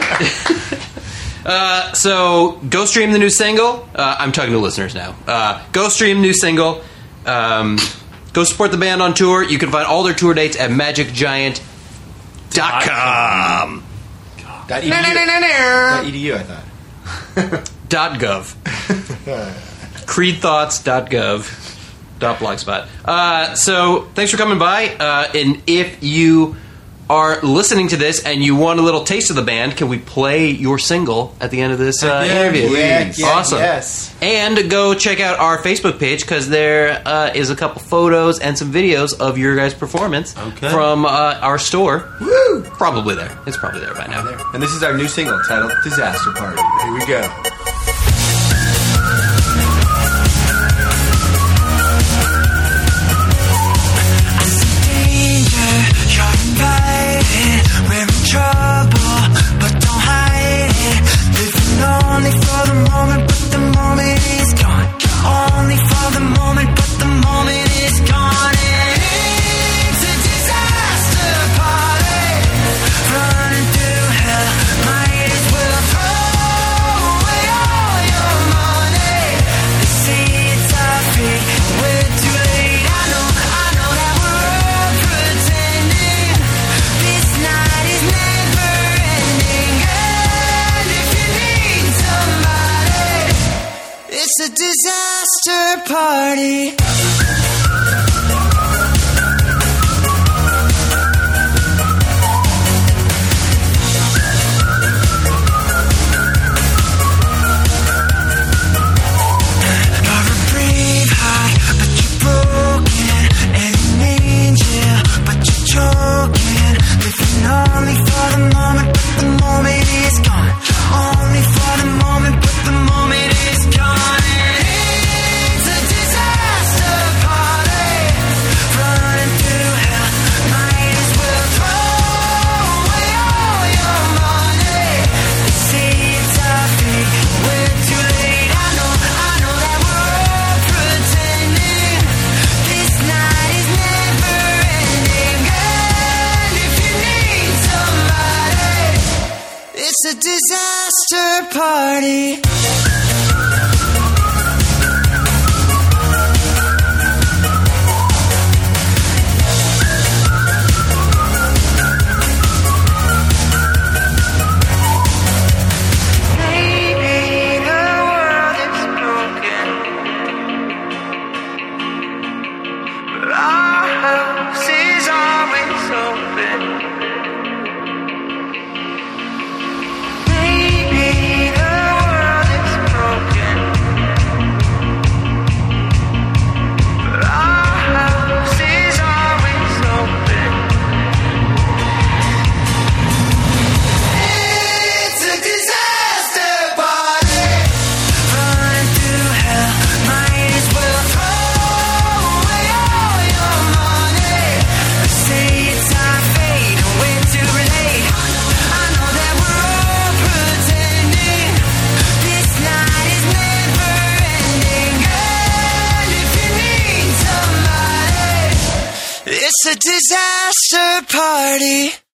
this. So go stream the new single. I'm talking to listeners now. Go stream new single. Go support the band on tour. You can find all their tour dates at magicgiant.com. .edu, I thought. .gov. creedthoughts.gov.blogspot. So thanks for coming by. And if you are listening to this and you want a little taste of the band, can we play your single at the end of this interview? Awesome. Yes. And go check out our Facebook page because there is a couple photos and some videos of your guys' performance from our store. Woo! Probably there. It's probably there by now. And this is our new single titled Disaster Party. Here we go. We're in trouble, but don't hide it. Living only for the moment, but the moment is gone. Only for the moment, but the moment is gone. And it's a disaster party. Running through hell, might as well throw away all your money. They say it's our fate, we're too late. I know that we're all pretending. This night is never ending, and if you need somebody, it's a disaster party. You're a brave heart, but you're broken, and an angel, but you're choking. Living only for the moment, but the moment is gone. Only for the moment, but the moment is gone. And it's a disaster party. Running through hell, might as well throw away all your money. They say it's our fate, we're too late. I know that we're all pretending. This night is never ending, and if you need somebody, it's a disaster party. Maybe the world is broken, but our house is always open. Maybe the world is broken, but our house is always open. It's a disaster party. Running through hell, might as well throw away all your money. They say it's our fate, and we're too late. I know that we're all pretending. This night is never ending, and if you need somebody, it's a disaster party.